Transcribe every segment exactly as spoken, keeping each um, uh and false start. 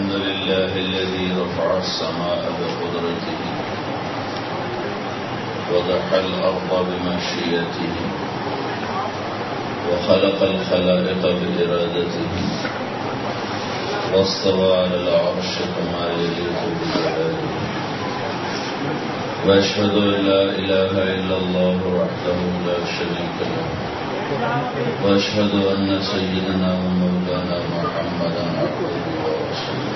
الحمد لله الذي رفع السماء بقدرته وضح الأرض بمشيئته وخلق الخلائق بإرادته واستوى على العرش كما يليق بجلاله وأشهد أن لا إله إلا الله وحده لا شريك له وأشهد أن سيدنا ومولانا محمدا عبده ورسوله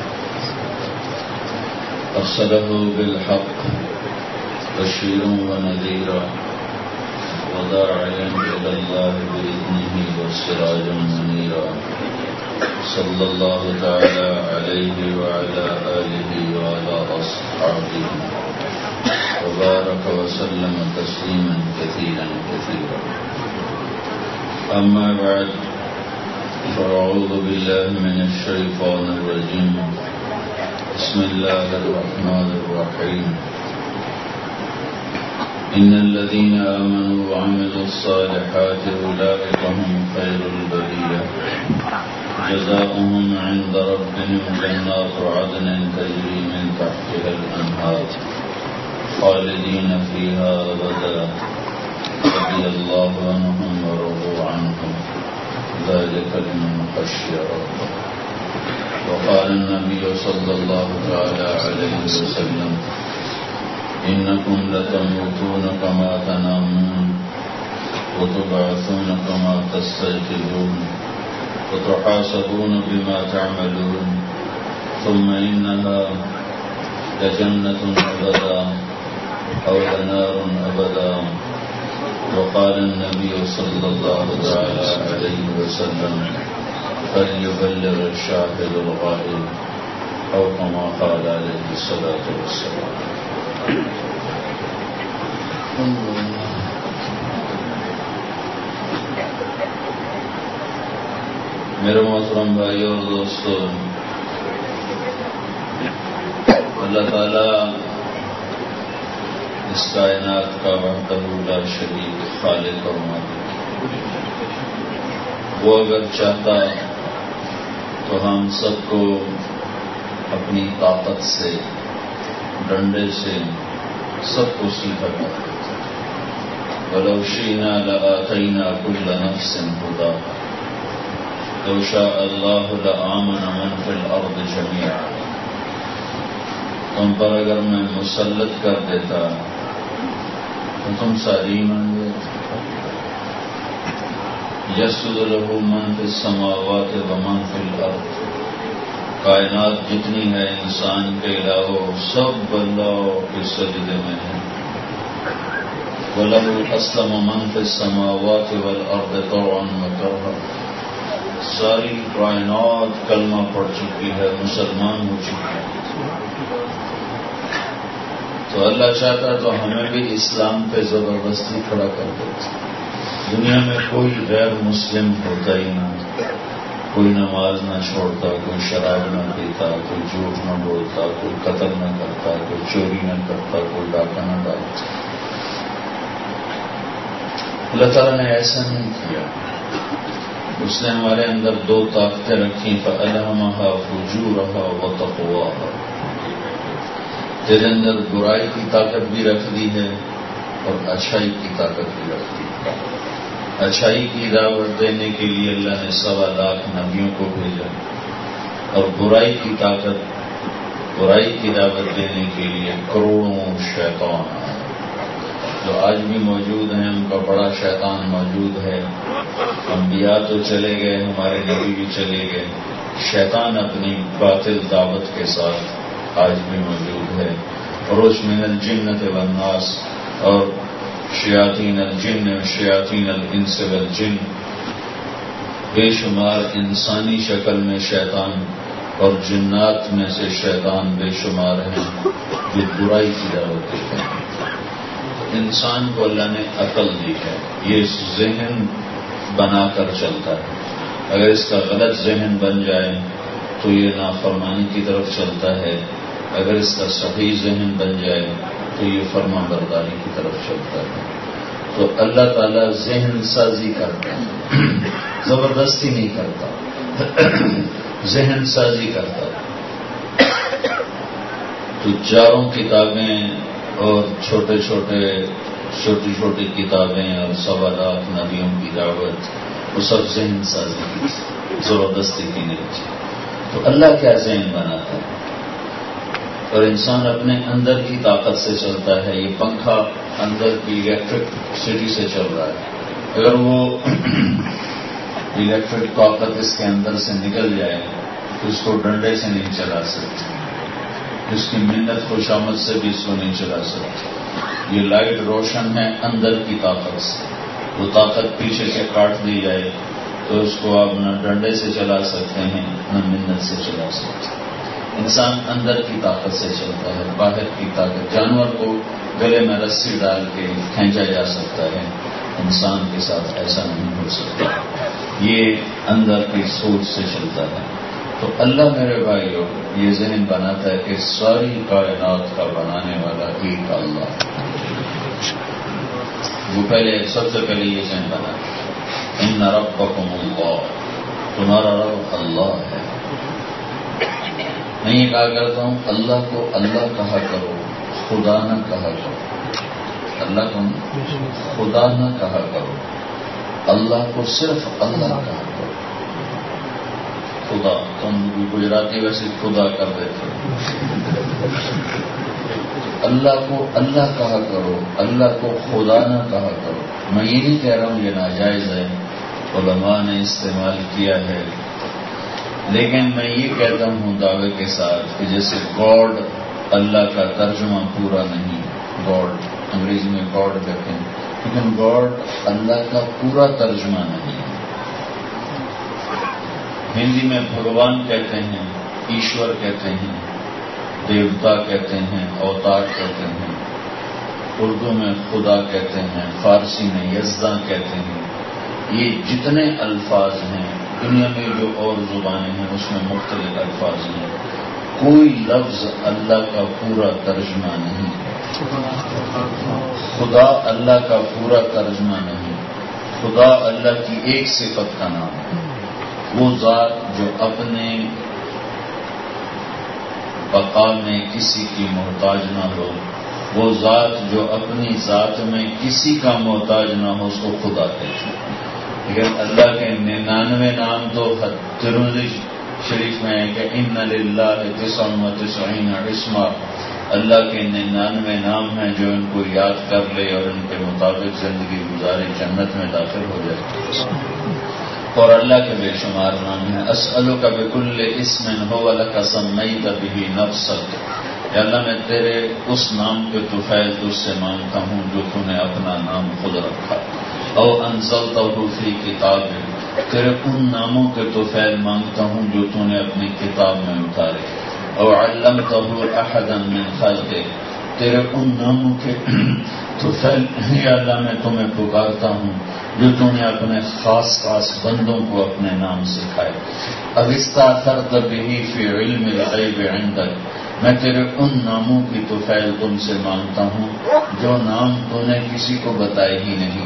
أرسله بالحق بشيرا ونذيرا وداعيا إلى الله بإذنه وسراجا منيرا صلى الله تعالى عليه وعلى آله وعلى أصحابه وبارك وسلم تسليما كثيرا كثيرا. أما بعد فأعوذ بالله من الشيطان الرجيم. بسم الله الرحمن الرحيم. إن الذين آمنوا وعملوا الصالحات أولئك هم خير البرية جزاؤهم عند ربهم جنات عدن تجري من تحتها الأنهار خالدين فيها أبدا رضي الله عنهم ورضوا عنه ذلك لمن خشي ربه. وقال النبي صلى الله تعالى عليه وسلم إنكم لتموتون كما تنامون وتبعثون كما تستيقظون وتحاسبون بما تعملون ثم إنها لجنة أبدا أو لنار أبدا. وقال النبي صلى الله عليه وسلم فليبلغ الشاهد الغائب أو كما قال عليه الصلاة والسلام. میرے محترم بھائی اور دوستو، اللہ تعالیٰ اس کائنات کا وحدہ لا شریک خالق اور مالک، وہ اگر چاہتا تو ہم سب کو اپنی طاقت سے، ڈنڈے سے سب کو سیدھا کر دیتا. وَلَوْ شِئْنَا لَآتَيْنَا كُلَّ نَفْسٍ هُدَاهَا لَوْ شَاءَ اللَّهُ لَآمَنَ مَنْ فِي الْأَرْضِ جَمِيعًا. تم پر اگر میں مسلط کر دیتا تو تم ساری مان گئے. يَسْجُدُ لَهُ مَنْ فِي السَّمَاوَاتِ وَمَنْ فِي الْأَرْضِ. کائنات جتنی ہے انسان کے علاوہ سب اللہ کے سجدے میں ہیں. وَلَهُ أَسْلَمَ مَنْ فِي السَّمَاوَاتِ وَالْأَرْضِ طَوْعًا وَكَرْهًا. ساری کائنات کلمہ پڑھ چکی ہے، مسلمان ہو چکی ہے. تو اللہ چاہتا تو ہمیں بھی اسلام پہ زبردستی کھڑا کر دیتا. دنیا میں کوئی غیر مسلم ہوتا ہی نہ، کوئی نماز نہ چھوڑتا، کوئی شراب نہ پیتا، کوئی جھوٹ نہ بولتا، کوئی قتل نہ کرتا، کوئی چوری نہ کرتا، کوئی ڈاکہ نہ ڈالتا. اللہ تعالیٰ نے ایسا نہیں کیا. اس نے ہمارے اندر دو طاقتیں رکھی، فَأَلْهَمَهَا فُجُورَهَا وَتَقْوَاهَا. تیرے اندر برائی کی طاقت بھی رکھ دی ہے اور اچھائی کی طاقت بھی رکھ دی ہے. اچھائی کی دعوت دینے کے لیے اللہ نے سوا لاکھ نبیوں کو بھیجا، اور برائی کی طاقت، برائی کی دعوت دینے کے لیے کروڑوں شیطان جو آج بھی موجود ہیں. ان کا بڑا شیطان موجود ہے. انبیاء تو چلے گئے، ہمارے نبی بھی چلے گئے. شیطان اپنی باطل دعوت کے ساتھ آج بھی موجود ہے. خروج من الجنۃ والناس، اور شیاطین الجن شیاطین الانس والجن، بے شمار انسانی شکل میں شیطان اور جنات میں سے شیطان بے شمار ہیں جو برائی کی دعوت دیتے ہیں. انسان کو اللہ نے عقل دی ہے، یہ ذہن بنا کر چلتا ہے. اگر اس کا غلط ذہن بن جائے تو یہ نافرمانی کی طرف چلتا ہے. اگر اس کا صحیح ذہن بن جائے تو یہ فرما برداری کی طرف چلتا ہے. تو اللہ تعالیٰ ذہن سازی کرتا ہے، زبردستی نہیں کرتا، ذہن سازی کرتا ہے. تو چاروں کتابیں اور چھوٹے چھوٹے چھوٹی چھوٹی کتابیں اور سوالات نبیوں کی دعوت وہ سب ذہن سازی کی زبردستی کی نہیں تھی. تو اللہ کیا ذہن بناتا ہے اور انسان اپنے اندر کی طاقت سے چلتا ہے. یہ پنکھا اندر کی الیکٹرک سے چل رہا ہے. اگر وہ الیکٹرک طاقت اس کے اندر سے نکل جائے تو اس کو ڈنڈے سے نہیں چلا سکتے, اس کی محنت خوش آمد سے بھی اس کو نہیں چلا سکتے. یہ لائٹ روشن ہے اندر کی طاقت سے, وہ طاقت پیچھے سے کاٹ دی جائے تو اس کو آپ نہ ڈنڈے سے چلا سکتے ہیں نہ محنت سے چلا سکتے ہیں. انسان اندر کی طاقت سے چلتا ہے, باہر کی طاقت. جانور کو گلے میں رسی ڈال کے کھینچا جا سکتا ہے, انسان کے ساتھ ایسا نہیں ہو سکتا. یہ اندر کی سوچ سے چلتا ہے. تو اللہ میرے بھائیوں یہ ذہن بناتا ہے کہ ساری کائنات کا بنانے والا ایک اللہ. وہ پہلے سب سے پہلے یہ ذہن بنا ان ربکم اللہ, تمہارا رب اللہ ہے. میں یہ کہا کرتا ہوں اللہ کو اللہ کہا کرو, خدا نہ کہا کرو. اللہ کو خدا نہ کہا کرو, اللہ کو صرف اللہ کہا کرو. خدا تم گجراتی ویسے خدا کر دیتے, اللہ کو اللہ کہا کرو, اللہ کو خدا نہ کہا کرو. میں یہ نہیں کہہ رہا ہوں یہ ناجائز ہے, علماء نے استعمال کیا ہے, لیکن میں یہ کہتا ہوں دعوے کے ساتھ کہ جیسے گاڈ اللہ کا ترجمہ پورا نہیں, گاڈ انگریزی میں گاڈ کہتے ہیں, لیکن گاڈ اللہ کا پورا ترجمہ نہیں. ہندی میں بھگوان کہتے ہیں, ایشور کہتے ہیں, دیوتا کہتے ہیں, اوتار کہتے ہیں. اردو میں خدا کہتے ہیں, فارسی میں یزداں کہتے ہیں. یہ جتنے الفاظ ہیں دنیا میں جو اور زبانیں ہیں اس میں مختلف الفاظ ہیں, کوئی لفظ اللہ کا پورا ترجمہ نہیں. خدا اللہ کا پورا ترجمہ نہیں. خدا اللہ کی ایک صفت کا نام ہے. وہ ذات جو اپنے بقا میں کسی کی محتاج نہ ہو, وہ ذات جو اپنی ذات میں کسی کا محتاج نہ ہو, اس کو خدا کہتے ہیں. لیکن اللہ کے ننانوے نام تو ترمذی شریف میں ہے کہ ان للہ تسع و تسعین اسما. اللہ کے ننانوے نام ہیں جو ان کو یاد کر لے اور ان کے مطابق زندگی گزارے جنت میں داخل ہو جائے. اور اللہ کے بے شمار نام ہیں. اسألک بکل اسم هو لک سمیت بہ نفسک, یا اللہ میں تیرے اس نام کے طفیل تجھ سے مانگتا ہوں جو تو نے اپنا نام خود رکھا. او انزلتہ فی کتاب, تیرے ان ناموں کے طفیل مانگتا ہوں جو تو نے اپنی کتاب میں اتارے. او علمتہ احدا من خلقک, تیرے ان ناموں کے طفیل یا اللہ میں تمہیں پکارتا ہوں جو تم نے اپنے خاص خاص بندوں کو اپنے نام سکھائے. اب استاثرت بہ فی علم الغیب عندک, میں تیرے ان ناموں کی طفیل تم سے مانگتا ہوں جو نام تو نے کسی کو بتائے ہی نہیں.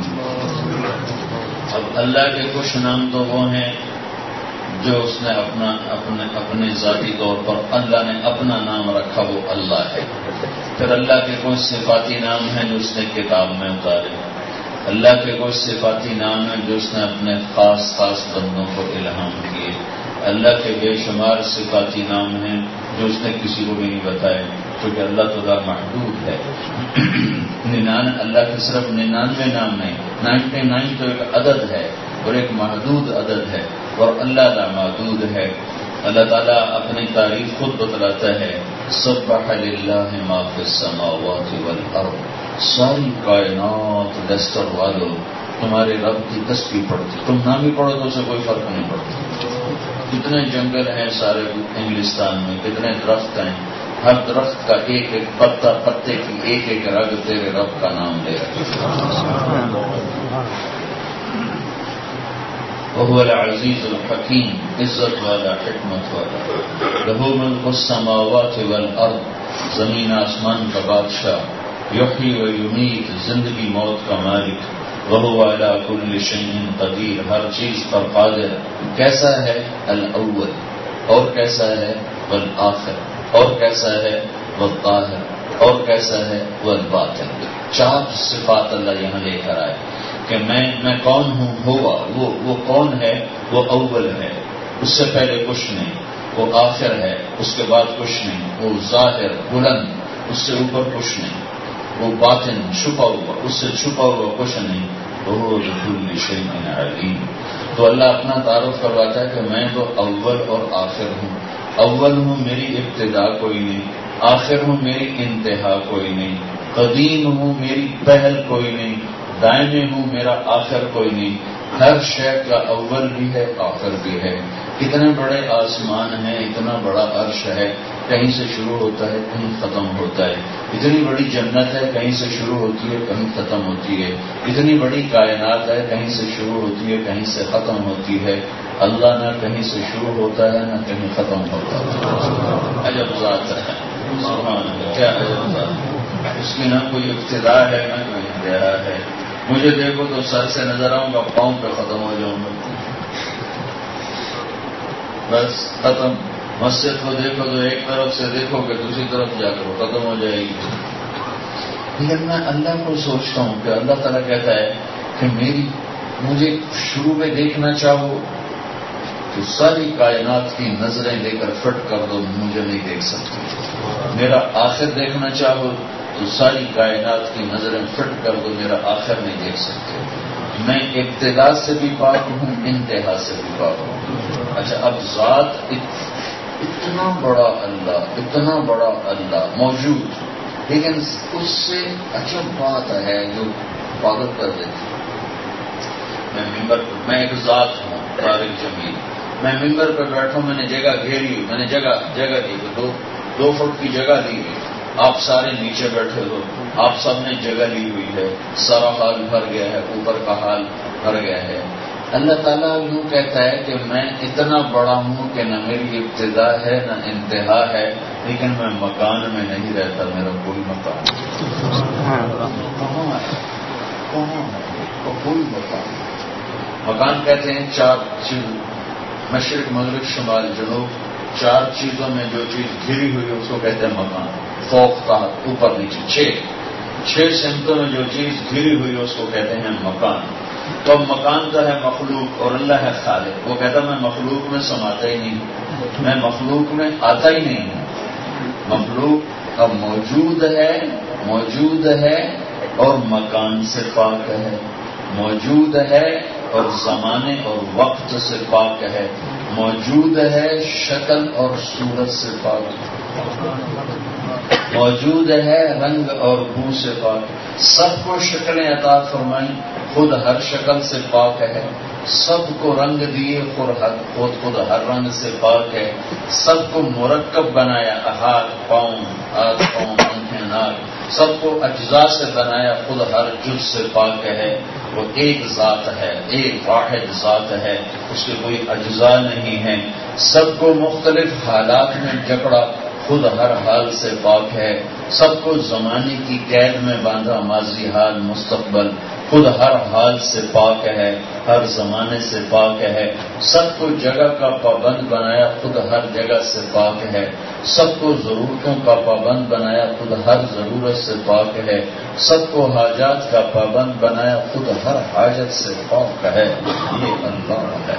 اب اللہ کے کچھ نام تو وہ ہیں جو اس نے اپنا اپنے اپنے ذاتی طور پر اللہ نے اپنا نام رکھا, وہ اللہ ہے. پھر اللہ کے کچھ صفاتی نام ہیں جو اس نے کتاب میں اتارے. اللہ کے کچھ صفاتی نام ہیں جو اس نے اپنے خاص خاص بندوں کو الہام کیے. اللہ کے بے شمار صفاتی نام ہیں جو اس نے کسی کو بھی نہیں بتائے, کیونکہ اللہ تعالیٰ محدود ہے. ننان اللہ کے صرف ننانوے نام نہیں, نائنٹی نائن تو ایک عدد ہے اور ایک محدود عدد ہے, اور اللہ لا محدود ہے. اللہ تعالیٰ اپنی تعریف خود بتلاتا ہے, سبح للہ ما فی السماوات والارض, ساری کائنات ڈسٹر والو تمہارے رب کی تسبیح پڑھتی. تم نام ہی پڑھو تو اسے کوئی فرق نہیں پڑتا. کتنے جنگل ہیں سارے انگلستان میں, کتنے درخت ہیں, ہر درخت کا ایک ایک پتا, پتے کی ایک ایک رگ تیرے رب کا نام لے رہا. وهو العزیز الحکیم, عزت والا, حکمت والا. لہو ملک السماوات والارض, زمین آسمان کا بادشاہ. یحیی و یمیت, زندگی موت کا مالک. وهو علی کل شیء قدیر, ہر چیز پر قادر. کیسا ہے؟ الاول, اور کیسا ہے؟ والآخر, اور کیسا ہے؟ والظاہر، اور کیسا ہے والباطن. چار صفات اللہ یہاں لے کر آئے کہ میں میں کون ہوں. ہوا وہ وہ کون ہے؟ وہ اول ہے، اس سے پہلے کچھ نہیں. وہ آخر ہے، اس کے بعد کچھ نہیں. وہ ظاہر بلند، اس سے اوپر کچھ نہیں. وہ باطن چھپا ہوا، اس سے چھپا ہوا کچھ نہیں. وہ بكل شيء عليم. تو اللہ اپنا تعارف کرواتا ہے کہ میں تو اول اور آخر ہوں. اول ہوں، میری ابتدا کوئی نہیں. آخر ہوں، میری انتہا کوئی نہیں. قدیم ہوں، میری پہل کوئی نہیں. دائمی ہوں، میرا آخر کوئی نہیں. ہر شے کا اول بھی ہے، آخر بھی ہے. اتنے بڑے آسمان ہیں، اتنا بڑا عرش ہے، کہیں سے شروع ہوتا ہے کہیں ختم ہوتا ہے. اتنی بڑی جنت ہے، کہیں سے شروع ہوتی ہے کہیں ختم ہوتی ہے. اتنی بڑی کائنات ہے، کہیں سے شروع ہوتی ہے کہیں سے ختم ہوتی ہے. اللہ نہ کہیں سے شروع ہوتا ہے نہ کہیں ختم ہوتا ہے. عجب ذات ہے، سبحان اللہ، کیا عجب ذات ہے. اس کی نہ کوئی ابتدا ہے نہ کوئی انتہا ہے. مجھے دیکھو تو سر سے نظر آؤں گا، پاؤں پہ ختم ہو جاؤں گا، بس ختم. مسجد کو دیکھو تو ایک طرف سے دیکھو کہ دوسری طرف جا کر ختم ہو جائے گی. لیکن میں اللہ کو سوچتا ہوں کہ اللہ تعالیٰ کہتا ہے کہ میری مجھے شروع میں دیکھنا چاہو تو ساری کائنات کی نظریں لے کر فٹ کر دو، مجھے نہیں دیکھ سکتی. میرا آخر دیکھنا چاہو تو ساری کائنات کی نظریں فٹ کر دو، میرا آخر نہیں دیکھ سکتے. میں ابتدا سے بھی پاک ہوں، انتہا سے بھی پاک ہوں. اچھا، اب ذات اتنا بڑا اللہ، اتنا بڑا اللہ موجود، لیکن اس سے عجب بات ہے جو پاگل کر دیتی. میں ممبر پر، میں ایک ذات ہوں طارق جمیل، میں ممبر پر بیٹھا ہوں، میں نے جگہ گھیری ہوئی، میں نے جگہ جگہ دی ہوئی، دو دو فٹ کی جگہ دی ہوئی. آپ سارے نیچے بیٹھے ہو، آپ سب نے جگہ لی ہوئی ہے، سارا حال بھر گیا ہے، اوپر کا حال بھر گیا ہے. اللہ تعالیٰ یوں کہتا ہے کہ میں اتنا بڑا ہوں کہ نہ میری ابتدا ہے نہ انتہا ہے، لیکن میں مکان میں نہیں رہتا. میرا کوئی مکان کہاں ہے؟ کہاں ہے؟ کوئی مکان. مکان کہتے ہیں چار چیز، مشرق مغرب شمال جنوب، چار چیزوں میں جو چیز گھری ہوئی ہے اس کو کہتے ہیں مکان. فوق تحت، اوپر نیچے، چھ چھ سمتوں میں جو چیز گھری ہوئی ہے اس کو کہتے ہیں مکان. تو اب مکان کا ہے مخلوق اور اللہ ہے خالق. وہ کہتا میں مخلوق میں سماتا ہی نہیں ہوں، میں مخلوق میں آتا ہی نہیں ہوں. مخلوق اب موجود ہے، موجود ہے اور مکان سے پاک ہے، موجود ہے اور زمانے اور وقت سے پاک ہے، موجود ہے شکل اور صورت سے پاک، موجود ہے رنگ اور بو سے پاک. سب کو شکلیں عطا فرمائیں، خود ہر شکل سے پاک ہے. سب کو رنگ دیے، خود خود ہر رنگ سے پاک ہے. سب کو مرکب بنایا، ہاتھ پاؤں، ہاتھ پاؤں آنکھیں ناک، سب کو اجزاء سے بنایا، خود ہر جز سے پاک ہے. وہ ایک ذات ہے، ایک واحد ذات ہے، اس کے کوئی اجزاء نہیں ہیں. سب کو مختلف حالات میں جکڑا، خود ہر حال سے پاک ہے. سب کو زمانے کی قید میں باندھا، ماضی حال مستقبل، خود ہر حال سے پاک ہے، ہر زمانے سے پاک ہے. سب کو جگہ کا پابند بنایا، خود ہر جگہ سے پاک ہے. سب کو ضرورتوں کا پابند بنایا، خود ہر ضرورت سے پاک ہے. سب کو حاجات کا پابند بنایا، خود ہر حاجت سے پاک ہے. یہ اللہ ہے.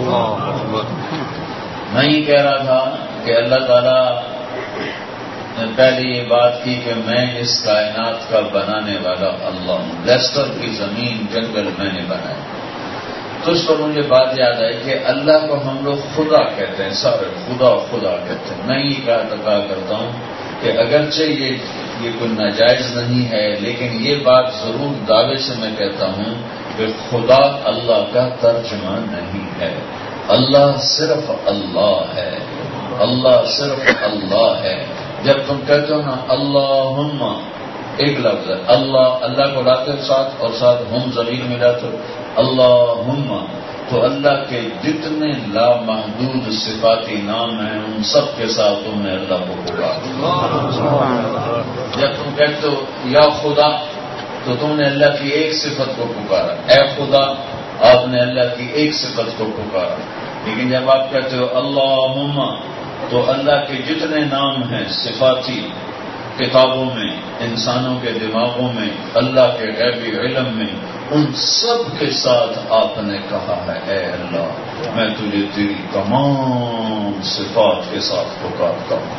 میں یہ کہہ رہا تھا کہ اللہ تعالیٰ نے پہلے یہ بات کی کہ میں اس کائنات کا بنانے والا اللہ ہوں. لیسٹر کی زمین جنگل میں نے بنایا. تو اس پر مجھے بات یاد آئی کہ اللہ کو ہم لوگ خدا کہتے ہیں، سارے خدا خدا کہتے ہیں. میں یہ کہا کرتا ہوں کہ اگرچہ یہ یہ کوئی ناجائز نہیں ہے، لیکن یہ بات ضرور دعوے سے میں کہتا ہوں کہ خدا اللہ کا ترجمہ نہیں ہے. اللہ صرف اللہ ہے، اللہ صرف اللہ ہے. جب تم کہتے ہو نا اللہم، ایک لفظ ہے اللہ، اللہ کو لاتے ساتھ اور ساتھ ہم ضمیر ملا تو اللہم، تو اللہ کے جتنے لامحدود صفاتی نام ہیں ان سب کے ساتھ تم نے اللہ کو پکارا. جب تم کہتے ہو یا خدا تو تم نے اللہ کی ایک صفت کو پکارا، اے خدا آپ نے اللہ کی ایک صفت کو پکارا. لیکن جب آپ کہتے ہو اللہم تو اللہ کے جتنے نام ہیں صفاتی کتابوں میں، انسانوں کے دماغوں میں، اللہ کے غیبی علم میں، ان سب کے ساتھ آپ نے کہا ہے اے اللہ میں تجھے تیری تمام صفات کے ساتھ پکارتا ہوں.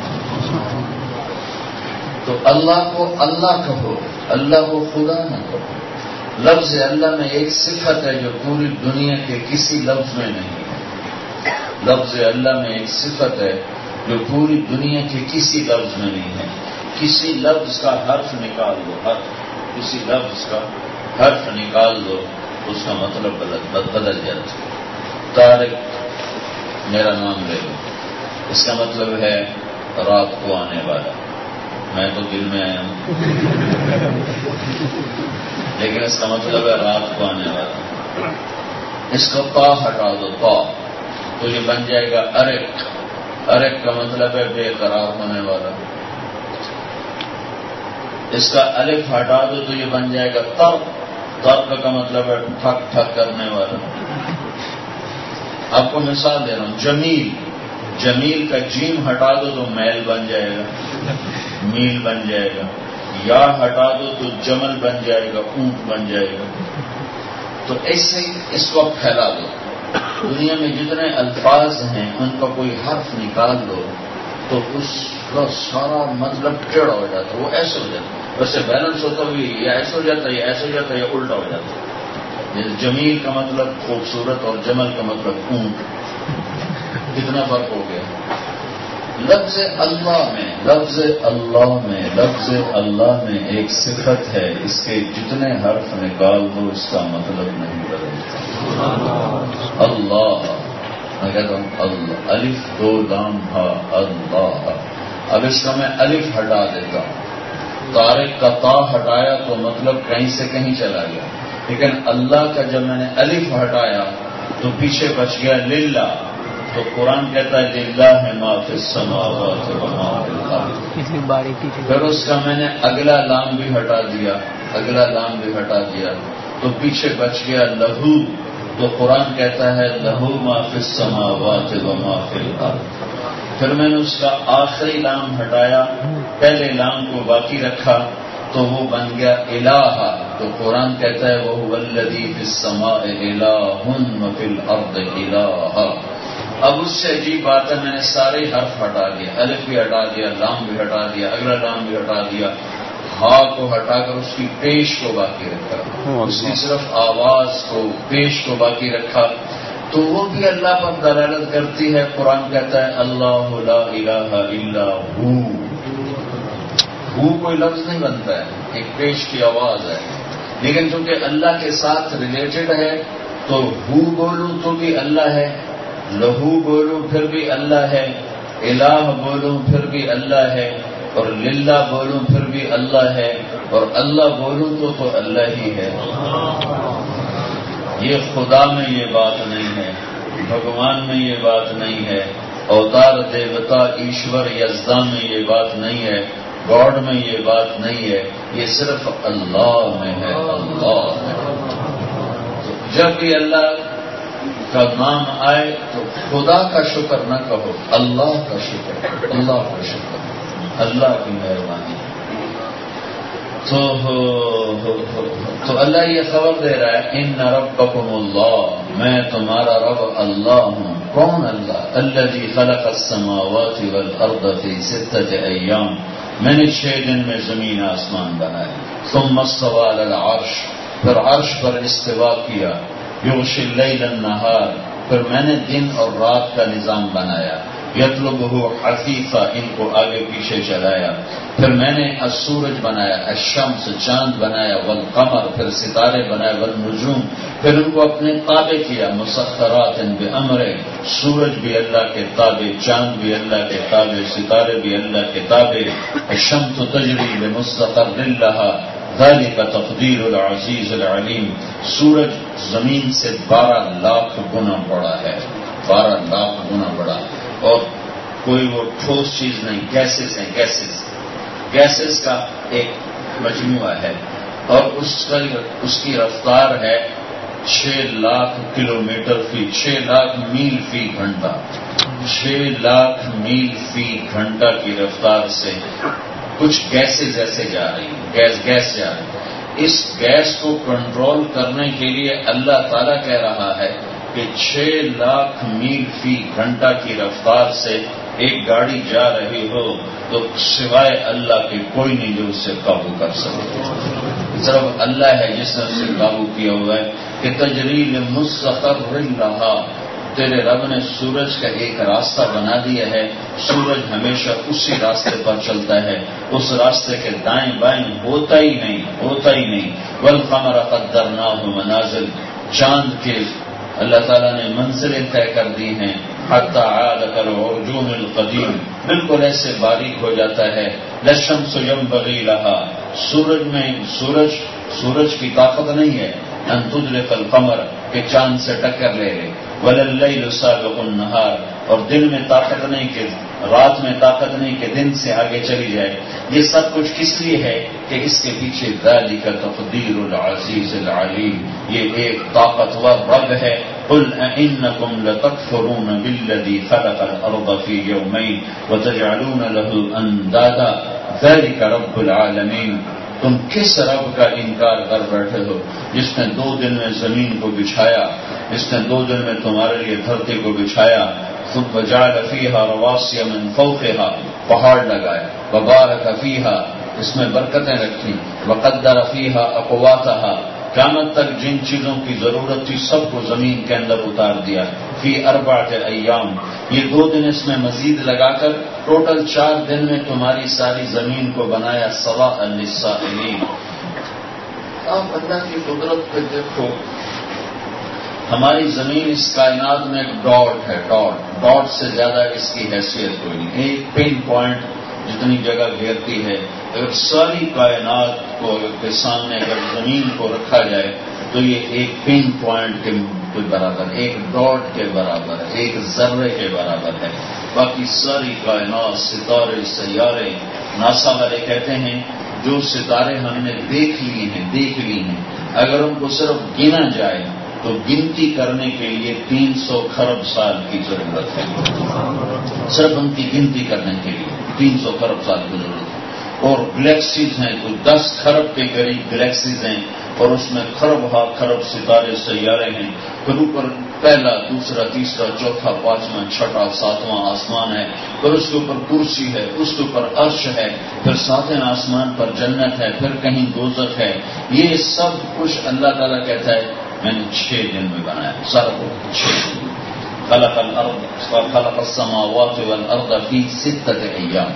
تو اللہ کو اللہ کہو، اللہ کو خدا نہ کہو. لفظ اللہ میں ایک صفت ہے جو پوری دنیا کے کسی لفظ میں نہیں ہے. لفظ اللہ میں ایک صفت ہے جو پوری دنیا کے کسی لفظ میں نہیں ہے. کسی لفظ کا حرف نکال دو، حرف کسی لفظ کا حرف نکال دو اس کا مطلب بدل جاتا ہے. طارق میرا نام لے لو، اس کا مطلب ہے رات کو آنے والا. میں تو دل میں آیا ہوں لیکن اس کا مطلب ہے رات کو آنے والا. اس کا پا ہٹا دو، پا، تو یہ بن جائے گا ارق. ارق کا مطلب ہے بے قرار ہونے والا. اس کا الف ہٹا دو تو یہ بن جائے گا ترق. ترق کا مطلب ہے ٹھک ٹھک کرنے والا. آپ کو مثال دے رہا ہوں، جمیل. جمیل کا جیم ہٹا دو تو میل بن جائے گا، میل بن جائے گا. یا ہٹا دو تو جمل بن جائے گا، اونٹ بن جائے گا. تو ایسے اس کو پھیلا دو. دنیا میں جتنے الفاظ ہیں ان کا کوئی حرف نکال دو تو اس کا سارا مطلب ٹیڑھا ہو جاتا ہے. وہ ایسے ہو جاتا ہے، ویسے بیلنس ہوتا بھی یا ایسے ہو جاتا ہے یا ایسے ہو جاتا ہے یا الٹا ہو جاتا ہے. جمیل کا مطلب خوبصورت اور جمل کا مطلب اونٹ. کتنا فرق ہو گیا. لفظ اللہ میں لفظ اللہ میں لفظ اللہ میں ایک صفت ہے، اس کے جتنے حرف نکال دو اس کا مطلب نہیں بدلتا. اللہ میں کہتا ہوں اللہ، الف دو لام ہا اللہ. اب اس کا میں الف ہٹا دیتا ہوں. طارق کا تا ہٹایا تو مطلب کہیں سے کہیں چلا گیا، لیکن اللہ کا جب میں نے الف ہٹایا تو پیچھے بچ گیا للہ. تو قرآن کہتا ہے للہ ما فی السماوات و ما فی الارض. پھر اس کا میں نے اگلا لام بھی ہٹا دیا، اگلا لام بھی ہٹا دیا تو پیچھے بچ گیا لہو. تو قرآن کہتا ہے لہو ما فی السماوات و ما فی الارض. پھر میں نے اس کا آخری لام ہٹایا، پہلے لام کو باقی رکھا تو وہ بن گیا الہ. تو قرآن کہتا ہے وَهُوَ الَّذِي فِي السَّمَاءِ إِلَٰهٌ وَفِي الْأَرْضِ إِلَٰهٌ. اب اس سے عجیب بات ہے میں نے سارے حرف ہٹا دیا، الف بھی ہٹا دیا، لام بھی ہٹا دیا، اگلا لام بھی ہٹا دیا، ہا کو ہٹا کر اس کی پیش کو باقی رکھا، اس کی صرف آواز کو پیش کو باقی رکھا تو وہ بھی اللہ پر دلالت کرتی ہے. قرآن کہتا ہے اللہ لا الہ الا ہو. ہو کوئی لفظ نہیں بنتا ہے، ایک پیش کی آواز ہے، لیکن چونکہ اللہ کے ساتھ ریلیٹڈ ہے تو ہو بولوں تو بھی اللہ ہے، لہو بولوں پھر بھی اللہ ہے، الہ بولوں پھر بھی اللہ ہے، اور للہ بولوں پھر بھی اللہ ہے، اور اللہ بولوں تو تو اللہ ہی ہے. یہ خدا میں یہ بات نہیں ہے، بھگوان میں یہ بات نہیں ہے، اوتار دیوتا ایشور یزدا میں یہ بات نہیں ہے، گاڈ میں یہ بات نہیں ہے، یہ صرف اللہ میں ہے. اللہ میں جب بھی اللہ کا نام آئے تو خدا کا شکر نہ کہو، اللہ کا شکر، اللہ کا شکر، اللہ کی مہربانی. تو تو اللہ یہ خبر دے رہا ہے ان ربکم اللہ، میں تمہارا رب اللہ ہوں. کون اللہ؟ الذی خلق السماوات والارض فی ستۃ ایام، میں نے چھ دن میں زمین آسمان بنائے. ثم استوى علی العرش، پھر عرش پر استوا کیا. یغشی اللیل النہار، پھر میں نے دن اور رات کا نظام بنایا. یطلبہ حثیثا، ان کو آگے پیچھے چلایا. پھر میں نے السورج بنایا، الشمس چاند بنایا، والقمر پھر ستارے بنائے، والنجوم پھر ان کو اپنے تابع کیا. مسخرات بامرہ، سورج بھی اللہ کے تابع، چاند بھی اللہ کے تابع، ستارے بھی اللہ کے تابع. الشمس تجری لمستقر لها ذلك تقدیر العزیز العلیم. سورج زمین سے بارہ لاکھ گنا بڑا ہے، بارہ لاکھ گنا بڑا، اور کوئی وہ ٹھوس چیز نہیں، گیسز ہیں، گیسز گیسز کا ایک مجموعہ ہے، اور اس کا اس کی رفتار ہے چھ لاکھ کلو میٹر فی چھ لاکھ میل فی گھنٹہ. چھ لاکھ میل فی گھنٹہ کی رفتار سے کچھ گیسز ایسے جا رہی ہیں، گیس گیس جا رہی ہے۔ اس گیس کو کنٹرول کرنے کے لیے اللہ تعالیٰ کہہ رہا ہے کہ چھ لاکھ میل فی گھنٹہ کی رفتار سے ایک گاڑی جا رہی ہو تو سوائے اللہ کے کوئی نہیں جو اس سے قابو کر سکے۔ صرف اللہ ہے جس نے اس سے قابو کیا ہوا ہے کہ تجریل مستقر رہا، تیرے رب نے سورج کا ایک راستہ بنا دیا ہے، سورج ہمیشہ اسی راستے پر چلتا ہے، اس راستے کے دائیں بائیں ہوتا ہی نہیں ہوتا ہی نہیں والقمر قدرناہ منازل، چاند کے اللہ تعالیٰ نے منزلیں طے کر دی ہیں، حتی عاد کالعرجون القدیم، بالکل ایسے باریک ہو جاتا ہے۔ للشمس ينبغي لها، سورج میں سورج سورج کی طاقت نہیں ہے ان تدرک القمر کہ چاند سے ٹکر لے لے، ولللیل سابق النہار، اور دن میں طاقت نہیں کہ رات میں طاقت نہیں کہ دن سے آگے چلی جائے۔ یہ سب کچھ کس لیے ہے کہ اس کے پیچھے ذالک تقدیر العزیز العلیم، یہ ایک طاقتور رب ہے۔ قل أئنكم لتكفرون بالذي خلق الأرض في يومين وتجعلون له أندادا ذلك رب العالمين، تم کس رب کا انکار کر بیٹھے ہو جس نے دو دن میں زمین کو بچھایا، جس نے دو دن میں تمہارے لیے دھرتی کو بچھایا، ثم جعل فيها رواسي من فوقها، پہاڑ لگائے، وبارك فيها، اس میں برکتیں رکھی، وقدر فيها أقواتها، قیامت تک جن چیزوں کی ضرورت تھی سب کو زمین کے اندر اتار دیا، فی اربعۃ ایام، یہ دو دن اس میں مزید لگا کر ٹوٹل چار دن میں تمہاری ساری زمین کو بنایا، سواء للسائلین۔ آپ اللہ کی قدرت پہ دیکھو، ہماری زمین اس کائنات میں ایک ڈاٹ ہے، ڈاٹ ڈاٹ سے زیادہ اس کی حیثیت کوئی نہیں، ایک پن پوائنٹ جتنی جگہ گھیرتی ہے۔ اگر ساری کائنات کو کے سامنے اگر زمین کو رکھا جائے تو یہ ایک پن پوائنٹ کے برابر، ایک ڈاٹ کے برابر ہے، ایک ذرے کے برابر ہے۔ باقی ساری کائنات، ستارے، سیارے، ناسا والے کہتے ہیں جو ستارے ہم نے دیکھ لی ہیں دیکھ لی ہیں اگر ان کو صرف گنا جائے تو گنتی کرنے کے لیے تین سو خرب سال کی ضرورت ہے، صرف ان کی گنتی کرنے کے لیے تین سو خرب سال کی ضرورت ہے۔ اور گلیکسیز ہیں تو دس خرب کے قریب گلیکسیز ہیں، اور اس میں خرب ہا خرب ستارے سیارے ہیں، پھر اوپر پہلا دوسرا تیسرا چوتھا پانچواں چھٹا ساتواں آسمان ہے، پھر اس کے اوپر کرسی ہے، اس کے اوپر عرش ہے، پھر ساتویں آسمان پر جنت ہے، پھر کہیں دوزخ ہے۔ یہ سب کچھ اللہ تعالیٰ کہتا ہے میں نے چھ دن میں بنایا، سارا کچھ چھ دن۔ خلق الارض خلق السماوات والارض فی ستۃ ایام۔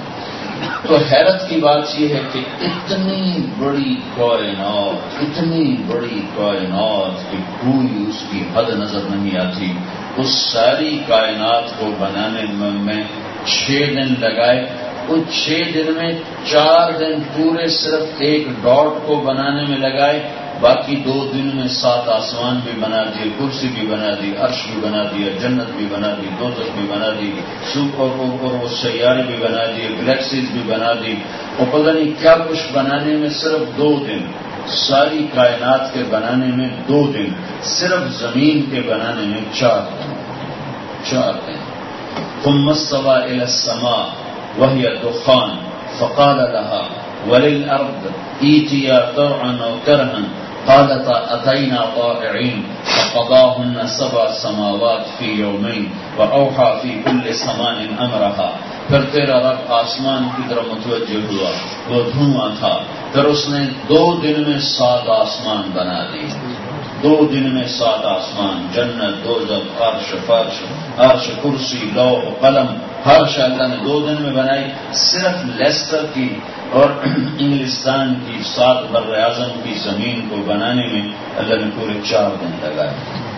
تو حیرت کی بات یہ ہے کہ اتنی بڑی کائنات، اتنی بڑی کائنات کہ کوئی اس کی حد نظر نہیں آتی، اس ساری کائنات کو بنانے میں چھ دن لگائے۔ ان چھ دن میں چار دن پورے صرف ایک ڈاٹ کو بنانے میں لگائے، باقی دو دن میں سات آسمان بھی بنا دیے، کرسی بھی بنا دی، عرش بھی بنا دیا، جنت بھی بنا دی، دوزخ بھی بنا دی، اور وہ سیارے بھی بنا دیے، گلیکسیز بھی بنا دی، اور پتہ نہیں کیا کچھ بنانے میں صرف دو دن، ساری کائنات کے بنانے میں دو دن، صرف زمین کے بنانے میں چار دن چار دن ثم استوى إلى السماء وهي دخان فقال لها وللأرض ائتيا طوعا أو كرها قالتا أتينا طائعين فقضاهن سبع سماوات في يومين وأوحى في كل سماء أمرها۔ پھر تیرا رب آسمان کی طرف متوجہ ہوا، وہ دھواں تھا، پھر اس نے دو دن میں سات آسمان بنا دی، دو دن میں سات آسمان، جنت، دوزخ، عرش، فرش، عرش، کرسی، لوح، قلم، ہر شے اللہ نے دو دن میں بنائی۔ صرف لیسٹر کی اور انگلستان کی سات بر اعظم کی زمین کو بنانے میں اللہ نے پورے چار دن لگائے۔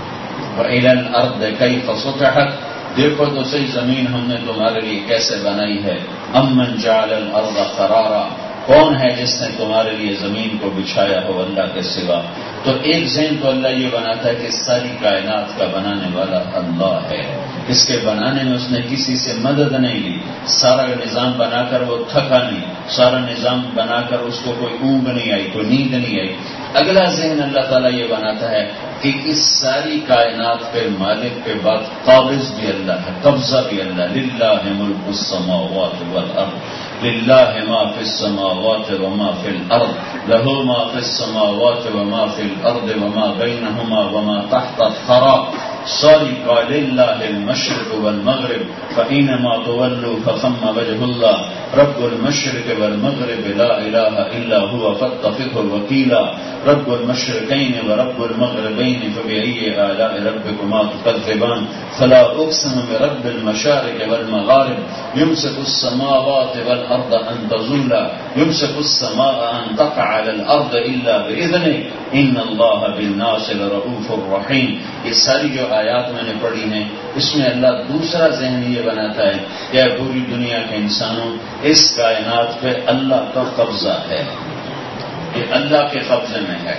وَإِلَى الْأَرْضِ كَيْفَ سُطِحَتْ، دیکھو تو صحیح زمین ہم نے تمہارے لیے کیسے بنائی ہے۔ أَمَّنْ جَعَلَ الْأَرْضَ قَرَارًا، کون ہے جس نے تمہارے لیے زمین کو بچھایا ہو اللہ کے سوا؟ تو ایک ذہن تو اللہ یہ بناتا ہے کہ ساری کائنات کا بنانے والا اللہ ہے، اس کے بنانے میں اس نے کسی سے مدد نہیں لی، سارا نظام بنا کر وہ تھکا نہیں، سارا نظام بنا کر اس کو کوئی اونگ نہیں آئی، کوئی نیند نہیں آئی۔ اگلا ذہن اللہ تعالیٰ یہ بناتا ہے کہ اس ساری کائنات کے مالک کے بعد قابض بھی اللہ ہے، قبضہ بھی اللہ، للہ ملک السماوات والارض، للہ ما فی السماوات وما فی الارض لہ ما فی السماوات وما فی الارض وما بینہما وما تحت الثری ساری کا للہ المشرق والمغرب فإنما تولوا فثم وجه الله رب المشرق والمغرب لا الہ الا هو فاتخذه وکیلا رب المشرقین ورب المغربین فبأي آلاء ربكما تكذبان فلا اقسم برب المشارق والمغارب يمسك السماوات والارض ان تزولا يمسك السماء ان تقع على الارض الا باذنه ان اللہ بالناس لرؤوف الرحیم. یہ ساری جو آیات میں نے پڑھی ہیں اس میں اللہ دوسرا ذہن یہ بناتا ہے کہ پوری دنیا کے انسانوں اس کائنات پہ اللہ کا قبضہ ہے، یہ اللہ کے قبضے میں ہے،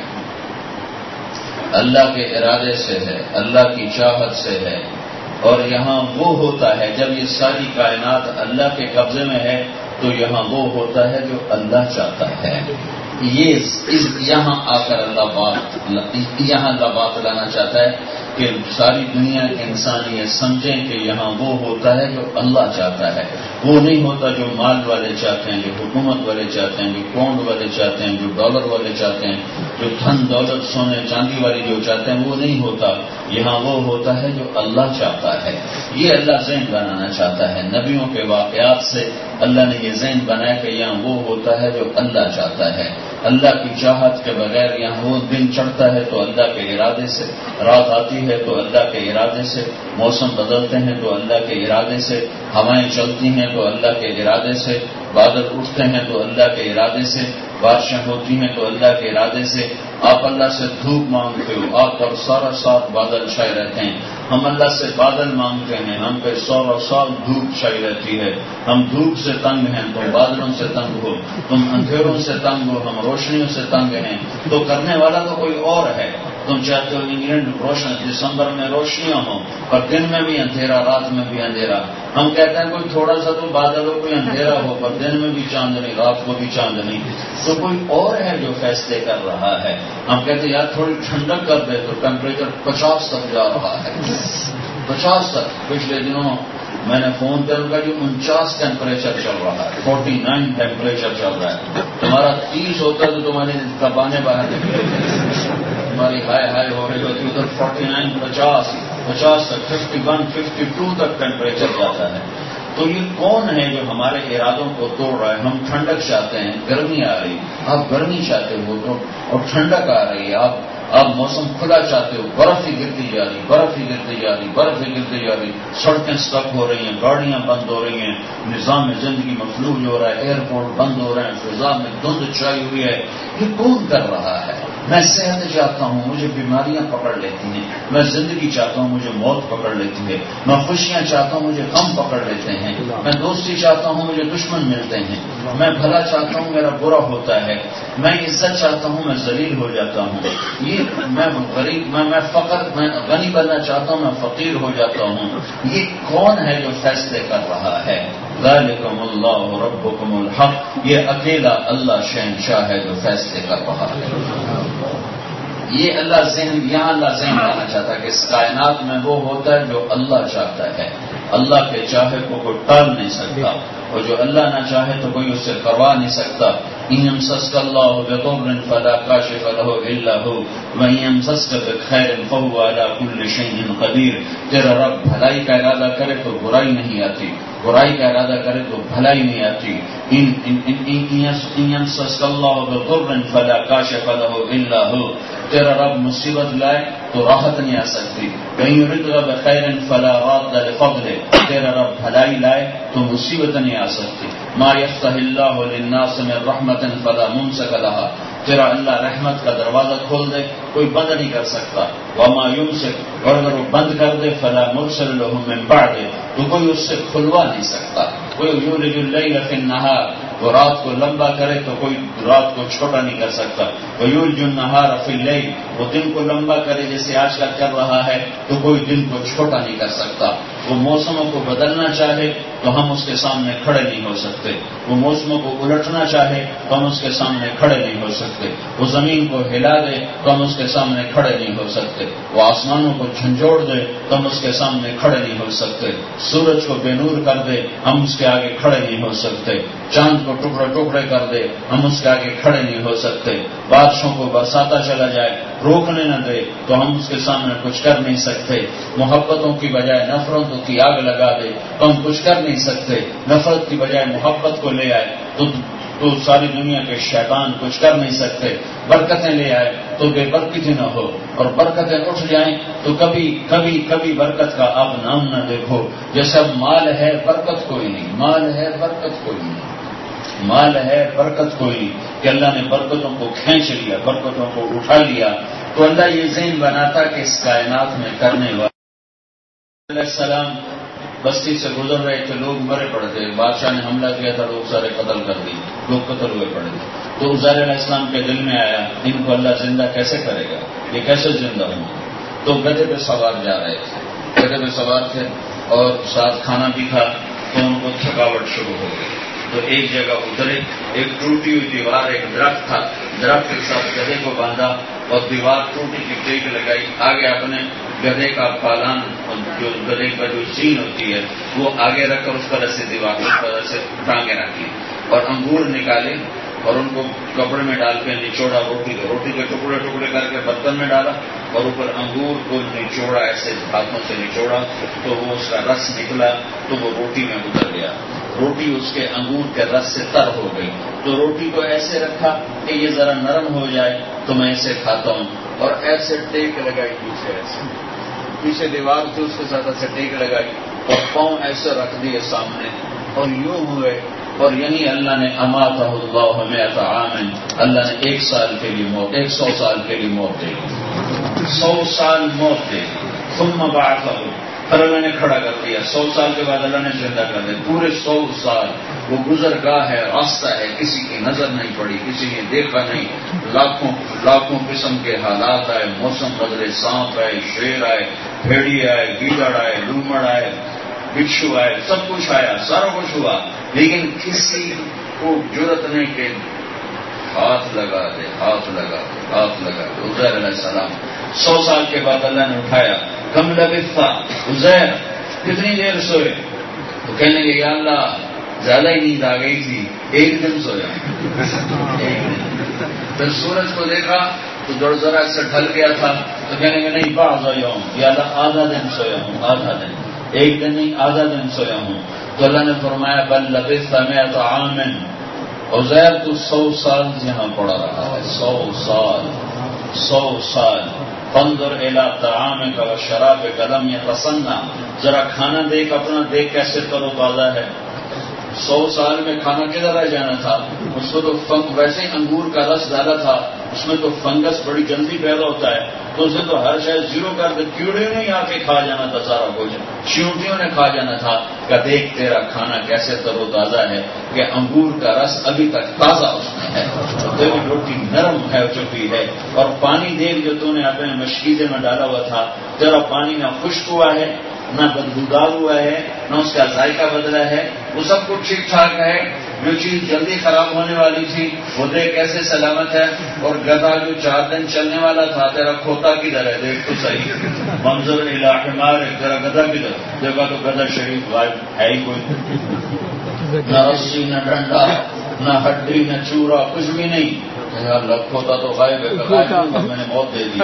اللہ کے ارادے سے ہے، اللہ کی چاہت سے ہے. اور یہاں وہ ہوتا ہے جب یہ ساری کائنات اللہ کے قبضے میں ہے تو یہاں وہ ہوتا ہے جو اللہ چاہتا ہے. یہ اس یہاں آ کر اللہ بات یہاں اللہ بات لانا چاہتا ہے کہ ساری دنیا کے انسان یہ سمجھیں کہ یہاں وہ ہوتا ہے جو اللہ چاہتا ہے، وہ نہیں ہوتا جو مال والے چاہتے ہیں، جو حکومت والے چاہتے ہیں، جو پاؤنڈ والے چاہتے ہیں، جو ڈالر والے چاہتے ہیں، جو دھن دولت سونے چاندی والی جو چاہتے ہیں، وہ نہیں ہوتا. یہاں وہ ہوتا ہے جو اللہ چاہتا ہے. یہ اللہ ذہن بنانا چاہتا ہے. نبیوں کے واقعات سے اللہ نے یہ ذہن بنایا کہ یہاں وہ ہوتا ہے جو اللہ چاہتا ہے. اللہ کی چاہت کے بغیر یہاں وہ دن چڑھتا ہے تو اللہ کے ارادے سے، رات آتی ہے تو اللہ کے ارادے سے، موسم بدلتے ہیں تو اللہ کے ارادے سے، ہوائیں چلتی ہیں تو اللہ کے ارادے سے، بادل اٹھتے ہیں تو اللہ کے ارادے سے، بارشیں ہوتی ہیں تو اللہ کے ارادے سے. آپ اللہ سے دھوپ مانگتے ہو، آپ پر سارا سال بادل چھائے رہتے ہیں. ہم اللہ سے بادل مانگتے ہیں، ہم پہ سارا سال دھوپ چھائی رہتی ہے. ہم دھوپ سے تنگ ہیں، تم بادلوں سے تنگ ہو. تم اندھیروں سے تنگ ہو، ہم روشنیوں سے تنگ ہیں. تو کرنے والا تو کوئی اور ہے. تم چاہتے ہو انگلینڈ روشن دسمبر میں روشنیاں ہوں اور دن میں بھی اندھیرا، رات میں بھی اندھیرا. ہم کہتے ہیں کوئی تھوڑا سا تو بادل ہو، کوئی اندھیرا ہو، پر دن میں بھی چاندنی، رات کو بھی چاندنی. تو کوئی اور ہے جو فیصلے کر رہا ہے. ہم کہتے ہیں یار تھوڑی ٹھنڈک کر دے تو ٹیمپریچر پچاس تک جا رہا ہے، پچاس تک. پچھلے دنوں میں نے فون کر کا جو انچاس ٹیمپریچر چل رہا ہے، فورٹی نائن ٹیمپریچر چل رہا ہے. تمہارا تیس ہوتا تو تمہاری کبانے باہر نکلے، تمہاری ہائی ہائی ہو رہی ہوتی ادھر فورٹی نائن پچاس پچاس تک ففٹی ون ففٹی ٹو تک ٹیمپریچر جاتا ہے. تو یہ کون ہے جو ہمارے ارادوں کو توڑ رہا ہے؟ ہم ٹھنڈک چاہتے ہیں، گرمی آ رہی، آپ گرمی چاہتے ہو تو اور ٹھنڈک آ رہی ہے. آپ آپ موسم کھلا چاہتے ہو، برف ہی گرتی جا رہی، برف ہی گرتی جا رہی، برف ہی گرتی جا رہی. سڑکیں سٹک ہو رہی ہیں، گاڑیاں بند ہو رہی ہیں، نظام زندگی مفلوج ہو رہا ہے، ایئرپورٹ بند ہو رہے ہیں، فضا میں دھند چھائی ہوئی ہے. یہ کون کر رہا ہے؟ میں صحت چاہتا ہوں، مجھے بیماریاں پکڑ لیتی ہیں. میں زندگی چاہتا ہوں، مجھے موت پکڑ لیتی ہے. میں خوشیاں چاہتا ہوں، مجھے غم پکڑ لیتے ہیں. میں دوستی چاہتا ہوں، مجھے دشمن ملتے ہیں. میں بھلا چاہتا ہوں، میرا برا ہوتا ہے. میں عزت چاہتا ہوں، میں ذلیل ہو جاتا ہوں. یہ میں غریب میں میں فقر میں غنی بننا چاہتا ہوں، میں فقیر ہو جاتا ہوں. یہ کون ہے جو فیصلے کر رہا ہے؟ ذالکم اللہ ربکم الحق. یہ اکیلا اللہ شہنشاہ ہے جو فیصلے کر رہا ہے. یہ اللہ ذہن یہاں اللہ ذہن لانا چاہتا ہے کہ اس کائنات میں وہ ہوتا ہے جو اللہ چاہتا ہے. اللہ کے چاہے کو کوئی ٹال نہیں سکتا، اور جو اللہ نہ چاہے تو کوئی اس سے کروا نہیں سکتا. ان یمسسک اللہ بضر فلا کاشف له الا هو وان یمسسک بخیر فهو على كل شيء قدیر. تیرا رب بھلائی کا ارادہ کرے تو برائی نہیں آتی، برائی کا ارادہ کرے تو بھلائی نہیں آتی. ان ان یمسسک اللہ بضر فلا کاشف له الا هو. تیرا رب مصیبت لائے تو راحت نہیں آ سکتی. وان یردک بخیر فلا راد لفضله. تیرا رب بھلائی لائے تو مصیبت نہیں آ سکتی. ما یفتح اللہ للناس من رحمت فلا ممسک لها. تیرا اللہ رحمت کا دروازہ کھول دے کوئی بند نہیں کر سکتا. وما یمسک، اور اگر وہ بند کر دے فلا مرسل له من بعد، تو کوئی اس سے کھلوا نہیں سکتا. کوئی یولج اللیل فی النہار، وہ رات کو لمبا کرے تو کوئی رات کو چھوٹا نہیں کر سکتا. ویولج النہار فی اللیل، وہ دن کو لمبا کرے جیسے آج کل کر رہا ہے تو کوئی دن کو چھوٹا نہیں کر سکتا. وہ موسموں کو بدلنا چاہے تو ہم اس کے سامنے کھڑے نہیں ہو سکتے، وہ موسموں کو الٹنا چاہے تو ہم اس کے سامنے کھڑے نہیں ہو سکتے، وہ زمین کو ہلا دے تو ہم اس کے سامنے کھڑے نہیں ہو سکتے، وہ آسمانوں کو جھنجھوڑ دے تو ہم اس کے سامنے کھڑے نہیں ہو سکتے، سورج کو بے نور کر دے ہم اس کے آگے کھڑے نہیں ہو سکتے، چاند کو ٹکڑے ٹکڑے کر دے ہم اس کے آگے کھڑے نہیں ہو سکتے، بارشوں کو برساتا چلا جائے روکنے نہ دے تو ہم اس کے سامنے کچھ کر نہیں سکتے، محبتوں کی بجائے نفرتوں کی آگ لگا دے تو ہم کچھ کر نہیں سکتے، نفرت کی بجائے محبت کو لے آئے تو تو ساری دنیا کے شیطان کچھ کر نہیں سکتے، برکتیں لے آئے تو بے برکتی نہ ہو، اور برکتیں اٹھ جائیں تو کبھی کبھی کبھی برکت کا آپ نام نہ دیکھو، جیسے اب مال ہے برکت کوئی نہیں، مال ہے برکت کوئی نہیں، مال ہے برکت کوئی نہیں، کہ اللہ نے برکتوں کو کھینچ لیا، برکتوں کو اٹھا لیا، تو اللہ یہ ذہن بناتا کہ اس کائنات میں کرنے والا علیہ السلام بستی سے گزر رہے تھے، لوگ مرے پڑے تھے، بادشاہ نے حملہ کیا تھا، لوگ سارے قتل کر دیے، لوگ قتل ہوئے پڑے تھے، تو عزیر علیہ السلام کے دل میں آیا ان کو اللہ زندہ کیسے کرے گا، یہ کیسے زندہ ہوں، تو گدھے پہ سوار جا رہے تھے، گدھے پہ سوار تھے اور ساتھ کھانا بھی کھا تو ان کو تھکاوٹ شروع ہو گئی، تو ایک جگہ اترے، ایک ٹوٹی ہوئی دیوار، ایک درخت تھا، درخت کے ساتھ گدھے کو باندھا اور دیوار ٹوٹی کی ٹیک لگائی، آگے اپنے گدھے کا پالان جو گدھے کا جو سین ہوتی ہے وہ آگے رکھ کر اس پر ایسے دیوار پر ایسے ٹانگیں رکھی اور انگور نکالے اور ان کو کپڑے میں ڈال کے نچوڑا، روٹی روٹی کے ٹکڑے ٹکڑے کر کے برتن میں ڈالا اور اوپر انگور کو نچوڑا، ایسے ہاتھوں سے نچوڑا تو وہ اس کا رس نکلا تو وہ روٹی میں اتر گیا، روٹی اس کے انگور کے رس سے تر ہو گئی، تو روٹی کو ایسے رکھا کہ یہ ذرا نرم ہو جائے تو میں اسے کھاتا ہوں، اور ایسے ٹیک لگائی پیچھے، ایسے پیچھے دیوار تھی اس کے ساتھ ایسے ٹیک لگائی اور پاؤں ایسے رکھ دیے سامنے اور یوں ہوئے، اور یہی اللہ نے اماتہ اللہ مئۃ عام، اللہ نے ایک سال کے لیے موت، ایک سو سال کے لیے موت دے دی، سو سال موت دے دی، ثم بعثہ، پھر اللہ نے کھڑا کر دیا، سو سال کے بعد اللہ نے زندہ کر دیا، پورے سو سال وہ گزرگاہ ہے، راستہ ہے، کسی کی نظر نہیں پڑی، کسی نے دیکھا نہیں، لاکھوں لاکھوں قسم کے حالات آئے، موسم بدلے، سانپ آئے، شیر آئے، بھیڑی آئے، گیدڑ آئے، لومڑ آئے، بچھو آئے، سب کچھ آیا، سارا کچھ ہوا، لیکن کسی کو جرت نہیں کہ ہاتھ لگا دے، ہاتھ لگا دے، ہاتھ لگا دے۔ عزیر علیہ السلام سو سال کے بعد اللہ نے اٹھایا، کم لبثت عزیر کتنی دیر سوئے؟ تو کہنے لگے یا اللہ زیادہ ہی نیند آ گئی تھی، ایک دن سویا، ایک دن۔ پھر سورج کو دیکھا تو دوڑ ذرا سے ڈھل گیا تھا، تو کہنے لگے نہیں بعض سویا ہوں، یا اللہ آدھا دن سویا ہوں، آدھا دن، ایک دن نہیں آدھا دن سویا ہوں۔ تو اللہ نے فرمایا بل لبثت مئۃ عام، عزیر تو سو سال یہاں پڑا رہا ہے، سو سال، سو سال۔ فانظر الی طعامک و شرابک لم یتصنع، ذرا کھانا دیکھ اپنا، دیکھ کیسے تر و تازہ ہے، سو سال میں کھانا کدھر رہ جانا تھا، اس کو تو فنگ ویسے ہی انگور کا رس ڈالا تھا، اس میں تو فنگس بڑی جلدی پیدا ہوتا ہے، تو اسے تو ہر شاید زیرو کر دے، کیڑے نہیں آ کے کھا جانا تھا سارا کچھ، چیونٹیوں نے کھا جانا تھا، کہ دیکھ تیرا کھانا کیسے تر و تازہ ہے، کہ انگور کا رس ابھی تک تازہ اس میں ہے، تیری روٹی نرم ہے چکی ہے، اور پانی دیکھ جو تو نے اپنے مشکیزے میں ڈالا ہوا تھا، تیرا پانی نہ خشک ہوا ہے نہ بدبودار ہوا ہے، نہ اس کا ذائقہ بدلا ہے، وہ سب کچھ ٹھیک ٹھاک ہے، جو چیز جلدی خراب ہونے والی تھی وہ دیکھ کیسے سلامت ہے، اور گدھا جو چار دن چلنے والا تھا تیرا کھوتا کدھر ہے، دیکھ تو صحیح، منظر الی حمار، تیرا گدھا کدھر، دیکھا تو گدھا شریف غائب ہے ہی کوئی، نہ رسی نہ ڈنڈا نہ ہڈی نہ چورا، کچھ بھی نہیں، کھوتا تو غائب ہے، میں نے موت دے دی،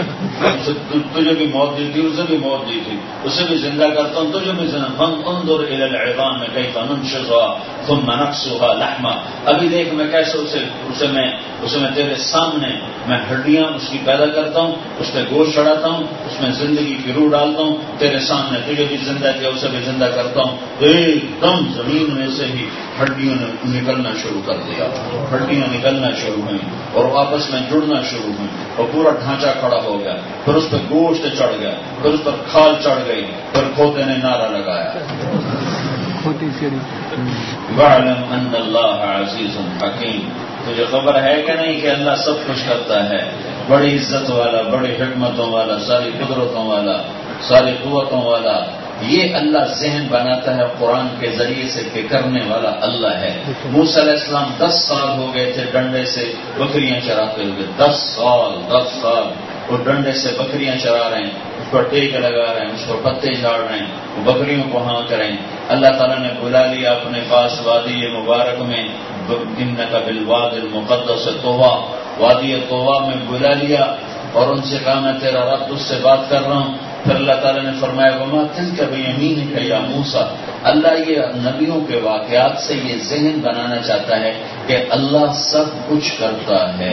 تجھے بھی موت دی تھی، اسے بھی موت دی تھی، اسے بھی زندہ کرتا ہوں، تجھے بھی زندہ، انظر الی العظام کیف ننشزها ثم نکسوها لحما، ابھی دیکھ میں کیسے اسے اسے میں اسے میں تیرے سامنے میں ہڈیاں اس کی پیدا کرتا ہوں، اس پہ گوشت چڑھاتا ہوں، اس میں زندگی کی روح ڈالتا ہوں، تیرے سامنے تجھے بھی زندہ کیا، اسے بھی زندہ کرتا ہوں، ایک دم زمین میں سے ہی ہڈیوں نے نکلنا شروع کر دیا، ہڈیاں نکلنا شروع ہوئیں اور آپس میں جڑنا شروع ہوئیں اور پورا ڈھانچہ کھڑا ہو گیا، پھر اس پہ گوشت چڑھ گیا، پھر اس پر کھال چڑھ گئی، پھر کھوتے نے نعرہ لگایا، وَاعْلَمْ أَنَّ اللَّهَ عَزِيزٌ حَكِيمٌ، تجھے خبر ہے کہ نہیں کہ اللہ سب کچھ کرتا ہے، بڑی عزت والا، بڑی حکمتوں والا، ساری قدرتوں والا، ساری قوتوں والا، یہ اللہ ذہن بناتا ہے قرآن کے ذریعے سے کہ کرنے والا اللہ ہے. موسیٰ علیہ السلام دس سال ہو گئے تھے ڈنڈے سے بکریاں چراتے ہوئے. دس سال دس سال وہ ڈنڈے سے بکریاں چرا رہے ہیں, اس پر ٹیک لگا رہے ہیں, اس پر پتے جھاڑ رہے ہیں, وہ بکریوں کو ہاں کریں. اللہ تعالیٰ نے بلا لیا اپنے پاس وادی مبارک میں, انک بالواد المقدس طویٰ, وادی طویٰ میں بلا لیا اور ان سے کہا میں تیرا رب اس سے بات کر رہا ہوں. پھر اللہ تعالیٰ نے فرمایا وما تلک بیمینک یا موسیٰ. اللہ یہ نبیوں کے واقعات سے یہ ذہن بنانا چاہتا ہے کہ اللہ سب کچھ کرتا ہے.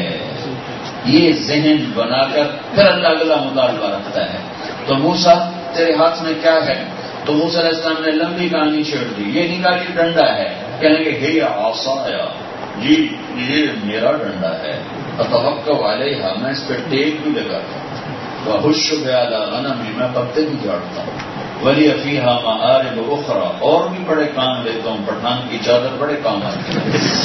یہ ذہن بنا کر پھر اللہ اگلا مطالبہ رکھتا ہے. تو موسیٰ تیرے ہاتھ میں کیا ہے؟ تو موسیٰ علیہ السلام نے لمبی کہانی چھیڑ دی. یہ نہیں کہا کہ ڈنڈا ہے, کہنے کہ ہے عصایا, جی یہ میرا ڈنڈا ہے. اتوکل علیہا, میں اس پہ ٹیک بھی لگاتا ہوں. وحش بعلی غنمی, میں پتے بھی جھاڑتا ہوں. ولی فیہا مآرب اخرى, اور بھی بڑے کام لیتا ہوں. پٹھان کی چادر بڑے کام آتی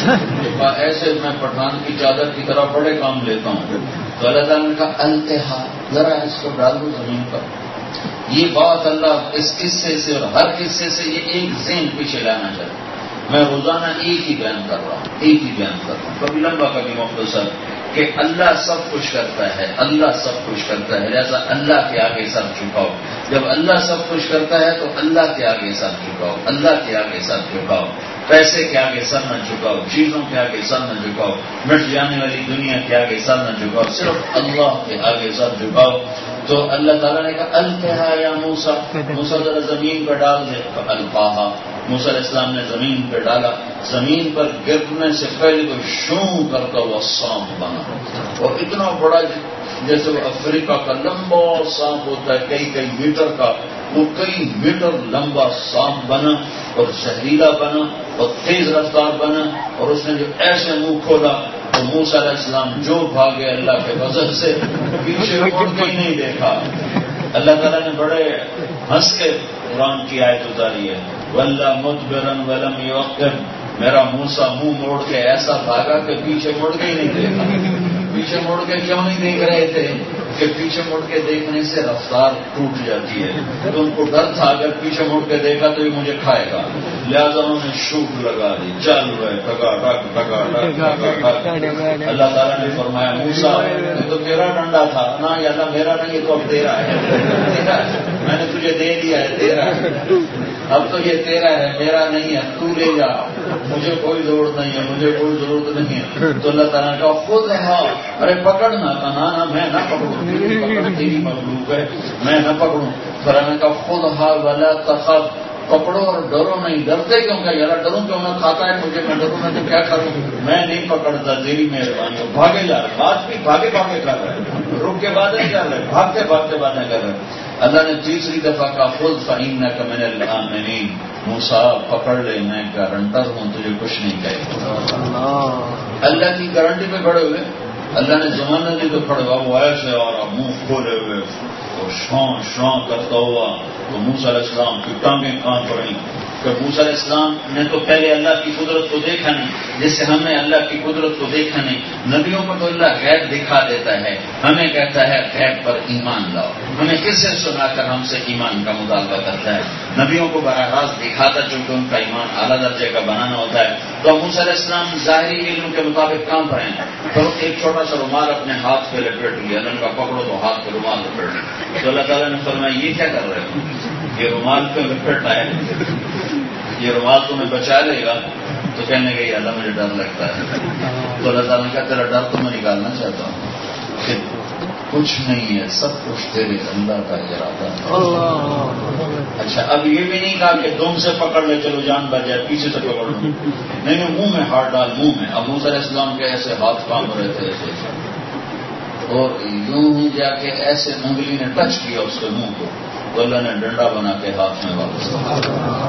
ہے, ایسے میں پٹھان کی چادر کی طرح بڑے کام لیتا ہوں. تو اللہ تعالیٰ نے کہا التہا, ذرا اس کو ڈال دو زمین پر. یہ بات اللہ اس قصے سے اور ہر قصے سے یہ ایک ذہن پیچھے لانا چاہتا. میں روزانہ ایک ہی بیان کر رہا ہوں, ایک ہی بیان کر رہا ہوں, کبھی لمبا کبھی مختصر, کہ اللہ سب کچھ کرتا ہے, اللہ سب کچھ کرتا ہے, لہذا اللہ کے آگے سر جھکاؤ. جب اللہ سب کچھ کرتا ہے تو اللہ کے آگے سر جھکاؤ, اللہ کے آگے سر جھکاؤ. پیسے کے آگے سر نہ جھکاؤ, چیزوں کے آگے سر نہ جھکاؤ, مٹ جانے والی دنیا کے آگے سر نہ جھکاؤ, صرف اللہ کے آگے سر جھکاؤ. تو اللہ تعالیٰ نے کہا القها یا موسیٰ, موسیٰ ذرا زمین پر ڈال دے. القاہا, موسیٰ علیہ السلام نے زمین پہ ڈالا. زمین پر گرنے سے پہلے تو شوں کرتا ہوا سانپ بنا, اور اتنا بڑا جیسے وہ افریقہ کا لمبا سانپ ہوتا ہے کئی کئی میٹر کا, وہ کئی میٹر لمبا سانپ بنا اور زہریلا بنا اور تیز رفتار بنا. اور اس نے جو ایسے منہ کھولا تو موسیٰ علیہ السلام جو بھاگے اللہ کے فضل سے, پیچھے مڑ کے ہی نہیں دیکھا. اللہ تعالیٰ نے بڑے ہنس کے قرآن کی آیت اتاری ہے, وَلَّا مُدْبِرًا وَلَمْ يُعَقِّبْ, میرا موسیٰ منہ موڑ کے ایسا بھاگا کہ پیچھے مڑ کے ہی نہیں دیکھا. پیچھے مڑ کے کیوں نہیں دیکھ رہے تھے کہ پیچھے مڑ کے دیکھنے سے رفتار ٹوٹ جاتی ہے. تو ان کو ڈر تھا اگر پیچھے مڑ کے دیکھا تو یہ مجھے کھائے گا, لہٰذا انہوں نے شوٹ لگا دی, چل رہے ٹکا ٹک ٹکا ٹک. اللہ تعالیٰ نے فرمایا موسیٰ یہ تو تیرا ڈنڈا تھا نا, یا اللہ میرا نہیں, یہ تو اب تیرا ہے, میں نے تجھے دے دیا ہے, تیرا ہے, اب تو یہ تیرا ہے, میرا نہیں ہے, تو لے جا, مجھے کوئی ضرورت نہیں ہے, مجھے کوئی ضرورت نہیں ہے. تو اللہ تعالیٰ نے کہا خود ہاں, ارے پکڑنا تھا نا, نا میں نہ پکڑوں, تیری مخلوق ہے, میں نہ پکڑوں. پھر میں نے کہا خود ہاں ولا تخف, پکڑو اور ڈرو نہیں. ڈرتے کیوں کہ یار ڈروں کیوں, میں کھاتا ہے مجھے, میں ڈروں میں تو کیا کروں, میں نہیں پکڑتا, تیری مہربانی. بھاگے جا رہے, بات بھی بھاگے بھاگے کر رہے, رک کے باتیں کر رہے, بھاگتے بھاگتے باتیں کر رہے. اللہ نے تیسری دفعہ کہا خود فإنک من الآمنین, موسیٰ پکڑ لے, میں گارنٹر ہوں, تجھے کچھ نہیں کہے. اللہ کی گارنٹی پہ کھڑے ہوئے, اللہ نے زمانہ دی تو کھڑے ہوا, وہ ایسے اور منہ کھولے ہوئے اور شان شان کرتا ہوا. تو موسیٰ علیہ السلام کی ٹانگیں کان پڑیں کہ موسیٰ علیہ السلام نے تو پہلے اللہ کی قدرت کو دیکھا نہیں, جیسے ہم نے اللہ کی قدرت کو دیکھا نہیں. نبیوں کو تو اللہ غیب دکھا دیتا ہے, ہمیں کہتا ہے غیب پر ایمان لاؤ. ہمیں کس سے سنا کر ہم سے ایمان کا مطالبہ کرتا ہے؟ نبیوں کو براہ راست دکھاتا چونکہ ان کا ایمان اعلیٰ درجے کا بنانا ہوتا ہے. تو موسیٰ علیہ السلام ظاہری علم کے مطابق کام پر ہیں, تو ایک چھوٹا سا رومال اپنے ہاتھ پہ لپیٹ لیا, ان کا پکڑو تو ہاتھ پہ رومال لپیٹ لیا. تو اللہ تعالیٰ نے فرمایا یہ کیا کر رہے ہو, یہ رومال پہ لپیٹنا ہے, یہ رومال تمہیں بچا لے گا. تو کہنے گئی اللہ مجھے ڈر لگتا ہے. تو اللہ تعالیٰ نے کہا تیرا ڈر تو میں نکالنا چاہتا ہوں کہ کچھ نہیں ہے, سب کچھ تیرے اللہ کا ارادہ ہے. اچھا اب یہ بھی نہیں کہا کہ تم سے پکڑ لے چلو جان بچ جائے, پیچھے سے پکڑ لو, نہیں نہیں منہ میں ہاتھ ڈال, منہ میں. اب موسیٰ علیہ السلام کے ایسے ہاتھ کام رہے تھے ایسے, اور یوں ہی جا کے ایسے انگلی نے ٹچ کیا اس کے منہ کو, تو اللہ نے ڈنڈا بنا کے ہاتھ میں واپس.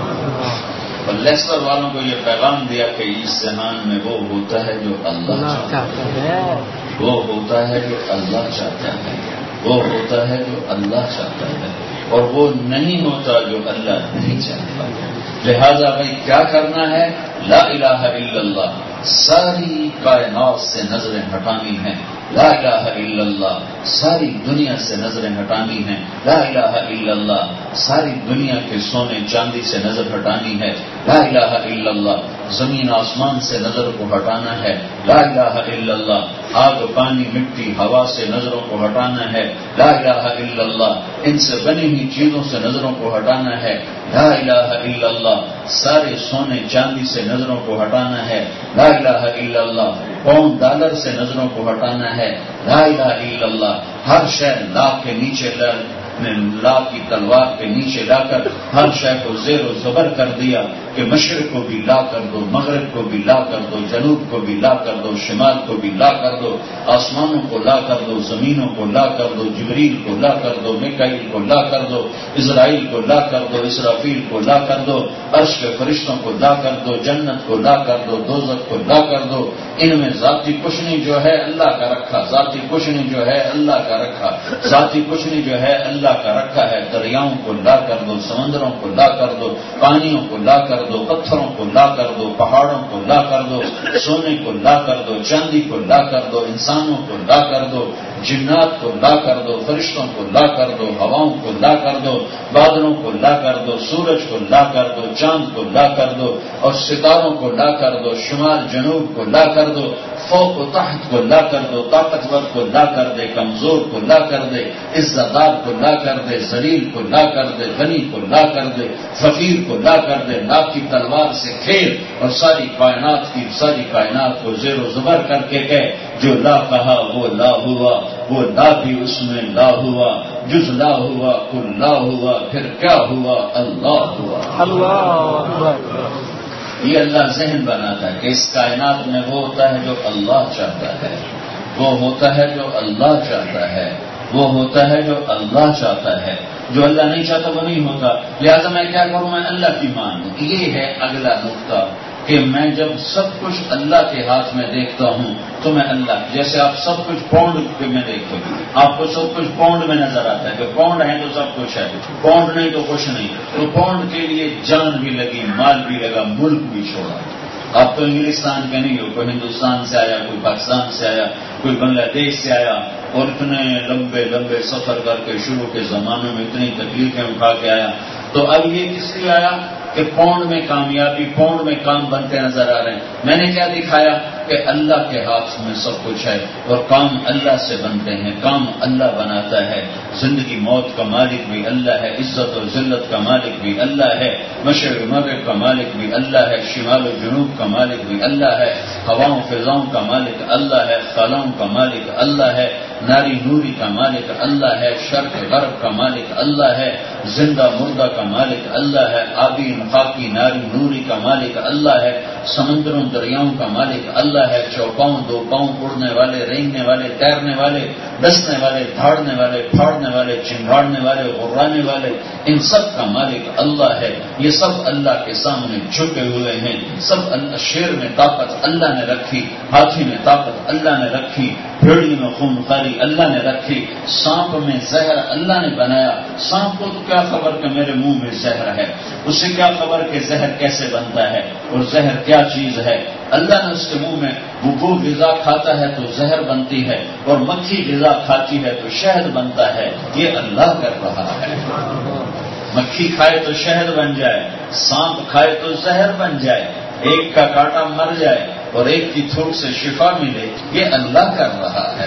اور لیسٹر والوں کو یہ پیغام دیا کہ اس جہان میں وہ ہوتا ہے جو اللہ چاہتا ہے, وہ ہوتا ہے جو اللہ چاہتا ہے, وہ ہوتا ہے جو اللہ چاہتا ہے, اور وہ نہیں ہوتا جو اللہ نہیں چاہتا. لہذا بھائی کیا کرنا ہے, لا الہ الا اللہ, ساری کائنات سے نظریں ہٹانی ہیں, لا الہ الا اللہ ساری دنیا سے نظریں ہٹانی ہیں، لا الہ الا اللہ ساری دنیا کے سونے چاندی سے نظر ہٹانی ہے، لا الہ الا اللہ زمین آسمان سے نظر کو ہٹانا ہے، لا الہ الا اللہ آگ پانی مٹی ہوا سے نظروں کو ہٹانا ہے، لا الہ الا اللہ ان سے بنی ہوئی چیزوں سے نظروں کو ہٹانا ہے، لا الہ الا اللہ سارے سونے چاندی سے نظروں کو ہٹانا ہے، لا الہ الا اللہ پاؤنڈ ڈالر سے نظروں کو ہٹانا ہے، لا الہ الا اللہ ہر شے لا کے نیچے لا کی تلوار کے نیچے لا کر ہر شے کو زیر و زبر کر دیا کہ مشرق کو بھی لا کر دو، مغرب کو بھی لا کر دو، جنوب کو بھی لا کر دو، شمال کو بھی لا کر دو، آسمانوں کو لا کر دو، زمینوں کو لا کر دو، جبریل کو لا کر دو، میکائیل کو لا کر دو، اسرائیل کو لا کر دو، اسرافیل کو لا کر دو، عرش کے فرشتوں کو لا کر دو، جنت کو لا کر دو، دوزخ کو لا کر دو۔ ان میں ذاتی کچھ نہیں جو ہے اللہ کا رکھا، ذاتی کچھ نہیں جو ہے اللہ کا رکھا، ذاتی کچھ نہیں جو ہے اللہ کا رکھا ہے۔ دریاؤں کو لا کر دو، سمندروں کو لا کر دو، پانیوں کو لا کر دو، پتھروں کو لا کر دو، پہاڑوں کو لا کر دو، سونے کو لا کر دو، چاندی کو لا کر دو، انسانوں کو لا کر دو، جنات کو لا کر دو، فرشتوں کو لا کر دو، ہواؤں کو لا کر دو، بادلوں کو لا کر دو، سورج کو لا کر دو، چاند کو لا کر دو اور ستاروں کو لا کر دو، شمال جنوب کو لا کر دو، فوق و تحت کو لا کر دو، طاقتور کو لا کر دے، کمزور کو لا کر دے، عزت دار کو لا کر دے، ذلیل کو لا کر دے، غنی کو لا کر دے، فقیر کو لا کر دے، لا کی تلوار سے کھیل اور ساری کائنات کی ساری کائنات کو زیر و زبر کر کے کہے جو لا کہا وہ لا ہوا، وہ لا بھی اس میں لا ہوا، جز لا ہوا کل لا ہوا، پھر کیا ہوا اللہ ہوا۔ اللہ یہ اللہ ذہن بناتا ہے کہ اس کائنات میں وہ ہوتا ہے جو اللہ چاہتا ہے، وہ ہوتا ہے جو اللہ چاہتا ہے، وہ ہوتا ہے جو اللہ چاہتا ہے، جو اللہ نہیں چاہتا وہ نہیں ہوتا۔ لہذا میں کیا کروں، میں اللہ کی مانوں۔ یہ ہے اگلا نقطہ کہ میں جب سب کچھ اللہ کے ہاتھ میں دیکھتا ہوں تو میں اللہ، جیسے آپ سب کچھ پاؤنڈ میں دیکھتے ہیں، آپ کو سب کچھ پاؤنڈ میں نظر آتا ہے کہ پاؤنڈ ہے تو سب کچھ ہے، پاؤنڈ نہیں تو کچھ نہیں، تو پاؤنڈ کے لیے جان بھی لگی، مال بھی لگا، ملک بھی چھوڑا۔ آپ تو انگلستان کے نہیں ہو، کوئی ہندوستان سے آیا، کوئی پاکستان سے آیا، کوئی بنگلہ دیش سے آیا اور اتنے لمبے لمبے سفر کر کے شروع کے زمانوں میں اتنی تکلیفیں اٹھا کے آیا، تو اب یہ کس لیے آیا کہ پاؤنڈ میں کامیابی، پاؤنڈ میں کام بنتے نظر آ رہے ہیں۔ میں نے کیا دکھایا کہ اللہ کے ہاتھ میں سب کچھ ہے اور کام اللہ سے بنتے ہیں، کام اللہ بناتا ہے، زندگی موت کا مالک بھی اللہ ہے، عزت اور ذلت کا مالک بھی اللہ ہے، مشرق مغرب کا مالک بھی اللہ ہے، شمال و جنوب کا مالک بھی اللہ ہے، ہواؤں فضاؤں کا مالک اللہ ہے، خلاؤں کا مالک اللہ ہے، ناری نوری کا مالک اللہ ہے، شرق غرب کا مالک اللہ ہے، زندہ مردہ کا مالک اللہ ہے، آبی خاکی ناری نوری کا مالک اللہ ہے، سمندروں دریاؤں کا مالک اللہ ہے، چوپاؤں دو پاؤں اڑنے والے، رینگنے والے، تیرنے والے، ڈسنے والے، دھاڑنے والے، پھاڑنے والے، چنگاڑنے والے، غرانے والے، ان سب کا مالک اللہ ہے۔ یہ سب اللہ کے سامنے جھکے ہوئے ہیں، سب اللہ، شیر میں طاقت اللہ نے رکھی، ہاتھی میں طاقت اللہ نے رکھی، بھیڑی میں خونخواری اللہ نے رکھی، سانپ میں زہر اللہ نے بنایا۔ سانپ کو تو کیا خبر کہ میرے منہ میں زہر ہے، اسے کیا خبر کہ زہر کیسے بنتا ہے اور زہر کیا چیز ہے۔ اللہ نے اس کے منہ میں، وہ غذا کھاتا ہے تو زہر بنتی ہے اور مکھی غذا کھاتی ہے تو شہد بنتا ہے، یہ اللہ کر رہا ہے۔ مکھی کھائے تو شہد بن جائے، سانپ کھائے تو زہر بن جائے، ایک کا کاٹا مر جائے اور ایک کی تھوک سے شفا ملے، یہ اللہ کر رہا ہے۔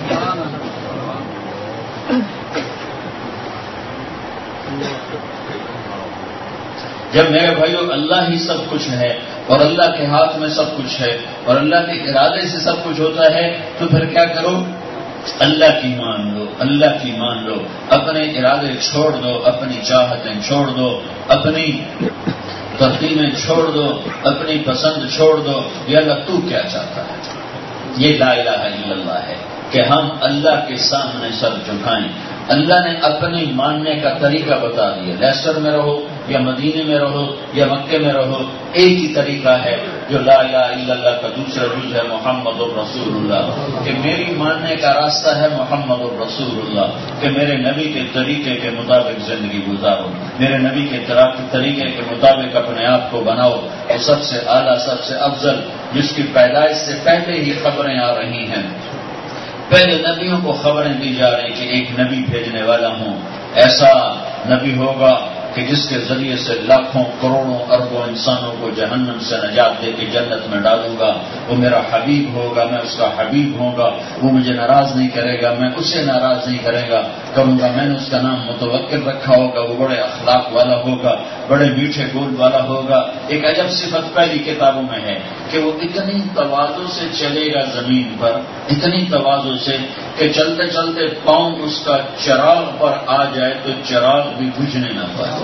جب میرے بھائیو اللہ ہی سب کچھ ہے اور اللہ کے ہاتھ میں سب کچھ ہے اور اللہ کے ارادے سے سب کچھ ہوتا ہے، تو پھر کیا کرو، اللہ کی مان لو، اللہ کی مان لو، اپنے ارادے چھوڑ دو، اپنی چاہتیں چھوڑ دو، اپنی ترقیمیں چھوڑ دو، اپنی پسند چھوڑ دو، یا اللہ تو کیا چاہتا ہے۔ یہ لا الہ الا اللہ ہے کہ ہم اللہ کے سامنے سر جھکائیں۔ اللہ نے اپنی ماننے کا طریقہ بتا دیا، لیسر میں رہو یا مدینے میں رہو یا مکے میں رہو، ایک ہی طریقہ ہے جو لا الہ الا اللہ کا دوسرا جز ہے محمد الرسول اللہ، کہ میری ماننے کا راستہ ہے محمد الرسول اللہ، کہ میرے نبی کے طریقے کے مطابق زندگی گزارو، میرے نبی کے طریقے کے مطابق اپنے آپ کو بناؤ، اور سب سے اعلیٰ، سب سے افضل، جس کی پیدائش سے پہلے ہی خبریں آ رہی ہیں پہلے نبیوں کو خبریں دی جا رہی کہ ایک نبی بھیجنے والا ہوں، ایسا نبی ہوگا کہ جس کے ذریعے سے لاکھوں کروڑوں اربوں انسانوں کو جہنم سے نجات دے کے جنت میں ڈالوں گا، وہ میرا حبیب ہوگا، میں اس کا حبیب ہوں گا، وہ مجھے ناراض نہیں کرے گا، میں اسے ناراض نہیں کرے گا کروں گا، میں نے اس کا نام متوکل رکھا ہوگا، وہ بڑے اخلاق والا ہوگا، بڑے میٹھے بول والا ہوگا۔ ایک عجب صفت پہلی کتابوں میں ہے کہ وہ اتنی تواضع سے چلے گا زمین پر، اتنی تواضع سے کہ چلتے چلتے پاؤں اس کا چراغ پر آ جائے تو چراغ بھی بجھنے نہ پائے۔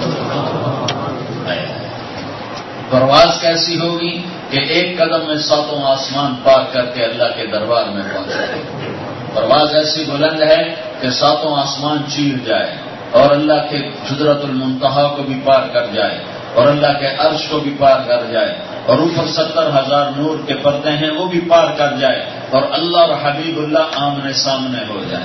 پرواز کیسی ہوگی کہ ایک قدم میں ساتوں آسمان پار کر کے اللہ کے دربار میں پہنچے۔ پرواز ایسی بلند ہے کہ ساتوں آسمان چیر جائے اور اللہ کے سدرۃ المنتہا کو بھی پار کر جائے اور اللہ کے عرش کو بھی پار کر جائے اور اوپر ستر ہزار نور کے پردے ہیں وہ بھی پار کر جائے اور اللہ اور حبیب اللہ آمنے سامنے ہو جائے۔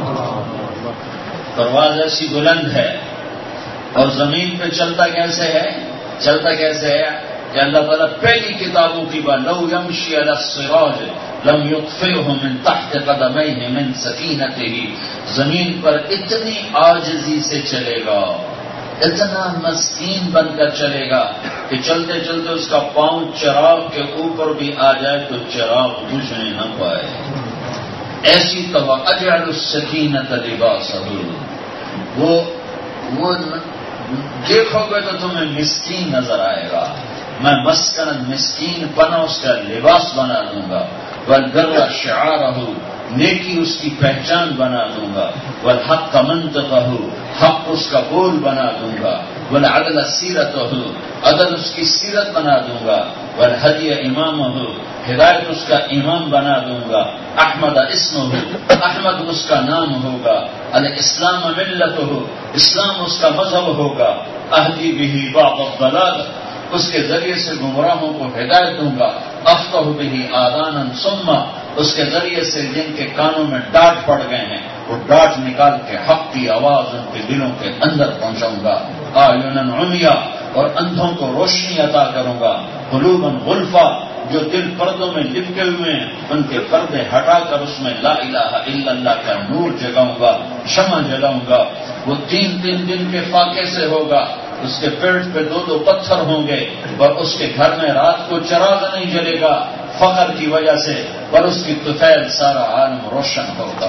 پرواز ایسی بلند ہے۔ اور زمین پہ چلتا کیسے ہے؟ چلتا کیسے ہے کہ اللہ تعالیٰ پہلی کتابوں کی بات لو یمشی علی الصراج لم یطفئہ من تحت قدمیہ من سکینتہ، زمین پر اتنی عاجزی سے چلے گا، اتنا مسکین بن کر چلے گا کہ چلتے چلتے اس کا پاؤں چراغ کے اوپر بھی آ جائے تو چراغ بجھنے نہ پائے۔ ایسی تو اجعل السکینۃ لباسہ، وہ وہ دیکھو گے تو تمہیں مسکین نظر آئے گا، میں مسکن مسکین پنا اس کا لباس بنا دوں گا، والبر شعارہ، نیکی اس کی پہچان بنا دوں گا، والحق منطقہ، حق اس کا بول بنا دوں گا، والعدل سیرتہ، عدل اس کی سیرت بنا دوں گا، والہدی امامہ، ہدایت اس کا امام بنا دوں گا، احمد اسمہ، احمد اس کا نام ہوگا، الاسلام ملتہ، اسلام اس کا مذہب ہوگا، اہدی بہ بعض الضلال، اس کے ذریعے سے گمراہوں کو ہدایت دوں گا، افتح بہ آذانا صما، اس کے ذریعے سے جن کے کانوں میں ڈانٹ پڑ گئے ہیں وہ ڈانٹ نکال کے حق کی آواز ان کے دلوں کے اندر پہنچاؤں گا، اعینا عمیا، اور اندھوں کو روشنی عطا کروں گا، قلوبا غلفا، جو دل پردوں میں لپٹے ہوئے ہیں ان کے پردے ہٹا کر اس میں لا الہ الا اللہ کا نور جگاؤں گا، شمع جلاؤں گا، وہ تین تین دن کے فاقے سے ہوگا، اس کے پیٹ پہ دو دو پتھر ہوں گے اور اس کے گھر میں رات کو چراغ نہیں جلے گا فقر کی وجہ سے، پر اس کی طفیل سارا عالم روشن ہوگا۔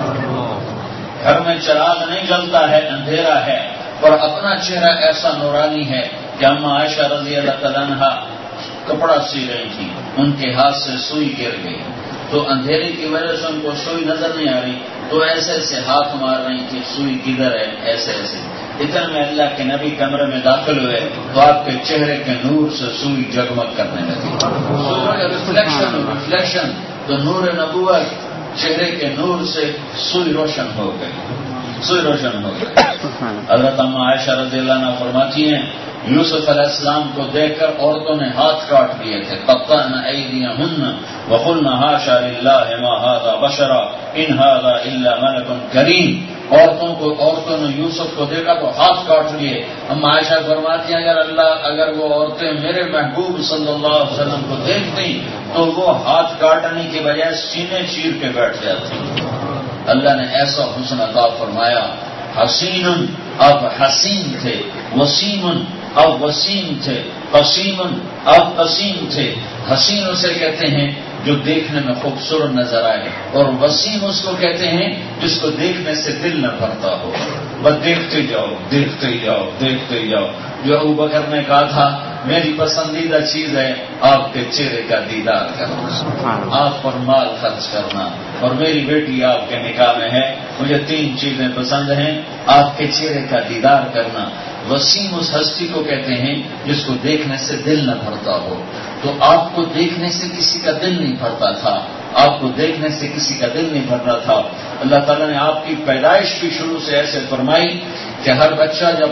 گھر میں چراغ نہیں جلتا ہے، اندھیرا ہے، اور اپنا چہرہ ایسا نورانی ہے کہ اما عائشہ رضی اللہ تعالیٰ عنہا کپڑا سی رہی تھی، ان کے ہاتھ سے سوئی گر گئی تو اندھیرے کی وجہ سے ان کو سوئی نظر نہیں آ رہی تو ایسے ایسے ہاتھ مار رہی تھی، سوئی کدھر ہے، ایسے ایسے۔ اتنے میں اللہ کے نبی کمرے میں داخل ہوئے تو آپ کے چہرے کے نور سے سوئی جگمگ کرنے لگی، ریفلیکشن ریفلیکشن تو نور نبوت چہرے کے نور سے سوئی روشن ہو گئی، سوئی روشن ہو گئی۔ حضرت اما عائشہ رضی اللہ عنہا فرماتی ہیں یوسف علیہ السلام کو دیکھ کر عورتوں نے ہاتھ کاٹ دیے تھے، قطعن ایدیہن وقلن حاشا للہ ما ھذا بشرا ان ھذا الا ملک کریم۔ عورتوں کو عورتوں نے یوسف کو دیکھا تو ہاتھ کاٹ لیے۔ اما عائشہ فرماتی ہیں اگر اللہ اگر وہ عورتیں میرے محبوب صلی اللہ علیہ وسلم کو دیکھتی تو وہ ہاتھ کاٹنے کے بجائے سینے چیر کے بیٹھ جاتی۔ اللہ نے ایسا حسن عطا فرمایا، حسین اب حسین تھے، وسیم اب وسیم تھے، قسیم اب قسیم تھے۔ حسین اسے کہتے ہیں جو دیکھنے میں خوبصورت نظر آئے، اور وسیم اس کو کہتے ہیں جس کو دیکھنے سے دل نہ بھرتا ہو، بس دیکھتے جاؤ دیکھتے جاؤ دیکھتے جاؤ۔ جو ابو بکر نے کہا تھا میری پسندیدہ چیز ہے آپ کے چہرے کا دیدار کرنا، آپ پر مال خرچ کرنا، اور میری بیٹی آپ کے نکاح میں ہے، مجھے تین چیزیں پسند ہیں، آپ کے چہرے کا دیدار کرنا۔ وسیم اس ہستی کو کہتے ہیں جس کو دیکھنے سے دل نہ بھرتا ہو۔ تو آپ کو دیکھنے سے کسی کا دل نہیں بھرتا تھا، آپ کو دیکھنے سے کسی کا دل نہیں بھرتا تھا۔ اللہ تعالیٰ نے آپ کی پیدائش بھی شروع سے ایسے فرمائی کہ ہر بچہ جب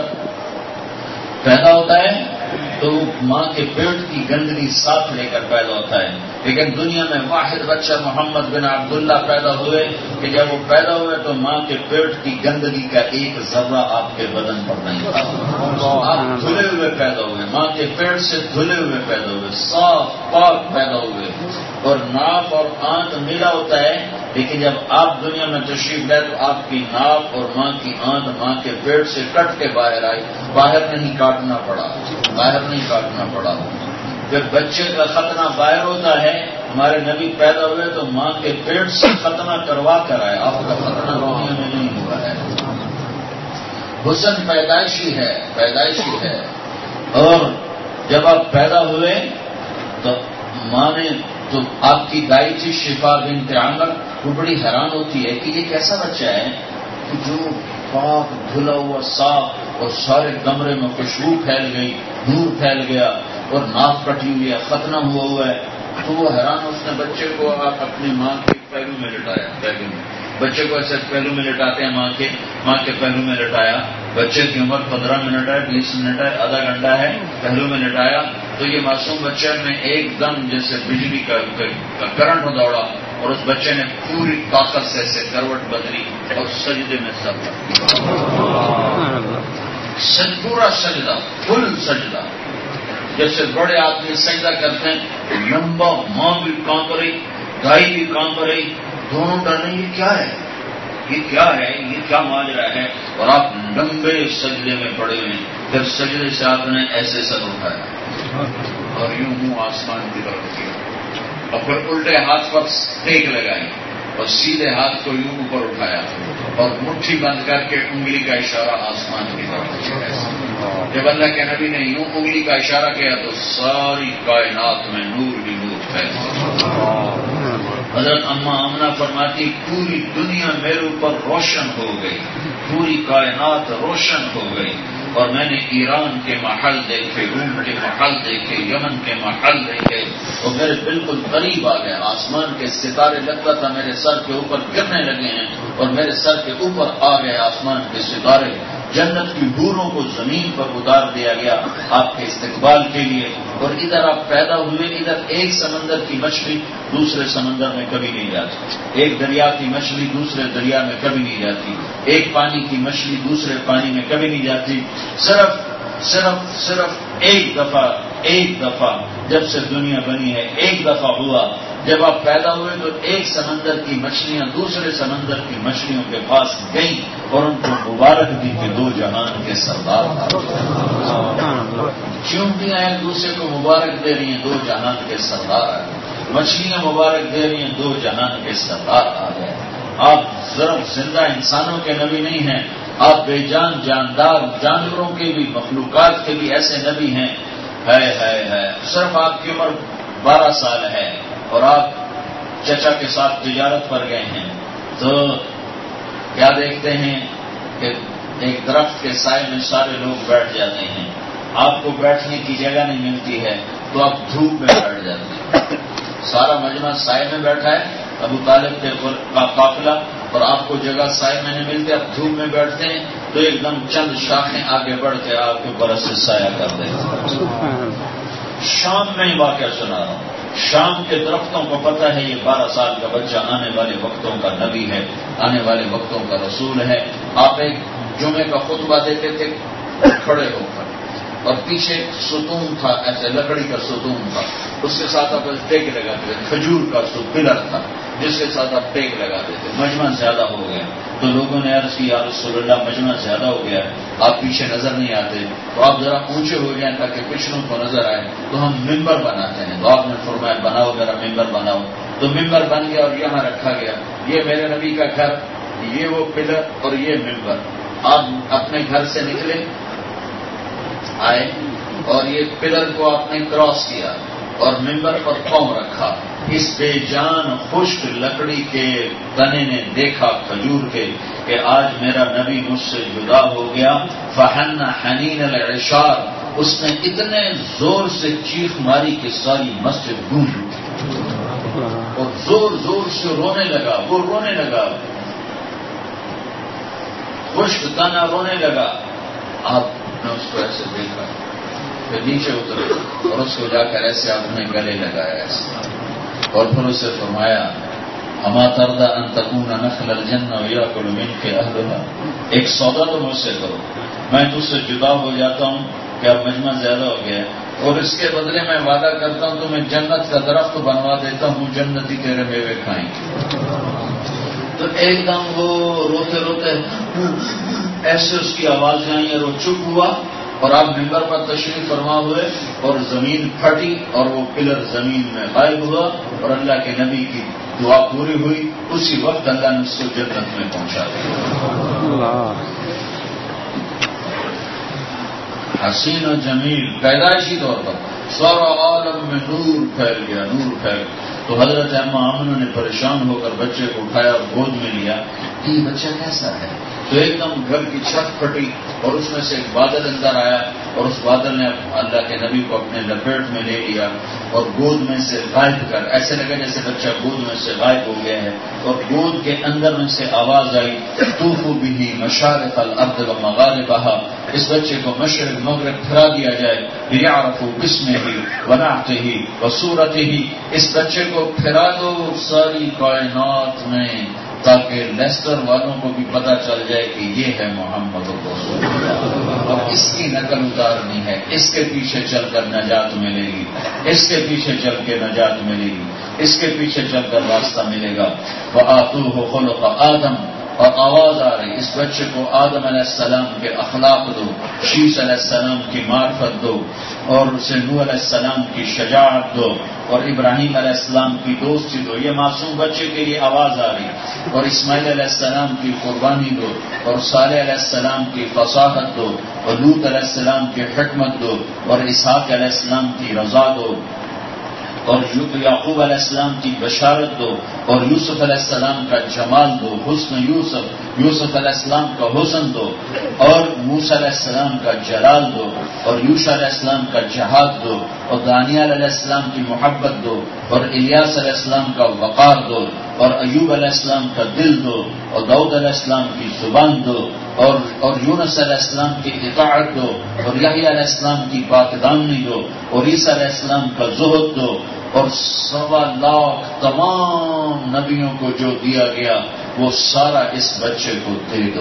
پیدا ہوتا ہے تو ماں کے پیٹ کی گندگی ساتھ لے کر پیدا ہوتا ہے، لیکن دنیا میں واحد بچہ محمد بن عبداللہ پیدا ہوئے کہ جب وہ پیدا ہوئے تو ماں کے پیٹ کی گندگی کا ایک ذرہ آپ کے بدن پر نہیں تھا، آپ دھلے ہوئے پیدا ہوئے، ماں کے پیٹ سے دھلے ہوئے پیدا ہوئے، صاف پاک پیدا ہوئے، اور ناک اور آنکھ ملا ہوتا ہے لیکن جب آپ دنیا میں تشریف لائے تو آپ کی ناک اور ماں کی آنکھ ماں کے پیٹ سے کٹ کے باہر آئی، باہر نہیں کاٹنا پڑا، باہر نہیں کاٹنا پڑا۔ جب بچے کا ختنہ باہر ہوتا ہے، ہمارے نبی پیدا ہوئے تو ماں کے پیٹ سے ختنہ کروا کر آئے، آپ کا ختنہ دنیا میں نہیں ہوا ہے۔ حسن پیدائشی ہے، پیدائشی ہے۔ اور جب آپ پیدا ہوئے تو ماں نے تو آپ کی دائی تھی شفا بنت عامر، وہ بڑی حیران ہوتی ہے کہ یہ کیسا بچہ ہے کہ جو پاک دھلا ہوا صاف اور سارے کمرے میں خوشبو پھیل گئی، نور پھیل گیا اور ناک کٹی ہوئی ہے، ختنہ ہوا ہوا ہے۔ تو وہ حیران، اس نے بچے کو آپ اپنی ماں کے پہلو میں لٹایا، پہلو میں بچے کو ایسے پہلو میں لٹاتے ہیں، ماں کے ماں کے پہلو میں لٹایا۔ بچے کی عمر پندرہ منٹ ہے، بیس منٹ ہے، آدھا گھنٹہ ہے، پہلو میں لٹایا تو یہ معصوم بچے میں ایک دم جیسے بجلی کا کرنٹ دوڑا اور اس بچے نے پوری طاقت سے ایسے کروٹ بدلی اور سجدے میں سر سج پورا سجدہ، فل سجدہ، جیسے بڑے آدمی سجدہ کرتے ہیں، لمبا، ماں بھی کام رہی، دائی بھی کام رہی، دونوں ڈرنے یہ کیا ہے، یہ کیا ہے، یہ کیا ماجرا ہے، اور آپ لمبے سجدے میں پڑے ہوئے ہیں۔ پھر سجدے سے آپ نے ایسے سر اٹھایا اور یوں منہ آسمان کی طرف کیا اور پھر الٹے ہاتھ پر ٹیک لگائی اور سیدھے ہاتھ کو یوں اوپر اٹھایا اور مٹھی بند کر کے انگلی کا اشارہ آسمان کی طرف کیا۔ جب اللہ کے نبی نے یوں انگلی کا اشارہ کیا تو ساری کائنات میں نور بھی نور پھیل گیا۔ حضرت اماں آمنہ فرماتی پوری دنیا میرے اوپر روشن ہو گئی، پوری کائنات روشن ہو گئی، اور میں نے ایران کے محل دیکھے، روم کے محل دیکھے، یمن کے محل دیکھے، اور میرے بالکل قریب آ گئے، آسمان کے ستارے لگتا تھا میرے سر کے اوپر گرنے لگے ہیں، اور میرے سر کے اوپر آ گئے آسمان کے ستارے۔ جنت کی حوروں کو زمین پر اتار دیا گیا آپ کے استقبال کے لیے، اور ادھر آپ پیدا ہوئے، ادھر ایک سمندر کی مچھلی دوسرے سمندر میں کبھی نہیں جاتی، ایک دریا کی مچھلی دوسرے دریا میں کبھی نہیں جاتی، ایک پانی کی مچھلی دوسرے پانی میں کبھی نہیں جاتی۔ صرف صرف صرف ایک دفعہ ایک دفعہ جب سے دنیا بنی ہے ایک دفعہ ہوا، جب آپ پیدا ہوئے تو ایک سمندر کی مچھلیاں دوسرے سمندر کی مچھلیوں کے پاس گئیں اور ان کو مبارک دی کہ دو جہان کے سردار چونٹیاں ایک دوسرے کو مبارک دے رہی ہیں، دو جہان کے سردار آ گئے، مچھلیاں مبارک دے رہی ہیں، دو جہان کے سردار آ گئے۔ آپ ضرب زندہ انسانوں کے نبی نہیں ہیں، آپ بے جان جاندار جانوروں کے بھی، مخلوقات کے بھی ایسے نبی ہیں۔ ہے ہے ہے صرف آپ کی عمر بارہ سال ہے اور آپ چچا کے ساتھ تجارت پر گئے ہیں تو کیا دیکھتے ہیں کہ ایک درخت کے سائے میں سارے لوگ بیٹھ جاتے ہیں، آپ کو بیٹھنے کی جگہ نہیں ملتی ہے تو آپ دھوپ میں بیٹھ جاتے ہیں۔ سارا مجمع سائے میں بیٹھا ہے، ابو طالب کے قافلہ، اور آپ کو جگہ سائے میں نہیں ملتی، آپ دھوپ میں بیٹھتے ہیں تو ایک دم چند شاخیں آگے بڑھ کے آپ کے اوپر سے سایہ کر دیں۔ شام میں ہی واقعہ سنا رہا ہوں، شام کے درختوں کو پتہ ہے یہ بارہ سال کا بچہ آنے والے وقتوں کا نبی ہے، آنے والے وقتوں کا رسول ہے۔ آپ ایک جمعے کا خطبہ دیتے تھے کھڑے ہو کر، اور پیچھے ستون تھا، ایسے لکڑی کا ستون تھا، اس کے ساتھ آپ ٹیک لگاتے تھے، کھجور کا پلر تھا جس کے ساتھ آپ ٹیک لگاتے تھے۔ مجمع زیادہ ہو گیا تو لوگوں نے عرض کی یا رسول اللہ مجمع زیادہ ہو گیا ہے، آپ پیچھے نظر نہیں آتے، تو آپ ذرا اونچے ہو جائیں تاکہ پچھلوں کو نظر آئے، تو ہم ممبر بناتے ہیں۔ تو آپ نے فرمایا بناؤ ذرا ممبر بناؤ، تو ممبر بن گیا اور یہاں رکھا گیا، یہ میرے نبی کا گھر، یہ وہ پلر اور یہ ممبر۔ آپ اپنے گھر سے نکلے آئے اور یہ پلر کو آپ نے کراس کیا اور ممبر پر پاؤں رکھا، اس بے جان خشک لکڑی کے تنے نے دیکھا کھجور کے کہ آج میرا نبی مجھ سے جدا ہو گیا۔ فحن حنین العشار، اس نے اتنے زور سے چیخ ماری کہ ساری مسجد گونج اٹھی اور زور زور سے رونے لگا، وہ رونے لگا، خشک تنا رونے لگا۔ آپ نے اس کو ایسے دیکھا، پھر نیچے اترے اور اس کو جا کر ایسے آپ نے گلے لگایا ایسے، اور پھر اسے فرمایا اما ترضى ان تكون نخل الجنة ويأكل منك اهلها، ایک سودا تو مجھ سے کرو، میں تجھ سے جدا ہو جاتا ہوں کہ اب مجمع زیادہ ہو گیا، اور اس کے بدلے میں وعدہ کرتا ہوں تمہیں جنت کا درخت بنوا دیتا ہوں، جنتی تیرے میوے کھائیں گے۔ تو ایک دم وہ روتے روتے ایسے اس کی آوازیں آئیں اور وہ چپ ہوا، اور آپ ممبر پر تشریف فرما ہوئے اور زمین پھٹی اور وہ پلر زمین میں غائب ہوا اور اللہ کے نبی کی دعا پوری ہوئی۔ اسی وقت اللہ نے اس کو جنت میں پہنچا دیا۔ حسین و جمیل پیدائشی طور پر سارا عالم میں نور پھیل گیا، نور پھیل گیا۔ تو حضرت اما آمنہ نے پریشان ہو کر بچے کو اٹھایا اور گود میں لیا کہ یہ بچہ کیسا ہے؟ تو ایک دم گھر کی چھت پھٹی اور اس میں سے ایک بادل اندر آیا اور اس بادل نے اللہ کے نبی کو اپنے لپیٹ میں لے لیا اور گود میں سے غائب کر، ایسے لگا جیسے بچہ گود میں سے غائب ہو گیا ہے، اور گود کے اندر میں سے آواز آئی طوفوا بہ مشارق الارض و مغاربہا، اس بچے کو مشرق مغرب پھرا دیا جائے، لیعرفوا باسمہ ونعتہ وصورتہ، اس بچے کو پھرا دو ساری کائنات میں تاکہ لیسٹر والوں کو بھی پتہ چل جائے کہ یہ ہے محمد رسول اللہ، اور اس کی نقل اتارنی ہے، اس کے پیچھے چل کر نجات ملے گی، اس کے پیچھے چل کے نجات ملے گی، اس کے پیچھے چل کر راستہ ملے گا۔ وآتوہ خلق آدم، اور آواز آ رہی اس بچے کو آدم علیہ السلام کے اخلاق دو، شیس علیہ السلام کی معرفت دو، اور اسے نوح علیہ السلام کی شجاعت دو، اور ابراہیم علیہ السلام کی دوستی دو۔ یہ معصوم بچے کے لیے آواز آ رہی، اور اسماعیل علیہ السلام کی قربانی دو، اور صالح علیہ السلام کی فصاحت دو، اور لوط علیہ السلام کی حکمت دو، اور اسحاق علیہ السلام کی رضا دو، اور یعقوب علیہ السلام کی بشارت دو، اور یوسف علیہ السلام کا جمال دو، حسن یوسف یوسف علیہ السلام کا حسن دو، اور موسیٰ علیہ السلام کا جلال دو، اور یوشع علیہ السلام کا جہاد دو، اور دانیال علیہ السلام کی محبت دو، اور الیاس علیہ السلام کا وقار دو، اور ایوب علیہ السلام کا دل دو، اور داؤد علیہ السلام کی زبان دو، اور اور یونس علیہ السلام کی اطاعت دو، اور یحییٰ علیہ السلام کی پاکدامنی دو، اور عیسیٰ علیہ السلام کا زہد دو، اور سوا لاکھ تمام نبیوں کو جو دیا گیا وہ سارا اس بچے کو دے دو۔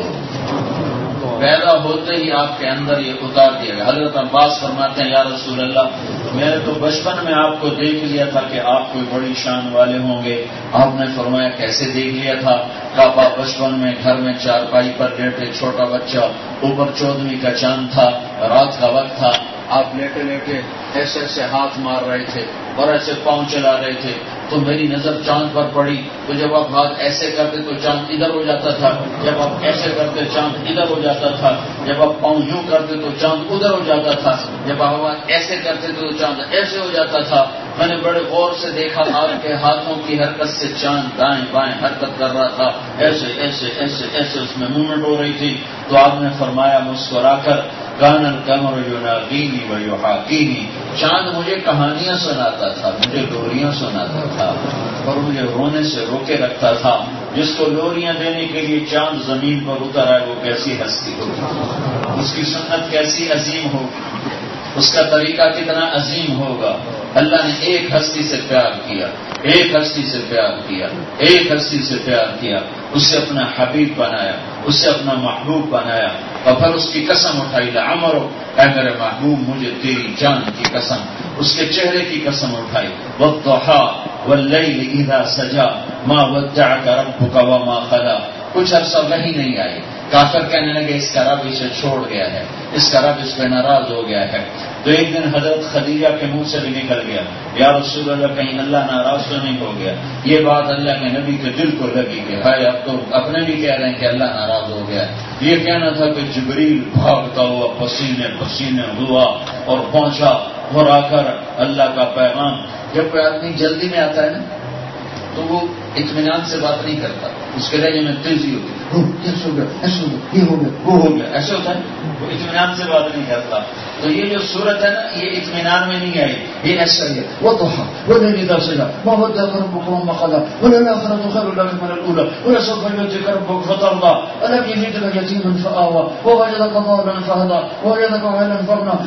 پیدا ہوتے ہی آپ کے اندر یہ اتار دیا گیا۔ حضرت عباس فرماتے ہیں یا رسول اللہ، میں نے تو بچپن میں آپ کو دیکھ لیا تھا کہ آپ کوئی بڑی شان والے ہوں گے۔ آپ نے فرمایا کیسے دیکھ لیا تھا؟ کہا بچپن میں گھر میں چارپائی پر لیٹے، چھوٹا بچہ، اوپر چودھویں کا چاند تھا، رات کا وقت تھا، آپ لیٹے لیٹے ایسے ایسے ہاتھ مار رہے تھے اور ایسے پاؤں چلا رہے تھے، تو میری نظر چاند پر پڑی، تو جب آپ ہاتھ ایسے کرتے تو چاند ادھر ہو جاتا تھا، جب آپ ایسے کرتے چاند ادھر ہو جاتا تھا، جب آپ پاؤں یوں کرتے تو چاند ادھر ہو جاتا تھا، جب آپ ایسے کرتے تو چاند ایسے ہو جاتا تھا۔ میں نے بڑے غور سے دیکھا آپ کے ہاتھوں کی حرکت سے چاند دائیں بائیں حرکت کر رہا تھا، ایسے ایسے ایسے ایسے اس میں موومنٹ ہو رہی تھی۔ تو آپ نے فرمایا مسکرا کر کان القمر یناغینی و یحاکینی، چاند مجھے کہانیاں سناتا تھا، مجھے لوریاں سناتا تھا اور مجھے رونے سے روکے رکھتا تھا۔ جس کو لوریاں دینے کے لیے چاند زمین پر اتر آئے وہ کیسی ہستی ہوگی، اس کی سنت کیسی عظیم ہوگی، اس کا طریقہ کتنا عظیم ہوگا۔ اللہ نے ایک ہستی سے پیار کیا، ایک ہستی سے پیار کیا، ایک ہستی سے پیار کیا، اسے اپنا حبیب بنایا، اسے اپنا محبوب بنایا، اور پھر اس کی قسم اٹھائی لعمرو، اے میرے محبوب مجھے تیری جان کی قسم، اس کے چہرے کی قسم اٹھائی، والضحی واللیل اذا سجا ما ودعک ربک وما خلا۔ کچھ عرصہ وحی نہیں آئی، کافر کہنے لگے اس کا رب اسے چھوڑ گیا ہے، اس کا رب اس پہ ناراض ہو گیا ہے۔ تو ایک دن حضرت خدیجہ کے منہ سے بھی نکل گیا یا رسول اللہ کہیں اللہ ناراض تو نہیں ہو گیا۔ یہ بات اللہ کے نبی کے دل کو لگی کہ ہائے اب تو اپنے بھی کہہ رہے ہیں کہ اللہ ناراض ہو گیا۔ یہ کہنا تھا کہ جبریل بھاگتا ہوا پسینے پسینے ہوا اور پہنچا اور آ کر اللہ کا پیغام، جب کوئی آدمی جلدی میں آتا ہے نا تو وہ اطمینان سے بات نہیں کرتا، اس کے لہجے میں تیزی ہوتی ہے، ایسے ہو گیا ایسے ہو گیا یہ ہو گیا وہ ہو گیا، ایسے ہوتا ہے، وہ اطمینان سے بات نہیں کرتا۔ تو یہ جو صورت ہے نا یہ اطمینان میں نہیں آئی، یہ ایسا ہی ہے، وہ تو ہاں وہ نہیں اذا سجا ما ودعک ربک وما قلى وللآخرة خير لك من الأولى ولسوف يعطيك ربك فترضى ألم يجدك يتيما فآوى ووجدك ضالا فهدى ووجدك عائلا فأغنى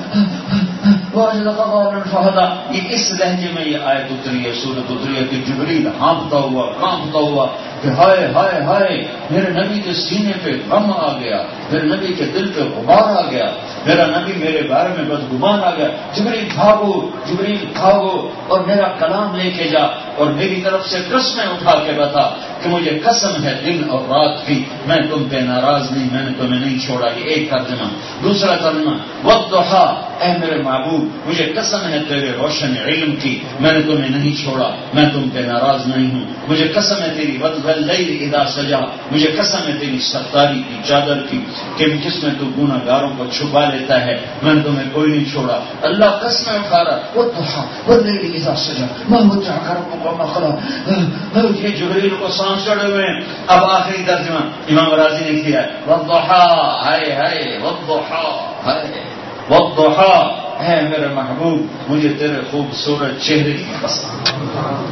ووجدك ضالا فهدى۔ یہ اس لہجے میں یہ آیت اتری ہے، سورت اتری ہے کہ جبریل ہانپتا ہوا کانپتا ہوا کہ ہائے ہائے ہائے میرے نبی کے سینے پہ غم آ گیا، میرے نبی کے دل پہ غبار آ گیا، میرا نبی میرے بارے میں بدگمان آ گیا، جبریل بھاگو جبریل بھاگو اور میرا کلام لے کے جا اور میری طرف سے قسمیں اٹھا کے بتا کہ مجھے قسم ہے دن اور رات کی میں تم پہ ناراض نہیں، میں نے تمہیں نہیں چھوڑا. یہ ایک ترجمہ. دوسرا ترجمہ والضحیٰ، اے میرے محبوب مجھے قسم ہے تیرے روشن علم کی، میں نے تمہیں نہیں چھوڑا، میں تم پہ ناراض نہیں ہوں. مجھے قسم ہے تیری واللیل اذا سجا، مجھے قسم ہے تیری ستاری کی چادر کی کہ جس میں تو گناہ گاروں کو چھپا لیتا ہے، میں نے تمہیں کوئی نہیں چھوڑا. اللہ قسمیں اٹھا رہا. والضحیٰ واللیل اذا سجا ما ودعک ربک وما قلی. یہ جبریل کو سانس چڑھے ہوئے ہیں. اب آخری ترجمہ امام راضی نے کیا والضحیٰ، ہائے ہائے والضحیٰ، ہائے والضحیٰ، اے میرے محبوب مجھے تیرے خوبصورت چہرے کی قسم.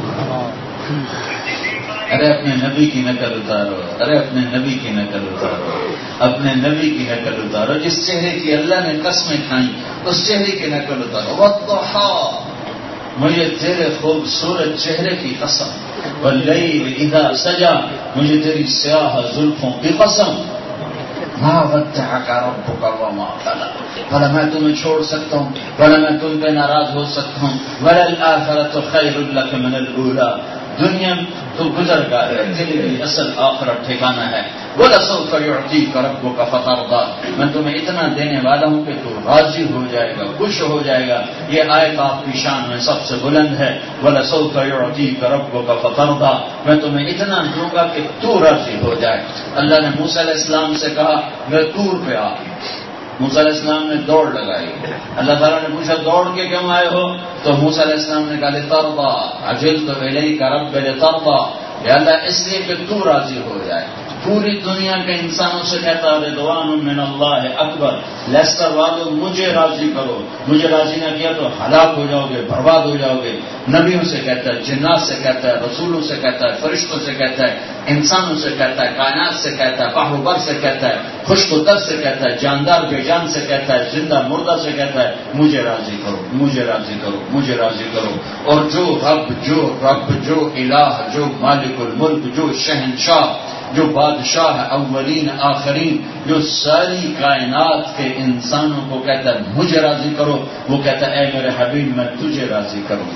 ارے اپنے نبی کی نقل اتارو، ارے اپنے نبی کی نقل اتارو، اپنے نبی کی نقل اتارو. جس چہرے کی اللہ نے قسمیں کھائیں اس چہرے کی نقل اتارو. والضحیٰ، مجھے تیرے خوبصورت چہرے کی قسم. واللیل اذا سجا، مجھے تیری سیاہ زلفوں کی قسم. ما ودعک ربک وما قلی، بھلا میں تمہیں چھوڑ سکتا ہوں، بھلا میں تم پہ ناراض ہو سکتا ہوں. وللآخرۃ خیر لک من الاولی، دنیا تو گزر گیا ہے، تیرے لیے اصل آخرت ٹھکانہ ہے. وَلَسَوْفَ يُعْطِيكَ رَبُّكَ فَتَرْضَىٰ، میں تمہیں اتنا دینے والا ہوں کہ تو راضی ہو جائے گا، خوش ہو جائے گا. یہ آیت آپ کی شان میں سب سے بلند ہے. وَلَسَوْفَ يُعْطِيكَ رَبُّكَ فَتَرْضَىٰ، میں تمہیں اتنا دوں گا کہ تو راضی ہو جائے. اللہ نے موسیٰ علیہ السلام سے کہا میں طور پہ آ. موسیٰ علیہ السلام نے دوڑ لگائی. اللہ تعالیٰ نے پوچھا دوڑ کے کیوں آئے ہو؟ تو موسیٰ علیہ السلام نے کہا لِتَرْضَىٰ عَجِلْتُ إِلَيْكَ رَبِّ لِتَرْضَىٰ، یا اللہ اس لیے کہ تو راضی ہو جائے. پوری دنیا کے انسانوں سے کہتا ہے رضوان من اللہ اکبر، لیسٹر والو مجھے راضی کرو، مجھے راضی نہ کیا تو ہلاک ہو جاؤ گے، برباد ہو جاؤ گے. نبیوں سے کہتا ہے، جنات سے کہتا ہے، رسولوں سے کہتا ہے، فرشتوں سے کہتا ہے، انسانوں سے کہتا ہے، کائنات سے کہتا ہے، بحر و بر سے کہتا ہے، خشک و تر سے کہتا ہے، جاندار بے جان سے کہتا ہے، زندہ مردہ سے کہتا ہے مجھے راضی کرو، مجھے راضی کرو، مجھے راضی کرو. اور جو رب جو رب جو الہ جو مالک الملک جو شہنشاہ جو بادشاہ ہے اولین آخرین، جو ساری کائنات کے انسانوں کو کہتا ہے مجھے راضی کرو، وہ کہتا ہے اے میرے حبیب میں تجھے راضی کروں.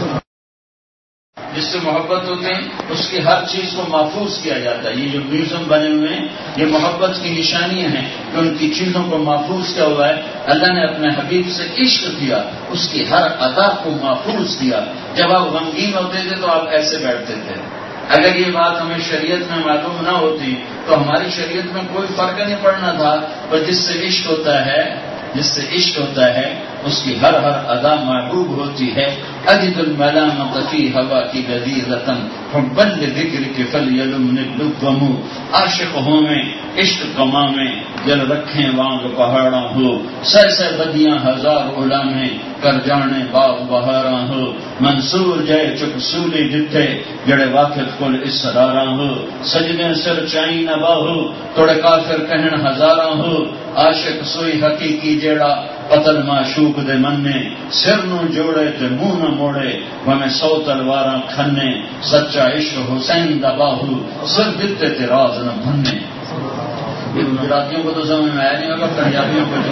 جس سے محبت ہوتی ہے اس کی ہر چیز کو محفوظ کیا جاتا ہے. یہ جو میوزیم بنے ہوئے ہیں یہ محبت کی نشانیاں ہیں کہ ان کی چیزوں کو محفوظ کیا ہوا ہے. اللہ نے اپنے حبیب سے عشق کیا، اس کی ہر ادا کو محفوظ کیا. جب آپ غمگین ہوتے تھے تو آپ ایسے بیٹھتے تھے. اگر یہ بات ہمیں شریعت میں معلوم نہ ہوتی تو ہماری شریعت میں کوئی فرق نہیں پڑنا تھا. پر جس سے عشق ہوتا ہے جس سے عشق ہوتا ہے اس کی ہر ہر ادا محبوب ہوتی ہے. اجد الملامۃ فی ہوا کی لذیذۃ حبا لذکرک فلیلمن اللبم، عاشق ہوں میں عشق کما میں دل رکھیں وانگ پہاڑاں ہو، سہ سہ بدیاں ہزار علامیں کر جانے باغ بہاراں ہو. منصور جے چپ سولی جتھے جڑے واقف کل اسراراں ہو، سجدے سر چائی نہ باہو توڑے کافر کہن ہزاراں ہو. عاشق سوئی حقیقی جیڑا قتل معشوق دے مننے، سر نو جوڑے تے منہ نہ موڑے ہمیں سو تلواراں کھنے. سچا عشق حسین دا باہو سر دتے تے راز نہ بھنے. یہ گجراتیوں کو تو سمجھ میں آیا نہیں ہوگا، پنجابیوں کو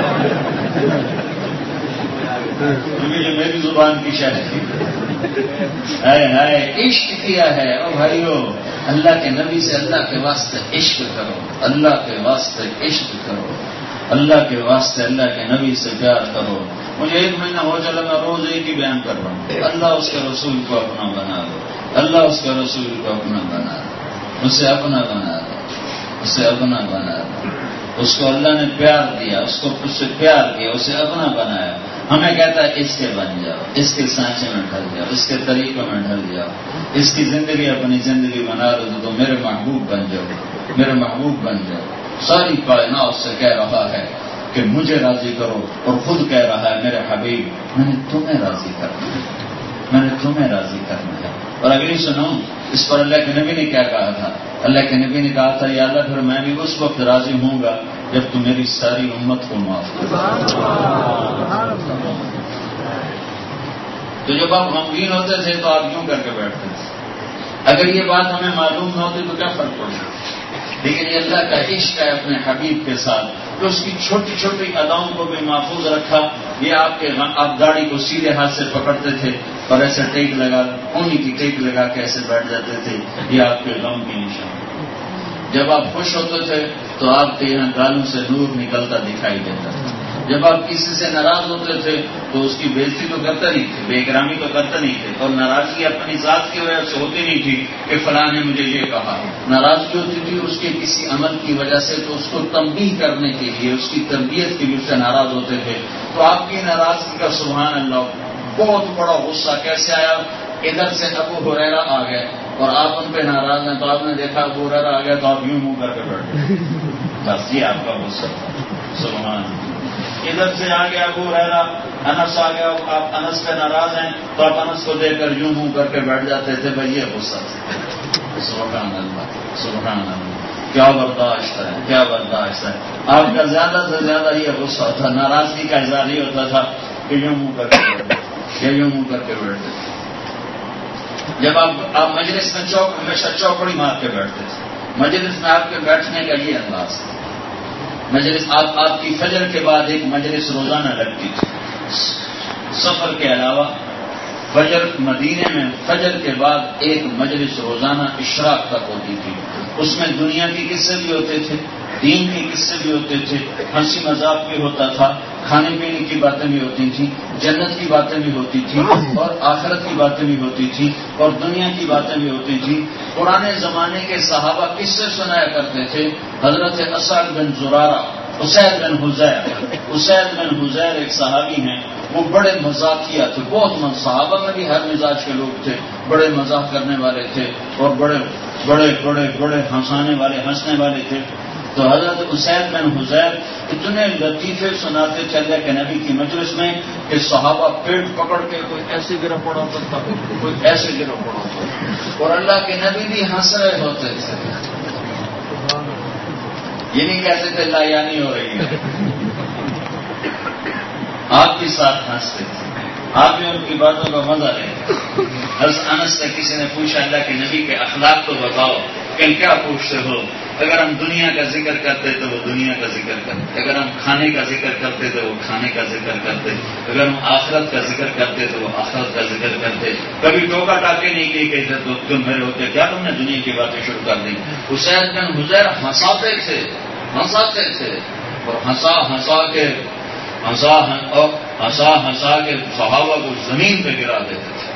کیونکہ جو میری زبان کی شاعری تھی. ہائے ہائے عشق کیا ہے او بھائیو. اللہ کے نبی سے اللہ کے واسطے عشق کرو، اللہ کے واسطے عشق کرو، اللہ کے واسطے اللہ کے نبی سے پیار کرو. مجھے ایک مہینہ ہو چلا میں روز ایک ہی بیان کر رہا ہوں. اللہ اس کے رسول کو اپنا بنا دو، اللہ اس کے رسول کو اپنا بنا دو، اسے اپنا بنا دو، اسے اپنا بنا دو. اس کو اللہ نے پیار دیا، اس کو اس سے پیار کیا، اسے اپنا بنایا. ہمیں کہتا ہے اس کے بن جاؤ، اس کے سانچے میں ڈھل جاؤ، اس کے طریقوں میں ڈھل جاؤ، اس کی زندگی اپنی زندگی بنا لو تو میرے محبوب بن جاؤ، میرے محبوب بن جاؤ. ساری کائنات سے کہہ رہا ہے کہ مجھے راضی کرو اور خود کہہ رہا ہے میرے حبیب میں نے تمہیں راضی کرنا ہے، میں نے تمہیں راضی کرنا ہے. اور اگلی سنو اس پر اللہ کے نبی نے کیا کہا تھا. اللہ کے نبی نے کہا تھا یا اللہ پھر میں بھی اس وقت راضی ہوں گا جب تم میری ساری امت کو معاف کرو. تو جب آپ غمگین ہوتے تھے تو آپ یوں کر کے بیٹھتے تھے. اگر یہ بات ہمیں معلوم نہ ہوتی تو کیا فرق پڑتا. لیکن یہ اللہ کا عشق ہے اپنے حبیب کے ساتھ. کہ اس کی چھوٹی چھوٹی اداؤں کو بھی محفوظ رکھا. یہ آپ کے آپ گاڑی کو سیدھے ہاتھ سے پکڑتے تھے اور ایسے ٹیک لگا اونی کی ٹیک لگا کے ایسے بیٹھ جاتے تھے. یہ آپ کے غم کی نشان. جب آپ خوش ہوتے تھے تو آپ کے یہاں گالوں سے نور نکلتا دکھائی دیتا تھا. جب آپ کسی سے ناراض ہوتے تھے تو اس کی بےزتی تو کرتے نہیں تھے, بے اکرامی تو کرتے نہیں تھے, اور ناراضگی اپنی ذات کی وجہ سے ہوتی نہیں تھی کہ فلاں نے مجھے یہ کہا. ناراضگی ہوتی تھی اس کے کسی عمل کی وجہ سے, تو اس کو تنبیہ کرنے کے لیے, اس کی تربیت کے لیے اس سے ناراض ہوتے تھے. تو آپ کی ناراضگی کا سبحان اللہ بہت بڑا غصہ کیسے آیا. ادھر سے ابو ہریرہ آ گئے اور آپ ان پہ ناراض ہیں, تو آپ نے دیکھا ابو ہریرہ آ گیا تو آپ یوں منہ کر کے بیٹھ گئے. بس یہ آپ کا غصہ تھا. سبحان اللہ. ادھر سے آ گیا ابو ہریرہ, انس آ گیا, آپ انس پہ ناراض ہیں تو آپ انس کو دیکھ کر یوں منہ کر کے بیٹھ جاتے تھے. بھائی یہ غصہ تھا. سبحان اللہ, سبحان اللہ. کیا برداشت ہے, کیا برداشت ہے. آپ کا زیادہ سے زیادہ یہ غصہ تھا, ناراضگی کا اظہار یہ ہوتا تھا کہ یوں منہ کر کے بیٹھتے, یا یوں منہ کر کے بیٹھتے تھے. جب آپ آپ مجلس میں چوک ہمیشہ چوکڑی مار کے بیٹھتے تھے. مجلس میں آپ کے بیٹھنے کا یہ انداز تھا. مجلس آپ آپ کی فجر کے بعد ایک مجلس روزانہ لگتی تھی. سفر کے علاوہ فجر مدینے میں فجر کے بعد ایک مجلس روزانہ اشراق تک ہوتی تھی. اس میں دنیا کی قصے بھی ہوتے تھے, دین کے قصے بھی ہوتے تھے, ہنسی مذاق بھی ہوتا تھا, کھانے پینے کی باتیں بھی ہوتی تھیں, جنت کی باتیں بھی ہوتی تھیں, اور آخرت کی باتیں بھی ہوتی تھیں, اور دنیا کی باتیں بھی ہوتی تھیں. پرانے زمانے کے صحابہ قصے سنایا کرتے تھے. حضرت اسعد بن زرارہ, اسید بن حزیر, اسید بن حزیر ایک صحابی ہیں, وہ بڑے مزاحیہ تھے. بہت صحابہ میں بھی ہر مزاج کے لوگ تھے, بڑے مزاح کرنے والے تھے اور بڑے بڑے بڑے بڑے ہنسانے والے ہنسنے والے تھے. تو حضرت اسید بن حزیر اتنے لطیفے سناتے چلے کہ نبی کی مجلس میں کہ صحابہ پیٹ پکڑ کے کوئی ایسے گرا پڑا ہوتا تھا, کوئی ایسے گرا پڑا ہوتا تھا, اور اللہ کے نبی بھی ہنس رہے ہوتے تھے. یہ نہیں کہتے تھے لا یعنی ہو رہی ہے, آپ بھی ساتھ ہنستے تھے, آپ بھی ان کی باتوں کا مزہ لیں. حضرت انس سے کسی نے پوچھا اللہ کے نبی کے اخلاق تو بتاؤ. کہ کیا پوچھتے ہو؟ اگر ہم دنیا کا ذکر کرتے تو وہ دنیا کا ذکر کرتے, اگر ہم کھانے کا ذکر کرتے تو وہ کھانے کا ذکر کرتے, اگر ہم آخرت کا ذکر کرتے تو وہ آخرت کا ذکر کرتے. کبھی ٹوکا ٹاکے نہیں کیے کہتے تو تم میرے ہوتے کیا تم نے دنیا کی باتیں شروع کر دی. اسید بن حزیر ہنساتے تھے, ہنساتے تھے, اور ہنسا ہنسا کے ہنسا اور ہنسا ہنسا کے صحابہ کو زمین پہ گرا دیتے تھے.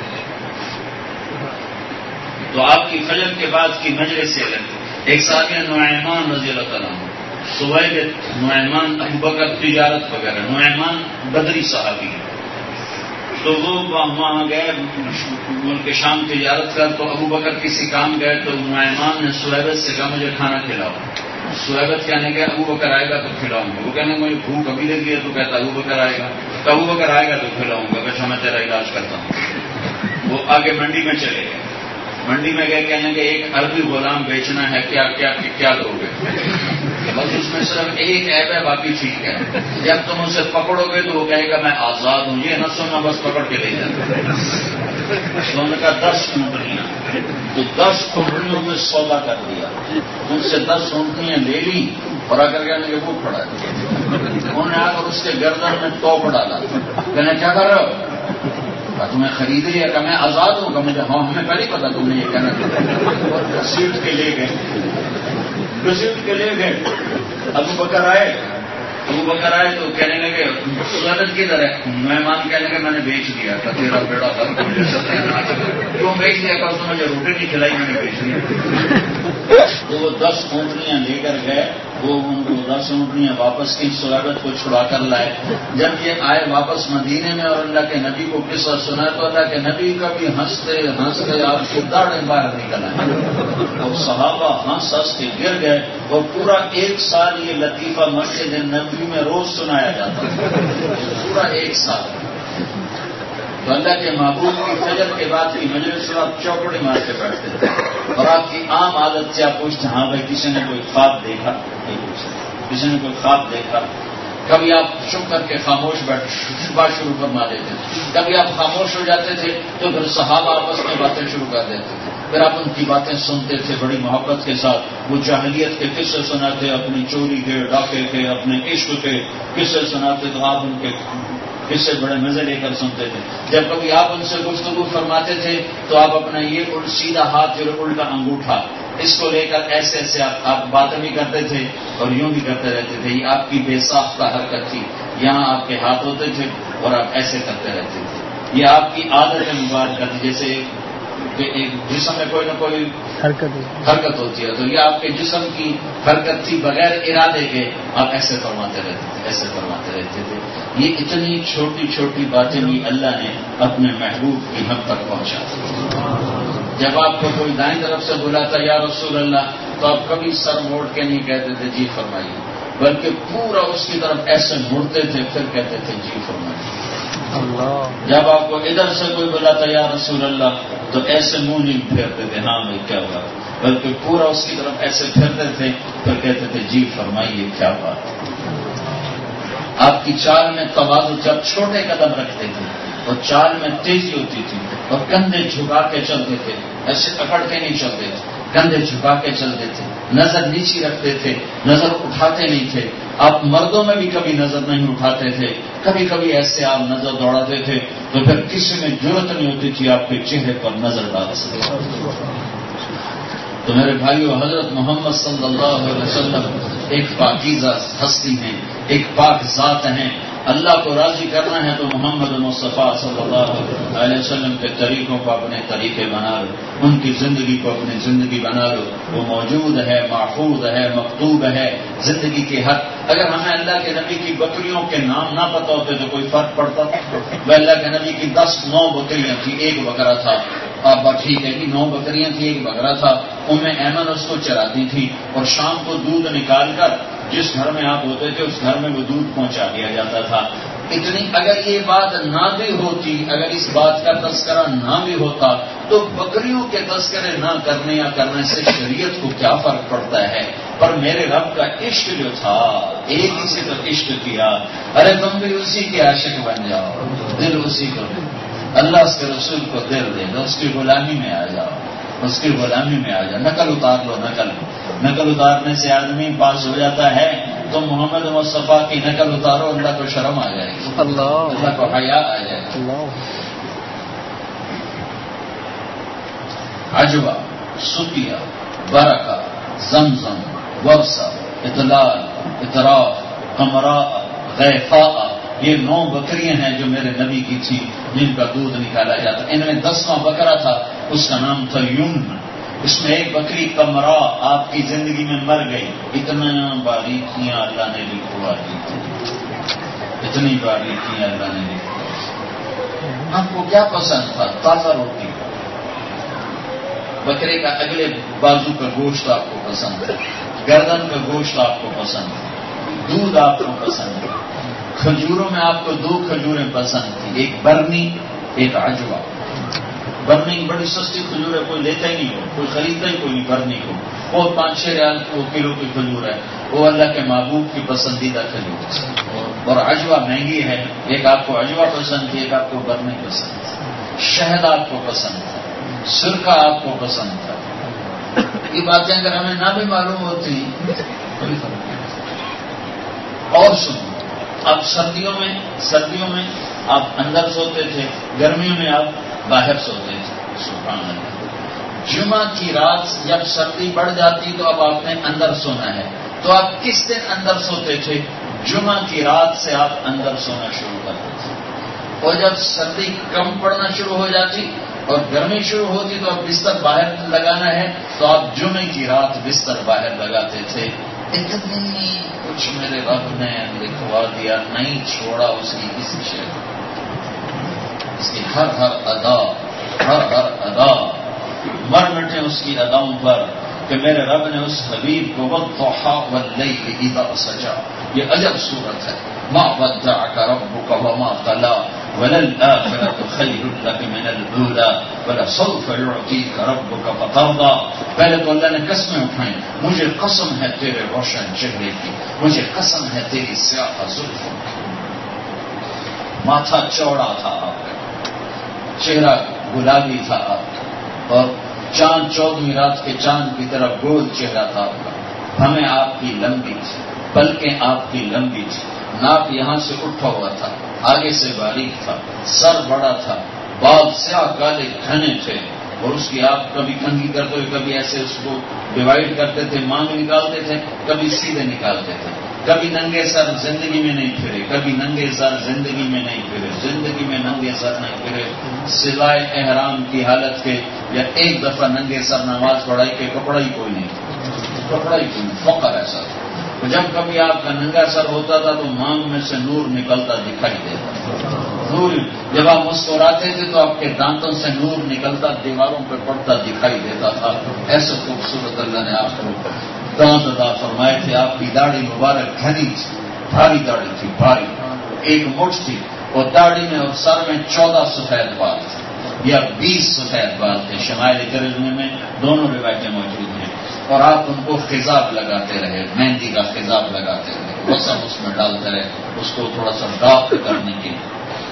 تو آپ کی فجر کے بعد کی مجلس سے لگتی. ایک صاحب نعیمان رضی اللہ تعالیٰ صبح نعیمان ابو بکر تجارت وغیرہ, نعیمان بدری صحابی, تو وہ وہاں گئے ملک شام تجارت کر. تو ابو بکر کسی کام گئے تو نعیمان نے سہیبت سے کہا مجھے کھانا کھلاؤ. سہیبت کہنے کے ابو بکر آئے گا تو کھلاؤں گا. وہ کہنے مجھے بھوک ابھی لگی ہے, تو کہتا ابو بکر آئے گا, تو ابو بکر آئے گا تو کھلاؤں گا. اچھا میں تیرا علاج کرتا ہوں. وہ آگے منڈی میں چلے گئے. منڈی میں گئے, کہنے کہ ایک عربی غلام بیچنا ہے, کیا کیا کیا دو گے؟ بس اس میں صرف ایک عیب ہے, باقی ٹھیک ہے. جب تم اسے پکڑو گے تو وہ کہے گا میں آزاد ہوں. یہ نہ سونا بس پکڑ کے لے جاتا. سونے کا دس اونٹنیاں, تو دس اونٹنیوں میں سودا کر دیا. ان سے دس اونٹنیاں لے لی اور آ کر کہنے کے بھوک پڑا دیا. انہوں نے آ کر اس کے گردن میں توپ ڈالا. کہنے کیا کر رہے ہو؟ تمہیں خرید لیا کہ میں آزاد ہوں گا. مجھے ہاں ہمیں پہلے پتا تم نے یہ کہنا تھا. سیٹ کے لے گئے, سیٹ کے لے گئے. ابو بکر آئے, ابو بکر آئے تو کہنے لگے سہیبت کدھر ہے؟ مہمان کہنے لگے میں نے بیچ دیا تھا, تیرا بیڑا کر کیوں بیچ دیا؟ کر تو مجھے روٹی نہیں کھلائی, میں نے بیچ دیا. تو وہ دس اونٹنیاں لے کر گئے. وہ ان کو دس اونٹنیاں واپس کی, سہیبت کو چھڑا کر لائے. جب یہ آئے واپس مدینے میں اور اللہ کے نبی کو قصہ سنا تو اللہ کے نبی کا بھی ہنستے ہنستے آپ کی داڑھیں باہر نکل آئے اور صحابہ ہنس ہنس کے گر گئے. اور پورا ایک سال یہ لطیفہ مسجد نبوی میں روز سنایا جاتا تھا, پورا ایک سال. تو اللہ کے محبوب کی فجر کے بعد کی مجلس میں آپ چوکڑی مار کے بیٹھتے تھے, اور آپ کی عام عادت سے آپ پوچھتے ہاں بھائی کسی نے کوئی خواب دیکھا؟ کسی نے کوئی خواب دیکھا؟ کبھی آپ چپ کر کے خاموش بیٹھ بات شروع فرما دیتے تھے، کبھی آپ خاموش ہو جاتے تھے تو پھر صحابہ آپس میں باتیں شروع کر دیتے تھے، پھر آپ ان کی باتیں سنتے تھے بڑی محبت کے ساتھ، وہ جاہلیت کے قصے سناتے، اپنی چوری کے، ڈاکے کے، اپنے عشق کے قصے سناتے، تو آپ ان کے قصے بڑے مزے لے کر سنتے تھے۔ جب کبھی آپ ان سے گفتگو فرماتے تھے تو آپ اپنا یہ سیدھا ہاتھ جو الٹا انگوٹھا اس کو لے کر ایسے ایسے آپ, آپ باتیں بھی کرتے تھے اور یوں بھی کرتے رہتے تھے، یہ آپ کی بے ساختہ حرکت تھی، یہاں آپ کے ہاتھ ہوتے تھے اور آپ ایسے کرتے رہتے تھے، یہ آپ کی عادت مبارکہ تھی، جیسے ایک جسم میں کوئی نہ کوئی حرکت حرکت ہوتی ہے تو یہ آپ کے جسم کی حرکت تھی، بغیر ارادے کے آپ ایسے فرماتے رہتے تھے، ایسے فرماتے رہتے تھے۔ یہ اتنی چھوٹی چھوٹی باتیں بھی اللہ نے اپنے محبوب کی حد تک پہنچا دی۔ جب آپ کو کوئی دائیں طرف سے بلاتا یا رسول اللہ تو آپ کبھی سر موڑ کے نہیں کہتے تھے جی فرمائیے، بلکہ پورا اس کی طرف ایسے مڑتے تھے پھر کہتے تھے جی فرمائیے۔ جب آپ کو ادھر سے کوئی بلاتا یا رسول اللہ تو ایسے منہ نہیں پھیرتے تھے ہاں میں کیا ہوا، بلکہ پورا اس کی طرف ایسے پھیرتے تھے پھر کہتے تھے جی فرمائیے کیا بات۔ آپ کی چال میں تواضع، جب چھوٹے قدم رکھتے تھے اور چال میں تیزی ہوتی تھی اور کندھے جھکا کے چلتے تھے، ایسے اکڑ کے نہیں چلتے تھے، کندھے جھکا کے چلتے تھے، نظر نیچی رکھتے تھے، نظر اٹھاتے نہیں تھے۔ آپ مردوں میں بھی کبھی نظر نہیں اٹھاتے تھے، کبھی کبھی ایسے آپ نظر دوڑاتے تھے تو پھر کسی میں جرأت نہیں ہوتی تھی آپ کے چہرے پر نظر ڈال سکے۔ تو میرے بھائیو، حضرت محمد صلی اللہ علیہ وسلم ایک پاکیزہ ہستی ہیں، ایک پاک ذات ہیں۔ اللہ کو راضی کرنا ہے تو محمد مصطفیٰ صلی اللہ علیہ وسلم کے طریقوں کو اپنے طریقے بنا لو، ان کی زندگی کو اپنی زندگی بنا لو۔ وہ موجود ہے، محفوظ ہے، مکتوب ہے زندگی کے حق۔ اگر ہمیں اللہ کے نبی کی بکریوں کے نام نہ پتہ ہوتے تو کوئی فرق پڑتا؟ وہ اللہ کے نبی کی دس نو بکریاں تھی، ایک بکرا تھا، اب ٹھیک ہے کہ نو بکریاں تھی ایک بکرا تھا، ام ایمن اس کو چراتی تھی اور شام کو دودھ نکال کر جس گھر میں آپ ہوتے تھے اس گھر میں وہ دودھ پہنچا دیا جاتا تھا۔ اتنی اگر یہ بات نہ بھی ہوتی، اگر اس بات کا تذکرہ نہ بھی ہوتا تو بکریوں کے تذکرے نہ کرنے یا کرنے سے شریعت کو کیا فرق پڑتا ہے؟ پر میرے رب کا عشق جو تھا، ایک ہی سے تو عشق کیا، ارے تم بھی اسی کے عاشق بن جاؤ، دل اسی کو دے، اللہ اس کے رسول کو دل دے دو، اس کی غلامی میں آ جاؤ، اس کی غلامی میں آ جاؤ، نقل اتار لو، نقل نقل اتارنے سے آدمی پاس ہو جاتا ہے، تو محمد مصطفیٰ کی نقل اتارو، اللہ کو شرم آ جائے گی، اللہ کو حیا آ جائے گی۔ عجوہ، ستیہ، برکہ، زمزم، ورثہ، اطلال، اطراف، قمراء، غیفاء، یہ نو بکریاں ہیں جو میرے نبی کی تھی جن کا دودھ نکالا جاتا۔ ان میں دسواں بکرا تھا، اس کا نام تھا یمن۔ اس میں ایک بکری قمراء آپ کی زندگی میں مر گئی، اتنا باریکیاں اللہ نے لکھوا دی تھی، اتنی باریکیاں اللہ نے لکھوا۔ آپ کو کیا پسند تھا؟ تازہ روٹی، بکرے کا اگلے بازو کا گوشت آپ کو پسند ہے، گردن کا گوشت آپ کو پسند ہے، دودھ آپ کو پسند ہے، کھجوروں میں آپ کو دو کھجوریں پسند تھی، ایک برنی ایک عجوہ۔ برنی بڑی سستی کھجور ہے، کوئی لیتا ہی نہیں ہو، کوئی خریدتا ہی کوئی نہیں برنی کو، وہ پانچ چھ ریال کو کلو کی کھجور ہے، وہ اللہ کے محبوب کی پسندیدہ کھجور ہے۔ اور عجوہ مہنگی ہے، ایک آپ کو عجوہ پسند تھی، ایک آپ کو برنی پسند تھی، شہد آپ کو پسند تھا، سرکہ آپ کو پسند تھا۔ یہ باتیں اگر ہمیں نہ بھی معلوم ہوتی کوئی فرق نہیں۔ اور سنو، اب سردیوں میں سردیوں میں آپ اندر سوتے تھے، گرمیوں میں آپ باہر سوتے تھے، سبحان اللہ۔ جمعہ کی رات جب سردی بڑھ جاتی تو اب آپ نے اندر سونا ہے، تو آپ کس دن اندر سوتے تھے؟ جمعہ کی رات سے آپ اندر سونا شروع کرتے تھے، اور جب سردی کم پڑنا شروع ہو جاتی اور گرمی شروع ہوتی تو اب بستر باہر لگانا ہے تو آپ جمعے کی رات بستر باہر لگاتے تھے۔ اتنی کچھ میرے رب نے لکھوا دیا، نہیں چھوڑا اس کی کسی شے، اس کی ہر ہر ادا ہر ہر ادا مر مٹے اس کی اداؤں پر کہ میرے رب نے اس حبیب کو والضحی واللیل اذا سجا، یہ عجب صورت ہے۔ ما ودعک ربک وما قلی، وَلَلْآخِرَةُ خَيْرٌ لَكَ مِنَ الْأُولَىٰ وَلَسَوْفَ يُعْطِيكَ رَبُّكَ فَتَرْضَىٰ. پہلے تو اللہ نے قسمیں اٹھائیں، مجھے قسم ہے تیرے روشن چہرے کی، مجھے قسم ہے تیری سیاہ زلفوں کی. ماتھا چوڑا تھا آپ کا، چہرہ گلابی تھا آپ کا، اور چاند چودہویں رات کے چاند کی طرح گول چہرہ تھا آپ کا. ہمیں آپ کی لمبی تھی، پلکیں آپ کی لمبی تھی، ناک یہاں سے اٹھا ہوا تھا، آگے سے باریک تھا، سر بڑا تھا، بال سیاہ کالے گھنے تھے، اور اس کی آپ کبھی کنگھی کرتے ہوئے کبھی ایسے اس کو ڈیوائڈ کرتے تھے، مانگ نکالتے تھے، کبھی سیدھے نکالتے تھے. کبھی ننگے سر زندگی میں نہیں پھرے، کبھی ننگے سر زندگی میں نہیں پھرے، زندگی میں ننگے سر نہیں پھرے سوائے احرام کی حالت کے، یا ایک دفعہ ننگے سر نماز پڑھائی کے کپڑا ہی کوئی نہیں، کپڑا ہی کوئی نہیں، فقر ایسا تھا. جب کبھی آپ کا ننگا سر ہوتا تھا تو مانگ میں سے نور نکلتا دکھائی دیتا نور. جب آپ مسکراتے تھے تو آپ کے دانتوں سے نور نکلتا دیواروں پہ پڑتا دکھائی دیتا تھا. ایسے خوبصورت اللہ نے آپ کو دانت عطا فرمائے تھے. آپ کی داڑھی مبارک گھنی تھی، بھاری داڑھی تھی، بھاری، ایک مٹھ تھی، اور داڑھی میں اور سر میں چودہ سفید بال تھے یا بیس سفید بال تھے. شمائل ترجمے میں دونوں روایتیں موجود ہیں. اور آپ ان کو خضاب لگاتے رہے، مہندی کا خضاب لگاتے رہے، وسم اس میں ڈالتے رہے اس کو تھوڑا سا ڈارک کرنے کے لیے.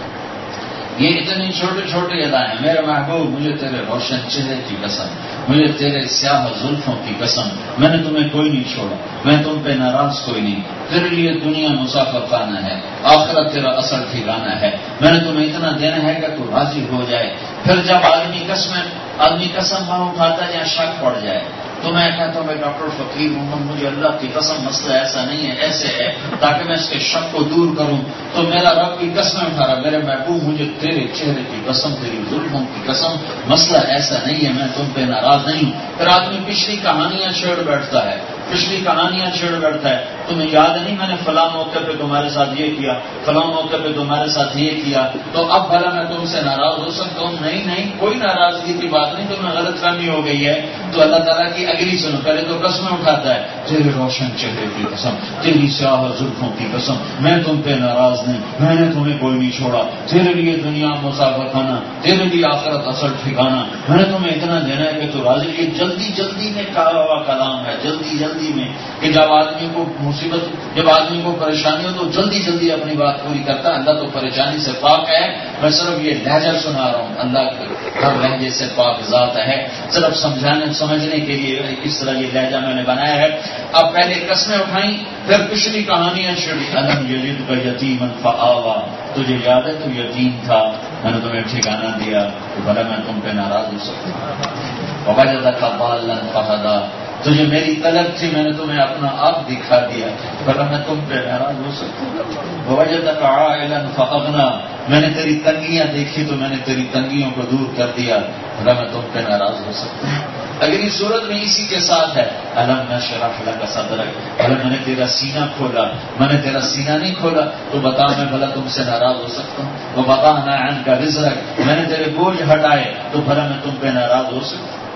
یہ اتنی چھوٹی چھوٹی ادائیں. میرے محبوب، مجھے تیرے روشن چہرے کی قسم، مجھے تیرے سیاہ زلفوں کی قسم، میں نے تمہیں کوئی نہیں چھوڑا، میں تم پہ ناراض کوئی نہیں. تیرے لیے دنیا مسافر خانہ ہے، آخرت تیرا اصل ٹھکانہ ہے. میں نے تمہیں اتنا دینا ہے کہ تو راضی ہو جائے. پھر جب آدمی قسم آدمی قسم وہاں اٹھاتا ہے جہاں شک پڑ جائے تو میں کہتا ہوں میں ڈاکٹر فقیر محمد، مجھے اللہ کی قسم مسئلہ ایسا نہیں ہے، ایسے ہے، تاکہ میں اس کے شک کو دور کروں. تو میرا رب کی قسمیں اٹھا رہا، میرے محبوب مجھے تیرے چہرے کی قسم، تیری زلفوں کی قسم، مسئلہ ایسا نہیں ہے، میں تم پہ ناراض نہیں ہوں. پھر آدمی پچھلی کہانیاں چھیڑ بیٹھتا ہے، پچھلی کہانیاں چھیڑ بیٹھتا ہے. تمہیں یاد نہیں میں نے فلاں موقع پہ تمہارے ساتھ یہ کیا، فلاں موقع پہ تمہارے ساتھ یہ کیا، تو اب بھلا میں تم سے ناراض ہو سکتا ہوں؟ نہیں نہیں، کوئی ناراضگی کی بات نہیں، تمہیں غلط فہمی ہو گئی ہے. تو اللہ تعالیٰ کی اگلی سنو، پہلے تو قسمیں اٹھاتا ہے، تیرے روشن چہرے کی قسم، تیری سیاہ زلفوں کی قسم، میں تم پہ ناراض نہیں، میں نے تمہیں کوئی نہیں چھوڑا. تیرے لیے دنیا مسافر خانہ، تیرے لیے آخرت اصل ٹھکانہ. میں نے تمہیں اتنا دینا ہے کہ تو راضی. یہ جلدی جلدی میں کہا ہوا کلام ہے، جلدی جلدی میں، کہ جب آدمی کو مصیبت، جب آدمی کو پریشانی ہو تو جلدی جلدی اپنی بات پوری کرتا ہے. اللہ تو پریشانی سے پاک ہے. میں صرف یہ لہجہ سنا رہا ہوں، اللہ ہر لہجے سے پاک ذات ہے. صرف سمجھانے سمجھنے کے لیے اس طرح یہ لہجہ میں نے بنایا ہے. اب پہلے قسمیں اٹھائیں، پھر پچھلی کہانیاں چھڑی. الم یلد کا یتیما فآوا، تجھے یاد ہے تو یتیم تھا، میں نے تمہیں ٹھکانہ دیا، تو بھلا میں تم پہ ناراض ہو سکتا ہوں. ووجدک ضالا فہدی، تجھے میری طلب تھی، میں نے تمہیں اپنا آپ دکھا دیا، بھلا میں تم پہ ناراض ہو سکتا ہوں. ووجدک عائلا فاغنی، میں نے تیری تنگیاں دیکھی تو میں نے تیری تنگیوں کو دور کر دیا، بھلا میں تم پہ ناراض ہو سکتا ہوں. اگلی صورت میں اسی کے ساتھ ہے، الم نشرح لک صدرک، بھلا میں نے تیرا سینہ کھولا، میں نے تیرا سینہ نہیں کھولا تو بتا میں بھلا تم سے ناراض ہو سکتا ہوں. ووضعنا عنک وزرک، میں نے تیرے بوجھ ہٹائے تو بھلا میں تم پہ ناراض ہو سکتا ہوں.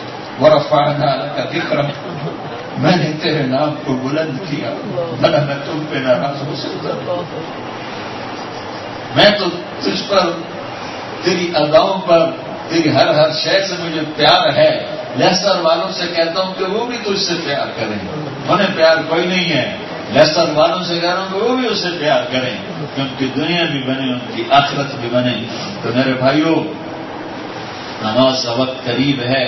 ورفعنا لک ذکرک، میں نے تیرے نام کو بلند کیا، بھلا میں تم پہ ناراض ہو سکتا ہوں. میں تو تجھ پر، تیری اداؤں پر، تیری ہر ہر شے سے مجھے پیار ہے. لیسر والوں سے کہتا ہوں کہ وہ بھی تجھ سے پیار کریں، انہیں پیار کوئی نہیں ہے. لیسر والوں سے کہہ رہا ہوں کہ وہ بھی اس سے پیار کریں، کیونکہ دنیا بھی بنے، ان کی آخرت بھی بنے. تو میرے بھائیوں، نماز کا وقت قریب ہے.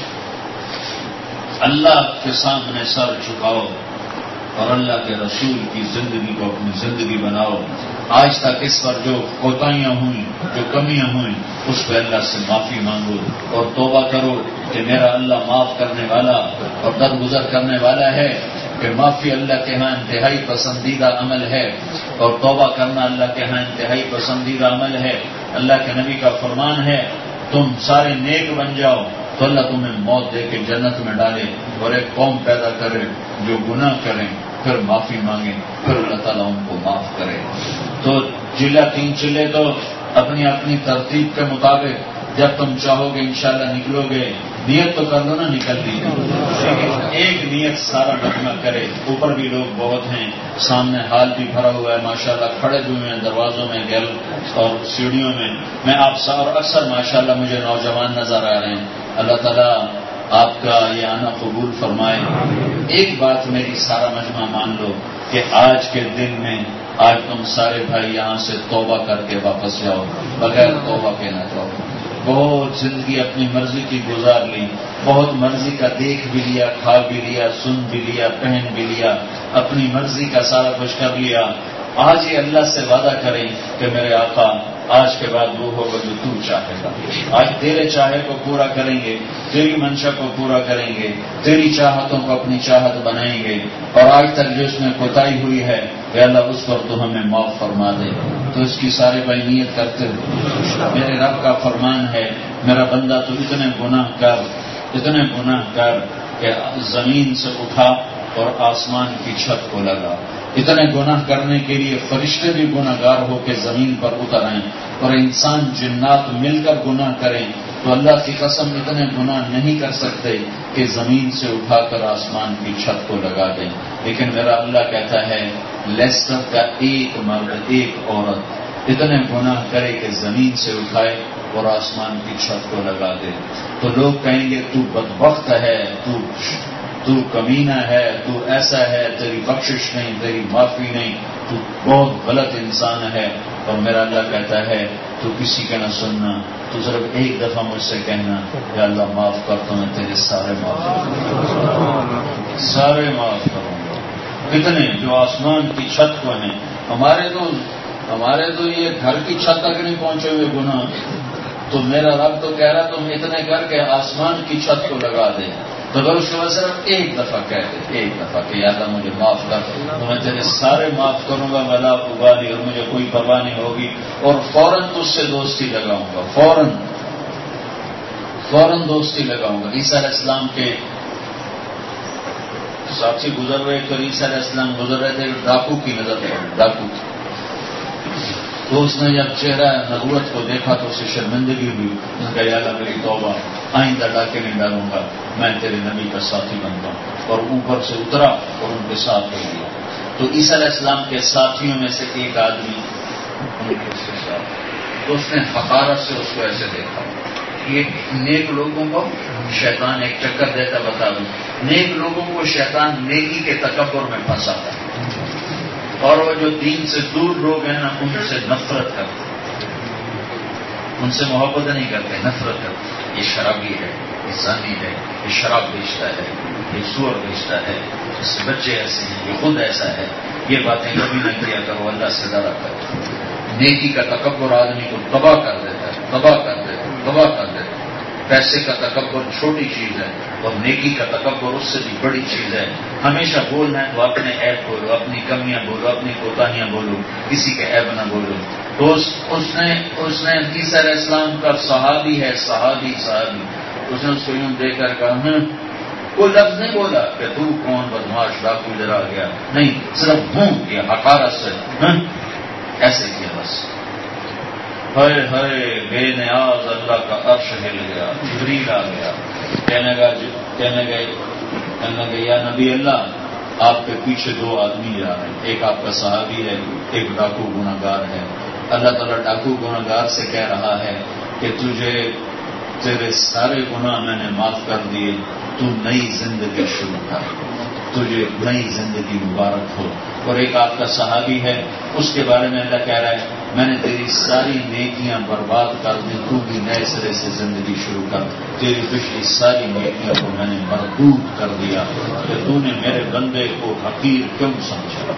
اللہ کے سامنے سر جھکاؤ اور اللہ کے رسول کی زندگی کو اپنی زندگی بناؤ. آج تک اس پر جو کوتاہیاں ہوئیں، جو کمیاں ہوئیں، اس پہ اللہ سے معافی مانگو اور توبہ کرو کہ میرا اللہ معاف کرنے والا اور درگزر کرنے والا ہے. کہ معافی اللہ کے ہاں انتہائی پسندیدہ عمل ہے اور توبہ کرنا اللہ کے ہاں انتہائی پسندیدہ عمل ہے. اللہ کے نبی کا فرمان ہے، تم سارے نیک بن جاؤ تو اللہ تمہیں موت دے کے جنت میں ڈالے، اور ایک قوم پیدا کرے جو گناہ کریں پھر معافی مانگیں، پھر اللہ تعالیٰ ان کو معاف کرے. تو چلا تین چلے تو اپنی اپنی ترتیب کے مطابق جب تم چاہو گے انشاءاللہ نکلو گے، نیت تو کر لو نا، نکل لی ایک نیت سارا ڈگمہ کرے. اوپر بھی لوگ بہت ہیں، سامنے ہال بھی بھرا ہوا ہے ماشاءاللہ، کھڑے بھی ہوئے ہیں دروازوں میں، گل اور سیڑھیوں میں. میں آپ اور اکثر ماشاءاللہ مجھے نوجوان نظر آ رہے ہیں. اللہ تعالیٰ آپ کا یہ آنا قبول فرمائے. ایک بات میری سارا مجمع مان لو کہ آج کے دن میں آج تم سارے بھائی یہاں سے توبہ کر کے واپس جاؤ، بغیر توبہ کے نہ جاؤ. بہت زندگی اپنی مرضی کی گزار لی، بہت مرضی کا دیکھ بھی لیا، کھا بھی لیا، سن بھی لیا، پہن بھی لیا، اپنی مرضی کا سارا کچھ کر لیا. آج یہ اللہ سے وعدہ کریں کہ میرے آقا آج کے بعد وہ ہوگا جو تو چاہے گا. آج تیرے چاہے کو پورا کریں گے، تیری منشا کو پورا کریں گے، تیری چاہتوں کو اپنی چاہت بنائیں گے. اور آج تک جو اس میں کوتاہی ہوئی ہے کہ اللہ اس پر تو ہمیں معاف فرما دے. تو اس کی ساری بھائی نیت کرتے ہو. میرے رب کا فرمان ہے، میرا بندہ تو اتنے گناہ کر اتنے گناہ کر کہ زمین سے اٹھا اور آسمان کی چھت کو لگا. اتنے گناہ کرنے کے لیے فرشتے بھی گناہ گار ہو کے زمین پر اتر آئیں اور انسان جنات مل کر گناہ کریں تو اللہ کی قسم اتنے گناہ نہیں کر سکتے کہ زمین سے اٹھا کر آسمان کی چھت کو لگا دیں. لیکن میرا اللہ کہتا ہے لیسٹر کا ایک مرد ایک عورت اتنے گناہ کرے کہ زمین سے اٹھائے اور آسمان کی چھت کو لگا دے. تو لوگ کہیں گے تو بدبخت ہے، تو تو کمینہ ہے، تو ایسا ہے، تیری بخشش نہیں، تیری معافی نہیں، تو بہت غلط انسان ہے. اور میرا اللہ کہتا ہے تو کسی کا نہ سننا، تو صرف ایک دفعہ مجھ سے کہنا کہ اللہ معاف کر تو میں تیرے سارے معاف کروں گا، سارے معاف کروں گا. کتنے جو آسمان کی چھت کو ہیں، ہمارے تو ہمارے تو یہ گھر کی چھت تک نہیں پہنچے ہوئے گناہ. تو میرا رب تو کہہ رہا تم اتنے کر کے آسمان کی چھت کو لگا دے. تو اگر اس کے بعد صرف ایک دفعہ کہہ دے، ایک دفعہ کہ یا اللہ مجھے معاف کر تو میں تیرے سارے معاف کروں گا، ولا ابالی، اور مجھے کوئی پرواہ نہیں ہوگی. اور فوراً تو اس سے دوستی لگاؤں گا، فوراً فوراً دوستی لگاؤں گا. عیسیٰ علیہ السلام کے ساتھی گزر رہے تو عیسیٰ علیہ السلام گزر رہے تھے، ڈاکو کی نظر پڑی، ڈاکو. تو اس نے جب چہرہ نبوت کو دیکھا تو اسے شرمندگی ہوئی. اس نے کہا یا اللہ میری توبہ، آئندہ ڈاکے نہیں ڈالوں گا، میں تیرے نبی کا ساتھی بنتا ہوں. اور اوپر سے اترا اور ان کے ساتھ ہو گیا. تو عیسیٰ علیہ السلام کے ساتھیوں میں سے ایک آدمی ان کے اس کے ساتھ، تو اس نے حقارت سے اس کو ایسے دیکھا. یہ نیک لوگوں کو شیطان ایک چکر دیتا، بتا دوں، نیک لوگوں کو شیطان نیکی کے تکبر میں پھنساتا ہے. اور وہ جو دین سے دور لوگ ہیں نا، ان سے نفرت کرتے، ان سے محبت نہیں کرتے، نفرت کرتے. یہ شرابی ہے، یہ زانی ہے، یہ شراب بیچتا ہے، یہ سور بیچتا ہے، اس سے بچے ایسے ہیں، یہ خود ایسا ہے. یہ باتیں کبھی نہ کیا کرو، اللہ سے ڈرا کرو. نیکی کا تکبر آدمی کو تباہ کر دیتا ہے، تباہ کر دیتا ہے، تباہ کر دیتا ہے. پیسے کا تکبر چھوٹی چیز ہے اور نیکی کا تکبر اس سے بھی بڑی چیز ہے. ہمیشہ بولنا ہے تو اپنے عیب بولو، اپنی کمیاں بولو، اپنی کوتاہیاں بولو، کسی کے عیب نہ بولو. تو اس نے اس نے عیسیٰ علیہ السلام کا صحابی ہے، صحابی صحابی اس نے اس کو یوں دے کر کہا، ہاں کوئی لفظ نہیں بولا کہ تو کون بدماش ڈاکو ادھر آ گیا، نہیں، صرف ہوں کیا حقارت سے، ہاں ایسے کیا بس. ہائے ہائے بے نیاز اللہ کا عرش ہل گیا، جبریل آ گیا. کہنے گا کہنے گئے کہنے گئے یا نبی اللہ آپ کے پیچھے دو آدمی جا رہے ہیں، ایک آپ کا صحابی ہے، ایک ڈاکو گناہ گار ہے. اللہ تعالیٰ ڈاکو گناہ گار سے کہہ رہا ہے کہ تجھے تیرے سارے گناہ میں نے معاف کر دیے، تو نئی زندگی شروع کر، تجھے نئی زندگی مبارک ہو. اور ایک آپ کا صحابی ہے، اس کے بارے میں اللہ کہہ رہا ہے میں نے تیری ساری نیکیاں برباد کر دی، تو بھی نئے سرے سے زندگی شروع کر. تیری پچھلی ساری نیکیوں کو میں نے مردود کر دیا کہ تو نے میرے بندے کو حقیر کیوں سمجھا.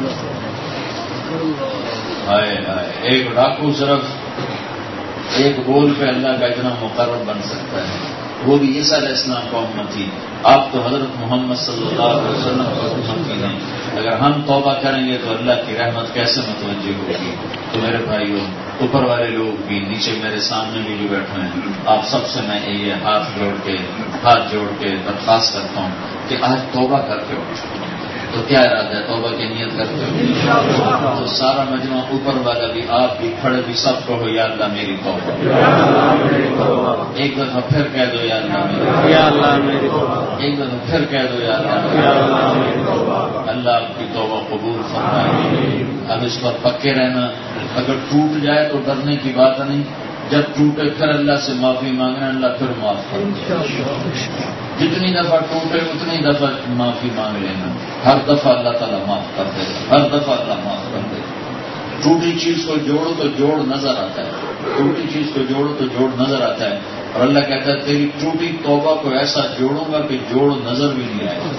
ہائے ہائے، ایک ڈاکو صرف ایک بول پہ اللہ کا اتنا مقرر بن سکتا ہے، وہ بھی عیسیٰ علیہ السلام کا امتی. آپ تو حضرت محمد صلی اللہ علیہ وسلم کا امتی ہیں. اگر ہم توبہ کریں گے تو اللہ کی رحمت کیسے متوجہ ہوگی. تو میرے بھائیوں، اوپر والے لوگ بھی، نیچے میرے سامنے بھی جو بیٹھے ہیں، آپ سب سے میں یہ ہاتھ جوڑ کے ہاتھ جوڑ کے درخواست کرتا ہوں کہ آج توبہ کر کے اٹھو. تو کیا ارادہ ہے؟ توبہ کی نیت کرتے ہو تو سارا مجمع اوپر والا بھی آپ بھی کھڑے بھی سب کہو یا اللہ میری توبہ. ایک دفعہ پھر کہہ دو یا اللہ میری توبہ. ایک دفعہ پھر کہہ دو یا اللہ میری توبہ. اللہ آپ کی توبہ قبول فرمائے. اب اس پر پکے رہنا. اگر ٹوٹ جائے تو ڈرنے کی بات نہیں. جب ٹوٹے پھر اللہ سے معافی مانگنا, اللہ پھر معاف کر دے. جتنی دفعہ ٹوٹے اتنی دفعہ معافی مانگ لینا. ہر دفعہ اللہ تعالیٰ معاف کر دے. ہر دفعہ اللہ معاف کر دے. ٹوٹی چیز کو جوڑو تو جوڑ نظر آتا ہے. ٹوٹی چیز کو جوڑو تو جوڑ نظر آتا ہے. اور اللہ کہتا ہے تیری ٹوٹی توبہ کو ایسا جوڑوں گا کہ جوڑ نظر بھی نہیں آئے.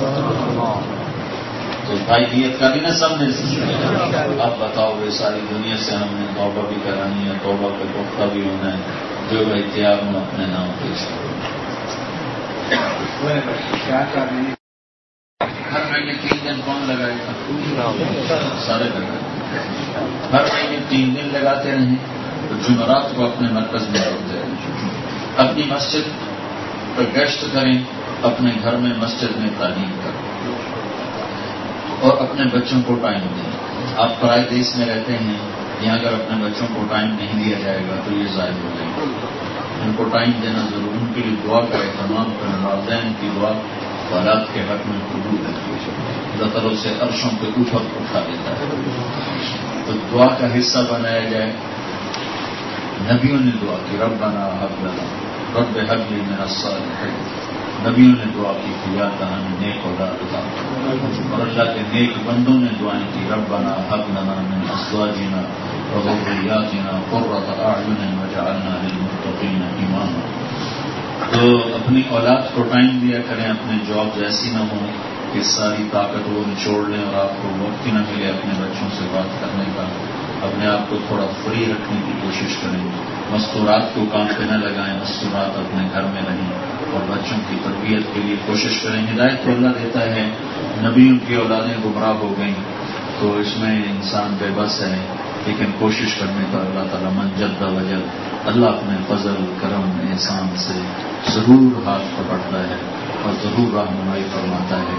تو بھائی نیت کا بھی نا سب نے. اب بتاؤ یہ ساری دنیا سے ہم نے توبہ بھی کرانی ہے, توبہ پہ پختہ بھی ہونا ہے. جو بھائی تیار ہوں اپنے نام پیش کرو. کیا کر رہے ہیں؟ ہر مہینے تین دن کون لگائے گا؟ سارے لگائے. ہر مہینے تین دن لگاتے رہیں. تو جمعرات کو اپنے مرکز میں ہوتے رہیں. اپنی مسجد پر گشت کریں. اپنے گھر میں مسجد میں تعلیم کریں اور اپنے بچوں کو ٹائم دیں. آپ پرائے دیش میں رہتے ہیں, یہاں اگر اپنے بچوں کو ٹائم نہیں دیا جائے گا تو یہ ضائع ہو جائے گا. ان کو ٹائم دینا ضرور. ان کے لیے دعا کا اہتمام کریں. والدین کی دعا اولاد کے حق میں قبول کرتی ہے. اللہ تعالیٰ سے عرشوں کے اوپر اٹھا دیتا ہے. تو دعا کا حصہ بنایا جائے. نبیوں نے دعا کی ربنا حب لنا رب حب لی من الصالحین. نبیوں نے دعا کی کہ یا اللہ ہمیں نیک اولاد عطا کر. اور اللہ کے نیک بندوں نے دعائیں کی ربنا حب لنا من ازواجنا وذریاتنا قرۃ اعین واجعلنا للمتقین اماما. تو اپنی اولاد کو ٹائم دیا کریں. اپنے جاب ایسی نہ ہو کہ ساری طاقت وہ نچوڑ لیں اور آپ کو وقت ہی نہ ملے اپنے بچوں سے بات کرنے کا. اپنے آپ کو تھوڑا فری رکھنے کی کوشش کریں. مستورات کو کام پہ نہ لگائیں. مستورات اپنے گھر میں رہیں اور بچوں کی تربیت کے لیے کوشش کریں. ہدایت تو اللہ دیتا ہے. نبیوں کی اولادیں گمراہ ہو گئیں تو اس میں انسان بے بس ہے, لیکن کوشش کرنے کا اللہ تعالیٰ من جد وجد, اللہ اپنے فضل کرم احسان سے ضرور ہاتھ پکڑتا ہے اور ضرور رہنمائی فرماتا ہے.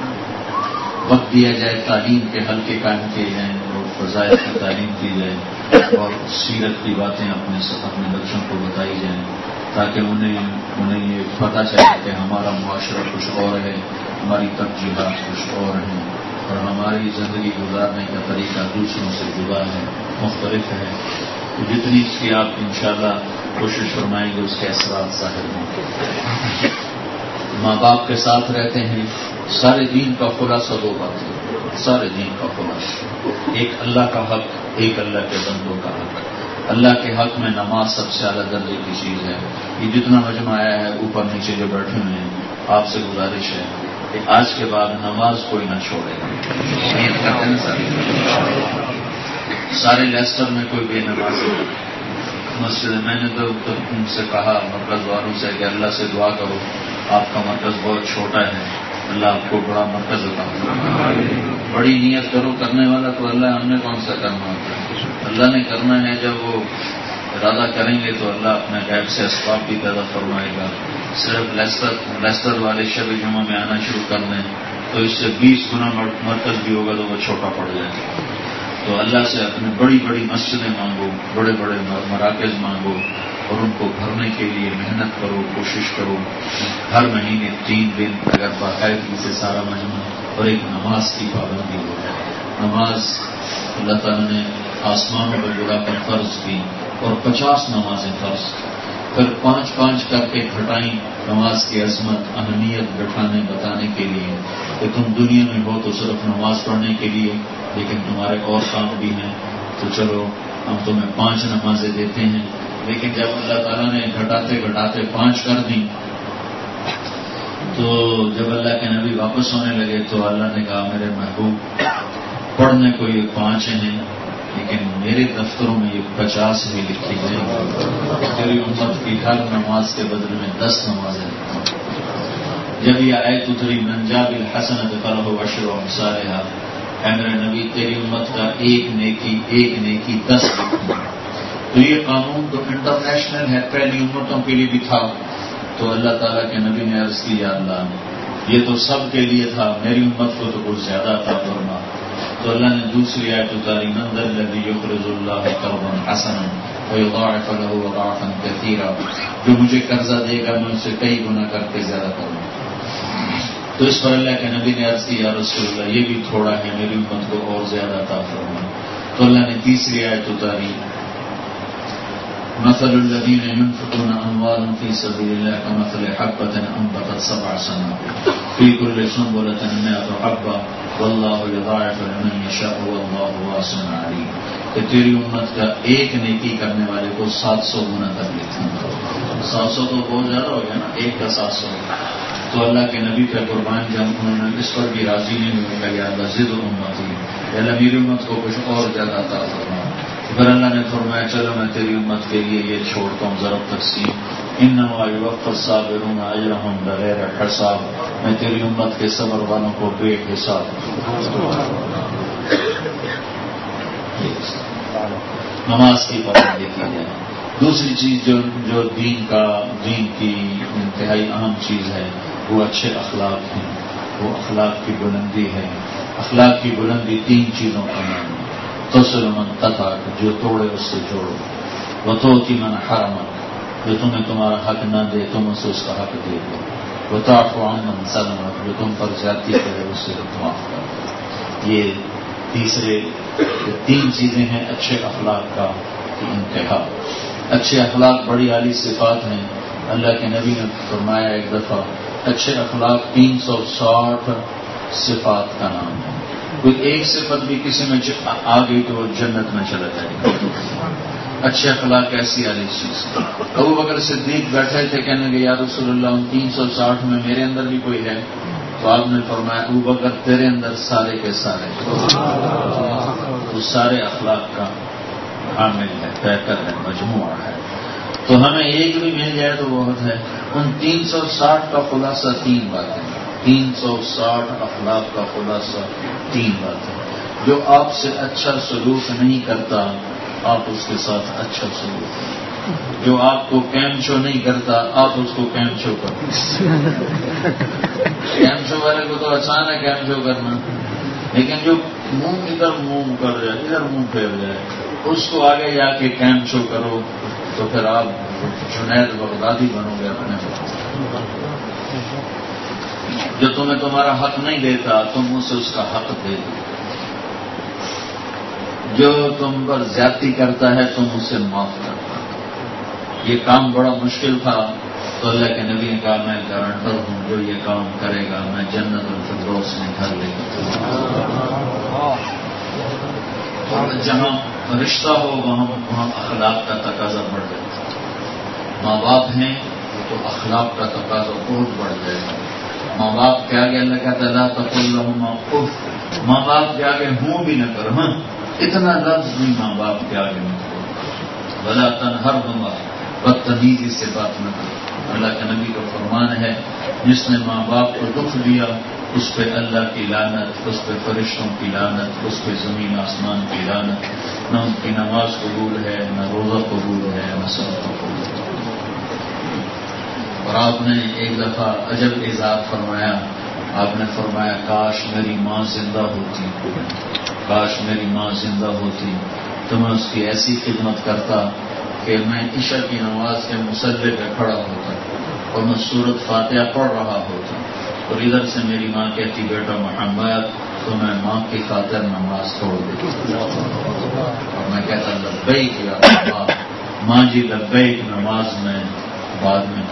وقت دیا جائے. تعلیم کے حلقے قائم کیے جائیں اور فضائل کی تعلیم کی جائے اور سیرت کی باتیں اپنے اپنے بچوں کو بتائی جائیں تاکہ انہیں انہیں یہ پتہ چلے کہ ہمارا معاشرہ کچھ اور ہے, ہماری ترجیحات کچھ اور ہیں اور ہماری زندگی گزارنے کا طریقہ دوسروں سے جدا ہے, مختلف ہے. جتنی اس کی آپ انشاءاللہ کوشش فرمائیں گے اس کے اثرات ظاہر ہوں گے. ماں باپ کے ساتھ رہتے ہیں. سارے دین کا خلاصہ دو باتیں. سارے دین کا خلاصہ ایک اللہ کا حق, ایک اللہ کے بندوں کا حق. اللہ کے حق میں نماز سب سے اعلیٰ درجے کی چیز ہے. یہ جتنا مجمع آیا ہے اوپر نیچے جو بیٹھے ہوئے ہیں, آپ سے گزارش ہے کہ آج کے بعد نماز کوئی نہ چھوڑے. نیت کرتے ہیں سارے سارے لیسٹر میں کوئی بے نماز مسجد. میں نے تو ان سے کہا مرکز والوں سے کہ اللہ سے دعا کرو, آپ کا مرکز بہت چھوٹا ہے, اللہ آپ کو بڑا مرکز عطا کرے. بڑی نیت کرو کرنے والا تو اللہ ہم نے کون سا کرنا ہوتا ہے. اللہ نے کرنا ہے. جب وہ ارادہ کریں گے تو اللہ اپنے غیب سے اسباب بھی پیدا فرمائے گا. صرف لیسٹر لیسٹر والے شب جمعہ میں آنا شروع کر دیں تو اس سے بیس گنا مرکز بھی ہوگا تو وہ چھوٹا پڑ جائے گا. تو اللہ سے اپنے بڑی بڑی مسجدیں مانگو, بڑے بڑے مراکز مانگو اور ان کو بھرنے کے لیے محنت کرو, کوشش کرو. ہر مہینے تین دن اگر باقاعدگی سے سارا مجمع اور ایک نماز کی پابندی ہو جائے. نماز اللہ تعالیٰ نے آسمانوں پر بلا کر فرض کی اور پچاس نمازیں فرض کی, پھر پانچ پانچ کر کے گھٹائیں نماز کی عظمت اہمیت بٹھانے بتانے کے لیے کہ تم دنیا میں ہو تو صرف نماز پڑھنے کے لیے, لیکن تمہارے اور کام بھی ہیں. تو چلو ہم تمہیں پانچ نمازیں دیتے ہیں. لیکن جب اللہ تعالیٰ نے گھٹاتے گھٹاتے پانچ کر دیں تو جب اللہ کے نبی واپس ہونے لگے تو اللہ نے کہا میرے محبوب پڑھنے کو یہ پانچ ہیں لیکن میرے دفتروں میں یہ پچاس بھی لکھی گئی. تیری امت کی ہر نماز کے بدلے میں دس نمازیں. جب یہ آیت اتری منجا بالحسنۃ فلہ عشر امثالھا, اے میرے نبی تیری امت کا ایک نیکی ایک نیکی دس لکھی. تو یہ قانون تو انٹرنیشنل ہے, پہلی امتوں کے لیے بھی تھا. تو اللہ تعالیٰ کے نبی نے عرض کی یا اللہ یہ تو سب کے لیے تھا، میری امت کو تو کچھ زیادہ عطا فرما. تو اللہ نے دوسری آیت اتاری، من ذا الذی یقرض اللہ قرضا حسنا فیضاعف له اضعافا کثیرا، جو مجھے قرضہ دے گا میں اسے کئی گنا کر کے زیادہ کروں. تو اس پر اللہ کے نبی نے عرض کی، یا رسول اللہ یہ بھی تھوڑا ہے، میری امت کو اور زیادہ عطا فرما. تو اللہ نے تیسری آیت اتاری، مثل الذین ينفقون اموالهم فی سبیل اللہ کمثل حبۃ انبتت سبع سنابل فی کل سنبلۃ مئۃ حبۃ واللہ یضاعف لمن یشاء واللہ واسع علیم. کہ تیری امت کا ایک نیکی کرنے والے کو سات سو گنا تک لکھیں. سات سو تو بہت زیادہ ہو گیا نا، ایک کا سات سو. تو اللہ کے نبی پہ قربان جب انہوں نے اس پر بھی راضی نہیں ہوئے کہ یا اللہ زد امتی، اللہ میری امت کو کچھ اور زیادہ عطا فرما. پھر اللہ نے فرمایا چلو میں تیری امت کے لیے یہ چھوڑتا ہوں ضرب تقسیم، انما یوفی الصابرون اجرهم بغیر حساب، میں تیری امت کے صبر والوں کو بے حساب. نماز کی پابندی کی جائے. دوسری چیز جو جو دین کا دین کی انتہائی اہم چیز ہے وہ اچھے اخلاق ہیں، وہ اخلاق کی بلندی ہے. اخلاق کی بلندی تین چیزوں کا نام ہے. تصل من قطع، جو توڑے اس سے جوڑو. وتؤتی من حرمک، جو تمہیں تمہارا حق نہ دے تم اسے اس کا حق دے دو. وتعفو عن من ظلمک، جو تم پر زیادتی کرے اس سے معاف کر. یہ تیسرے تین چیزیں ہیں اچھے اخلاق کا انتہا. اچھے اخلاق بڑی اعلی صفات ہیں. اللہ کے نبی نے فرمایا ایک دفعہ اچھے اخلاق تین سو ساٹھ صفات کا نام ہے. کوئی ایک صفت بھی کسی میں آ گئی تو وہ جنت میں چلا جائے گا. اچھے اخلاق ایسی اعلی چیز. ابو بکر صدیق بیٹھے تھے کہنے کہ یا رسول اللہ ان تین سو ساٹھ میں میرے اندر بھی کوئی ہے؟ تو آپ نے فرمایا ابو بکر تیرے اندر سارے کے سارے وہ سارے اخلاق کا حامل ہے، پیکر ہے، مجموعہ ہے. تو ہمیں ایک بھی مل جائے تو بہت ہے. ان تین سو ساٹھ کا خلاصہ تین باتیں، تین سو ساٹھ اخلاق کا خلاصہ تین باتیں. جو آپ سے اچھا سلوک نہیں کرتا آپ اس کے ساتھ اچھا سلوک کریں. جو آپ کو کیم شو نہیں کرتا آپ اس کو کیم شو کریں. کیم شو والے کو تو آسان ہے کیم شو کرنا، لیکن جو منہ ادھر منہ کر جائے ادھر منہ پھیر جائے اس کو آگے جا کے کیم شو کرو تو پھر آپ جنید بغدادی بنو گے اپنے. جو تمہیں تمہارا حق نہیں دیتا تم اسے اس کا حق دے دو. جو تم پر زیادتی کرتا ہے تم اسے معاف کرتا. یہ کام بڑا مشکل تھا تو اللہ کے نبی نے کہا میں گارنٹر ہوں جو یہ کام کرے گا میں جنت الفردوس میں گھر لے گا. جہاں رشتہ ہو وہاں وہاں اخلاق کا تقاضا بڑھ جاتا ہے. ماں باپ ہیں تو اخلاق کا تقاضا بہت بڑھ جائے گا. ماں باپ کے آگے اللہ کہتا لا تقل لہما اف، ماں باپ کے آگے ہوں بھی نہ کرو. ہاں اتنا لفظ بھی ماں باپ کے آگے نہ کرو. ولا تنہرہما، بدتمیزی سے بات نہ کرو. اللہ کے نبی کا فرمان ہے جس نے ماں باپ کو دکھ دیا اس پہ اللہ کی لعنت، اس پہ فرشتوں کی لعنت، اس پہ زمین آسمان کی لعنت. نہ ان کی نماز قبول ہے، نہ روزہ قبول ہے، نہ صدقہ قبول ہے. اور آپ نے ایک دفعہ عجب اظہار فرمایا. آپ نے فرمایا کاش میری ماں زندہ ہوتی، کاش میری ماں زندہ ہوتی تو میں اس کی ایسی خدمت کرتا کہ میں عشاء کی نماز کے مصلی پہ کھڑا ہوتا اور میں سورت فاتحہ پڑھ رہا ہوتا اور ادھر سے میری ماں کہتی بیٹا محمد، تو میں ماں کی خاطر نماز چھوڑ دیتی اور میں کہتا لبیک یا ماں، ماں جی لبیک، نماز میں بعد میں.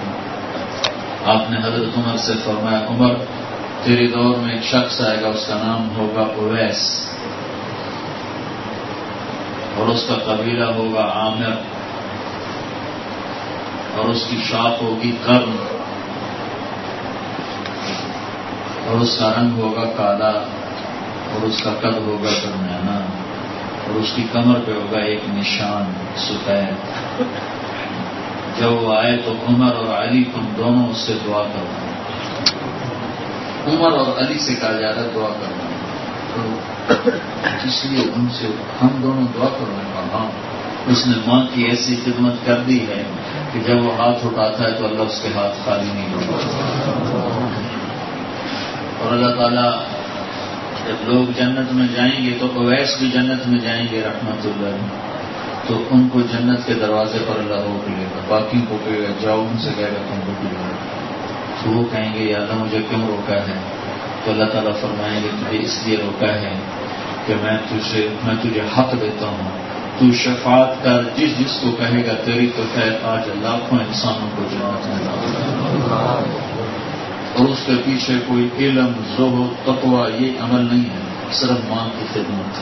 آپ نے حضرت عمر سے فرمایا عمر تیرے دور میں ایک شخص آئے گا اس کا نام ہوگا اویس اور اس کا قبیلہ ہوگا عامر اور اس کی شاخ ہوگی قرن اور اس کا رنگ ہوگا کالا اور اس کا قد ہوگا درمیانہ اور اس کی کمر پہ ہوگا ایک نشان سفید. جب وہ آئے تو عمر اور علی تم دونوں اس سے دعا کرنا. عمر اور علی سے کہا جا رہا دعا کرنا تو اس لیے ان سے ہم دونوں دعا کرنے کا. ہاں اس نے ماں کی ایسی خدمت کر دی ہے کہ جب وہ ہاتھ اٹھاتا ہے تو اللہ اس کے ہاتھ خالی نہیں ہوتا. اور اللہ تعالیٰ جب لوگ جنت میں جائیں گے تو اویس بھی جنت میں جائیں گے رحمت اللہ علیہ، تو ان کو جنت کے دروازے پر اللہ روک لے گا، باقیوں کو کہے گا جاؤ، ان سے کہے گا تم کو بھی جاؤ، تو وہ کہیں گے یا اللہ مجھے کیوں روکا ہے؟ تو اللہ تعالیٰ فرمائیں گے تجھے اس لیے روکا ہے کہ میں تجھے میں تجھے حق دیتا ہوں، تو شفاعت کر، جس جس کو کہے گا تیری تو خیر آج لاکھوں انسانوں کو جنت میں ڈال، اور اس کے پیچھے کوئی علم، زہد، تقویٰ یہ عمل نہیں ہے، صرف ماں کی خدمت۔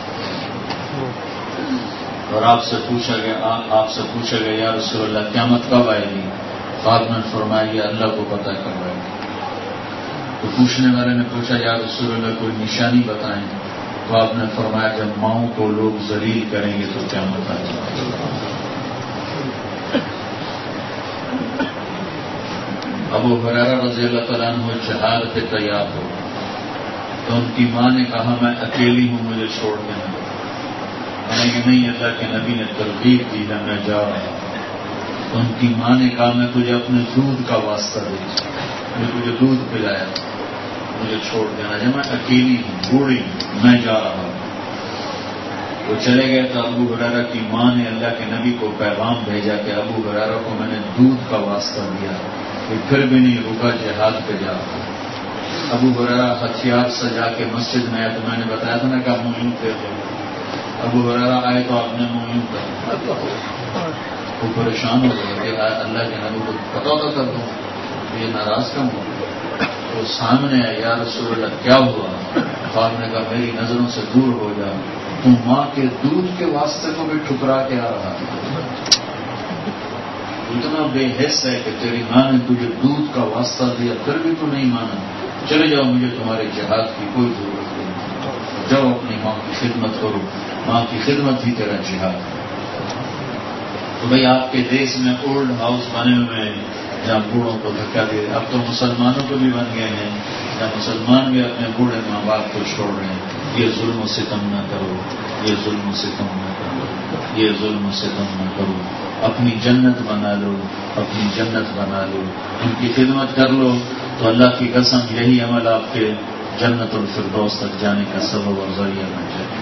اور آپ سے پوچھا گیا آپ سے پوچھا گیا یا رسول اللہ قیامت کب آئے گی؟ آپ نے فرمایا یہ اللہ کو پتہ کب آئے گی۔ تو پوچھنے والے نے پوچھا یا رسول اللہ کوئی نشانی بتائیں، تو آپ نے فرمایا جب ماؤں کو لوگ ذلیل کریں گے تو قیامت آ جائے گی۔ ابو ہریرہ رضی اللہ تعالیٰ عنہ جہاد پہ تیار ہو تو ان کی ماں نے کہا میں اکیلی ہوں، مجھے چھوڑ دینا۔ میں نے کہ نہیں، اللہ کے نبی نے ترغیب دی ہے، میں جا رہا ہوں۔ تو ان کی ماں نے کہا میں تجھے اپنے دودھ کا واسطہ دے، میں تجھے دودھ پلایا، مجھے چھوڑ دینا، جب میں اکیلی ہوں، بوڑھی ہوں، میں جا رہا ہوں۔ وہ چلے گئے تو ابو ہریرہ کی ماں نے اللہ کے نبی کو پیغام بھیجا کہ ابو ہریرہ کو میں نے دودھ کا واسطہ دیا، وہ پھر بھی نہیں رکا، جہاد پہ جا رہا۔ ابو ہریرہ ہتھیار سجا کے مسجد میں آئے تو میں نے بتایا تھا نا کہ آپ منہ پہ ہو۔ ابو ہریرہ آئے تو آپ نے منہ کر، وہ پریشان ہو گئے کہ اللہ کے نبی کو پتا ہوتا کر دوں، یہ ناراض کم ہو گیا۔ وہ سامنے آئے یا رسول اللہ کیا ہوا؟ آپ نے کہا میری نظروں سے دور ہو جا، تم ماں کے دودھ کے واسطے کو بھی ٹھکرا کے آ رہا ہے، اتنا بے حس ہے کہ تیری ماں نے تجھے دودھ کا واسطہ دیا پھر بھی تو نہیں مانا، چلے جاؤ، مجھے تمہارے جہاد کی کوئی ضرورت نہیں، جاؤ اپنی ماں کی خدمت کرو، ماں کی خدمت ہی تیرا جہاد ہے۔ تو بھائی آپ کے دیش میں اولڈ ہاؤس بنے ہوئے ہیں جہاں بوڑھوں کو دھکا دے، اب تو مسلمانوں کو بھی بن گئے ہیں جہاں مسلمان بھی اپنے بوڑھے ماں باپ کو چھوڑ رہے ہیں۔ یہ ظلم و ستم نہ کرو، یہ ظلم و ستم نہ کرو، یہ ظلم و ستم نہ کرو، اپنی جنت بنا لو، اپنی جنت بنا لو، ان کی خدمت کر لو، تو اللہ کی قسم یہی عمل آپ کے جنت الفردوس تک جانے کا سبب اور ذریعہ بن جائے۔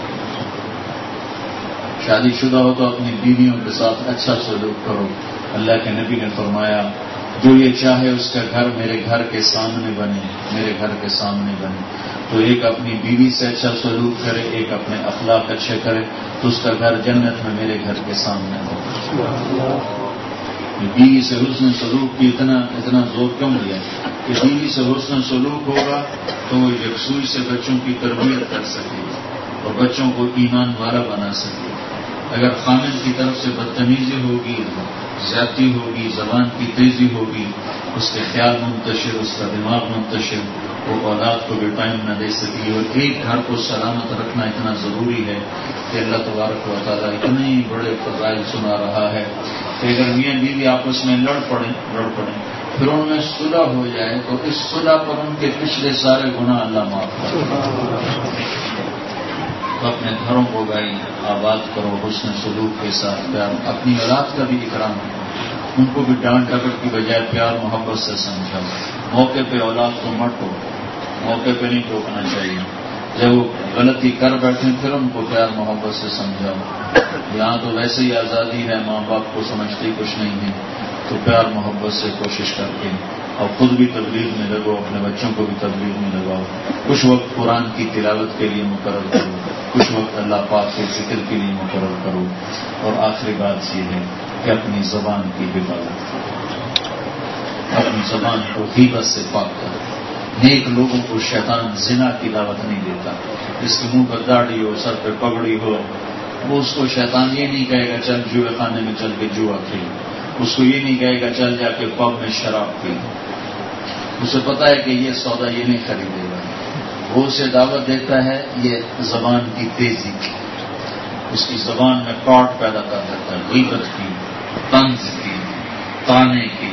شادی شدہ ہو تو اپنی بیویوں کے ساتھ اچھا سلوک کرو، اللہ کے نبی نے فرمایا جو یہ چاہے اس کا گھر میرے گھر کے سامنے بنے، میرے گھر کے سامنے بنے، تو ایک اپنی بیوی سے اچھا سلوک کرے، ایک اپنے اخلاق اچھے کرے، تو اس کا گھر جنت میں میرے گھر کے سامنے ہو۔ بیوی سے حسن سلوک کی اتنا اتنا زور کم لیا کہ بیوی سے حسن سلوک ہوگا تو وہ یکسوئی سے بچوں کی تربیت کر سکے اور بچوں کو ایمان والا بنا سکے۔ اگر خامن کی طرف سے بدتمیزی ہوگی، زیادتی ہوگی، زبان کی تیزی ہوگی، اس کے خیال منتشر، اس کا دماغ منتشر، وہ اولاد کو بھی ٹائم نہ دے سکی۔ اور ایک گھر کو سلامت رکھنا اتنا ضروری ہے کہ اللہ تبارک و تعالیٰ اتنے بڑے فضائل سنا رہا ہے کہ اگر میاں بیوی آپس میں لڑ پڑیں لڑ پڑیں پھر ان میں صلح ہو جائے تو اس صلح پر ان کے پچھلے سارے گناہ اللہ معاف کرے۔ تو اپنے گھروں کو بھائی آباد کرو حسن سلوک کے ساتھ، پیار، اپنی اولاد کا بھی اکرام کرو، ان کو بھی ڈانٹ ڈپٹ کی بجائے پیار محبت سے سمجھاؤ۔ موقع پہ اولاد کو مت ٹوکو، موقع پہ نہیں ٹوکنا چاہیے، جب وہ غلطی کر بیٹھیں پھر ان کو پیار محبت سے سمجھاؤ۔ یہاں تو ویسے ہی آزادی ہے، ماں باپ کو سمجھتے کچھ نہیں ہے، تو پیار محبت سے کوشش کر کے اور خود بھی تبلیغ میں لگو، اپنے بچوں کو بھی تبلیغ میں لگاؤ، کچھ وقت قرآن کی تلاوت کے لیے مقرر کرو، کچھ وقت اللہ پاک کے ذکر کے لیے مقرر کرو، اور آخری بات یہ ہے کہ اپنی زبان کی حفاظت کرو، اپنی زبان کو غیبت سے پاک کرو۔ نیک لوگوں کو شیطان زنا کی دعوت نہیں دیتا، جس کے منہ پر داڑھی ہو، سر پہ پگڑی ہو، وہ اس کو شیطان یہ نہیں کہے گا چل جوئے خانے میں چل کے جوا کھیل، اس کو یہ نہیں کہے گا چل جا کے پب میں شراب پی، اسے پتا ہے کہ یہ سودا یہ نہیں خریدے گا، وہ اسے دعوت دیتا ہے یہ زبان کی تیزی کی، اس کی زبان میں کاٹ پیدا کر دیتا ہے، غیبت کی، طنز کی، طعنے کی،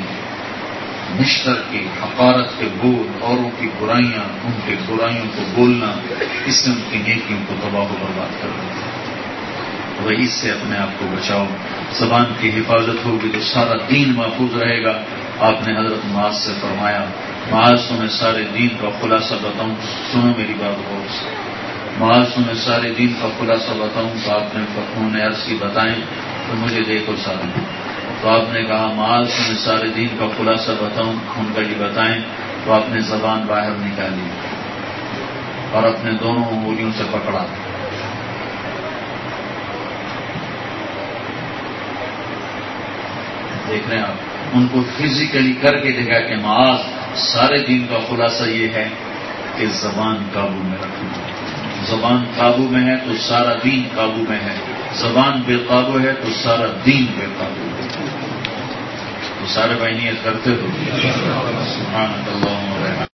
نشتر کی، حقارت کے بول، اوروں کی برائیاں، ان کے برائیوں کو بولنا، اس سے ان کی نیکیوں کو تباہ و برباد کر دیتا ہے۔ وہی اس سے اپنے آپ کو بچاؤ، زبان کی حفاظت ہوگی تو سارا دین محفوظ رہے گا۔ آپ نے حضرت معاذ سے فرمایا معاذ تمہیں سارے دین کا خلاصہ بتاؤں. سنو میری بات غور سے. معاذ تمہیں سارے دین کا خلاصہ بتاؤں. تو آپ نے انہوں نے عرض کی بتائیں. تو مجھے دیکھو سارے. تو آپ نے کہا معاذ تمہیں سارے دین کا خلاصہ بتاؤں. ان کا یہ بتائیں. تو آپ نے زبان باہر نکالی اور اپنے دونوں انگلیوں سے پکڑا. دیکھ رہے ہیں آپ, ان کو فزیکلی کر کے دیکھا کہ معاذ سارے دین کا خلاصہ یہ ہے کہ زبان قابو میں رکھنا. زبان قابو میں ہے تو سارا دین قابو میں ہے. زبان بے قابو ہے تو سارا دین بے قابو ہے. تو سارے بھائی نیت کرتے ہو. سبحان اللہ.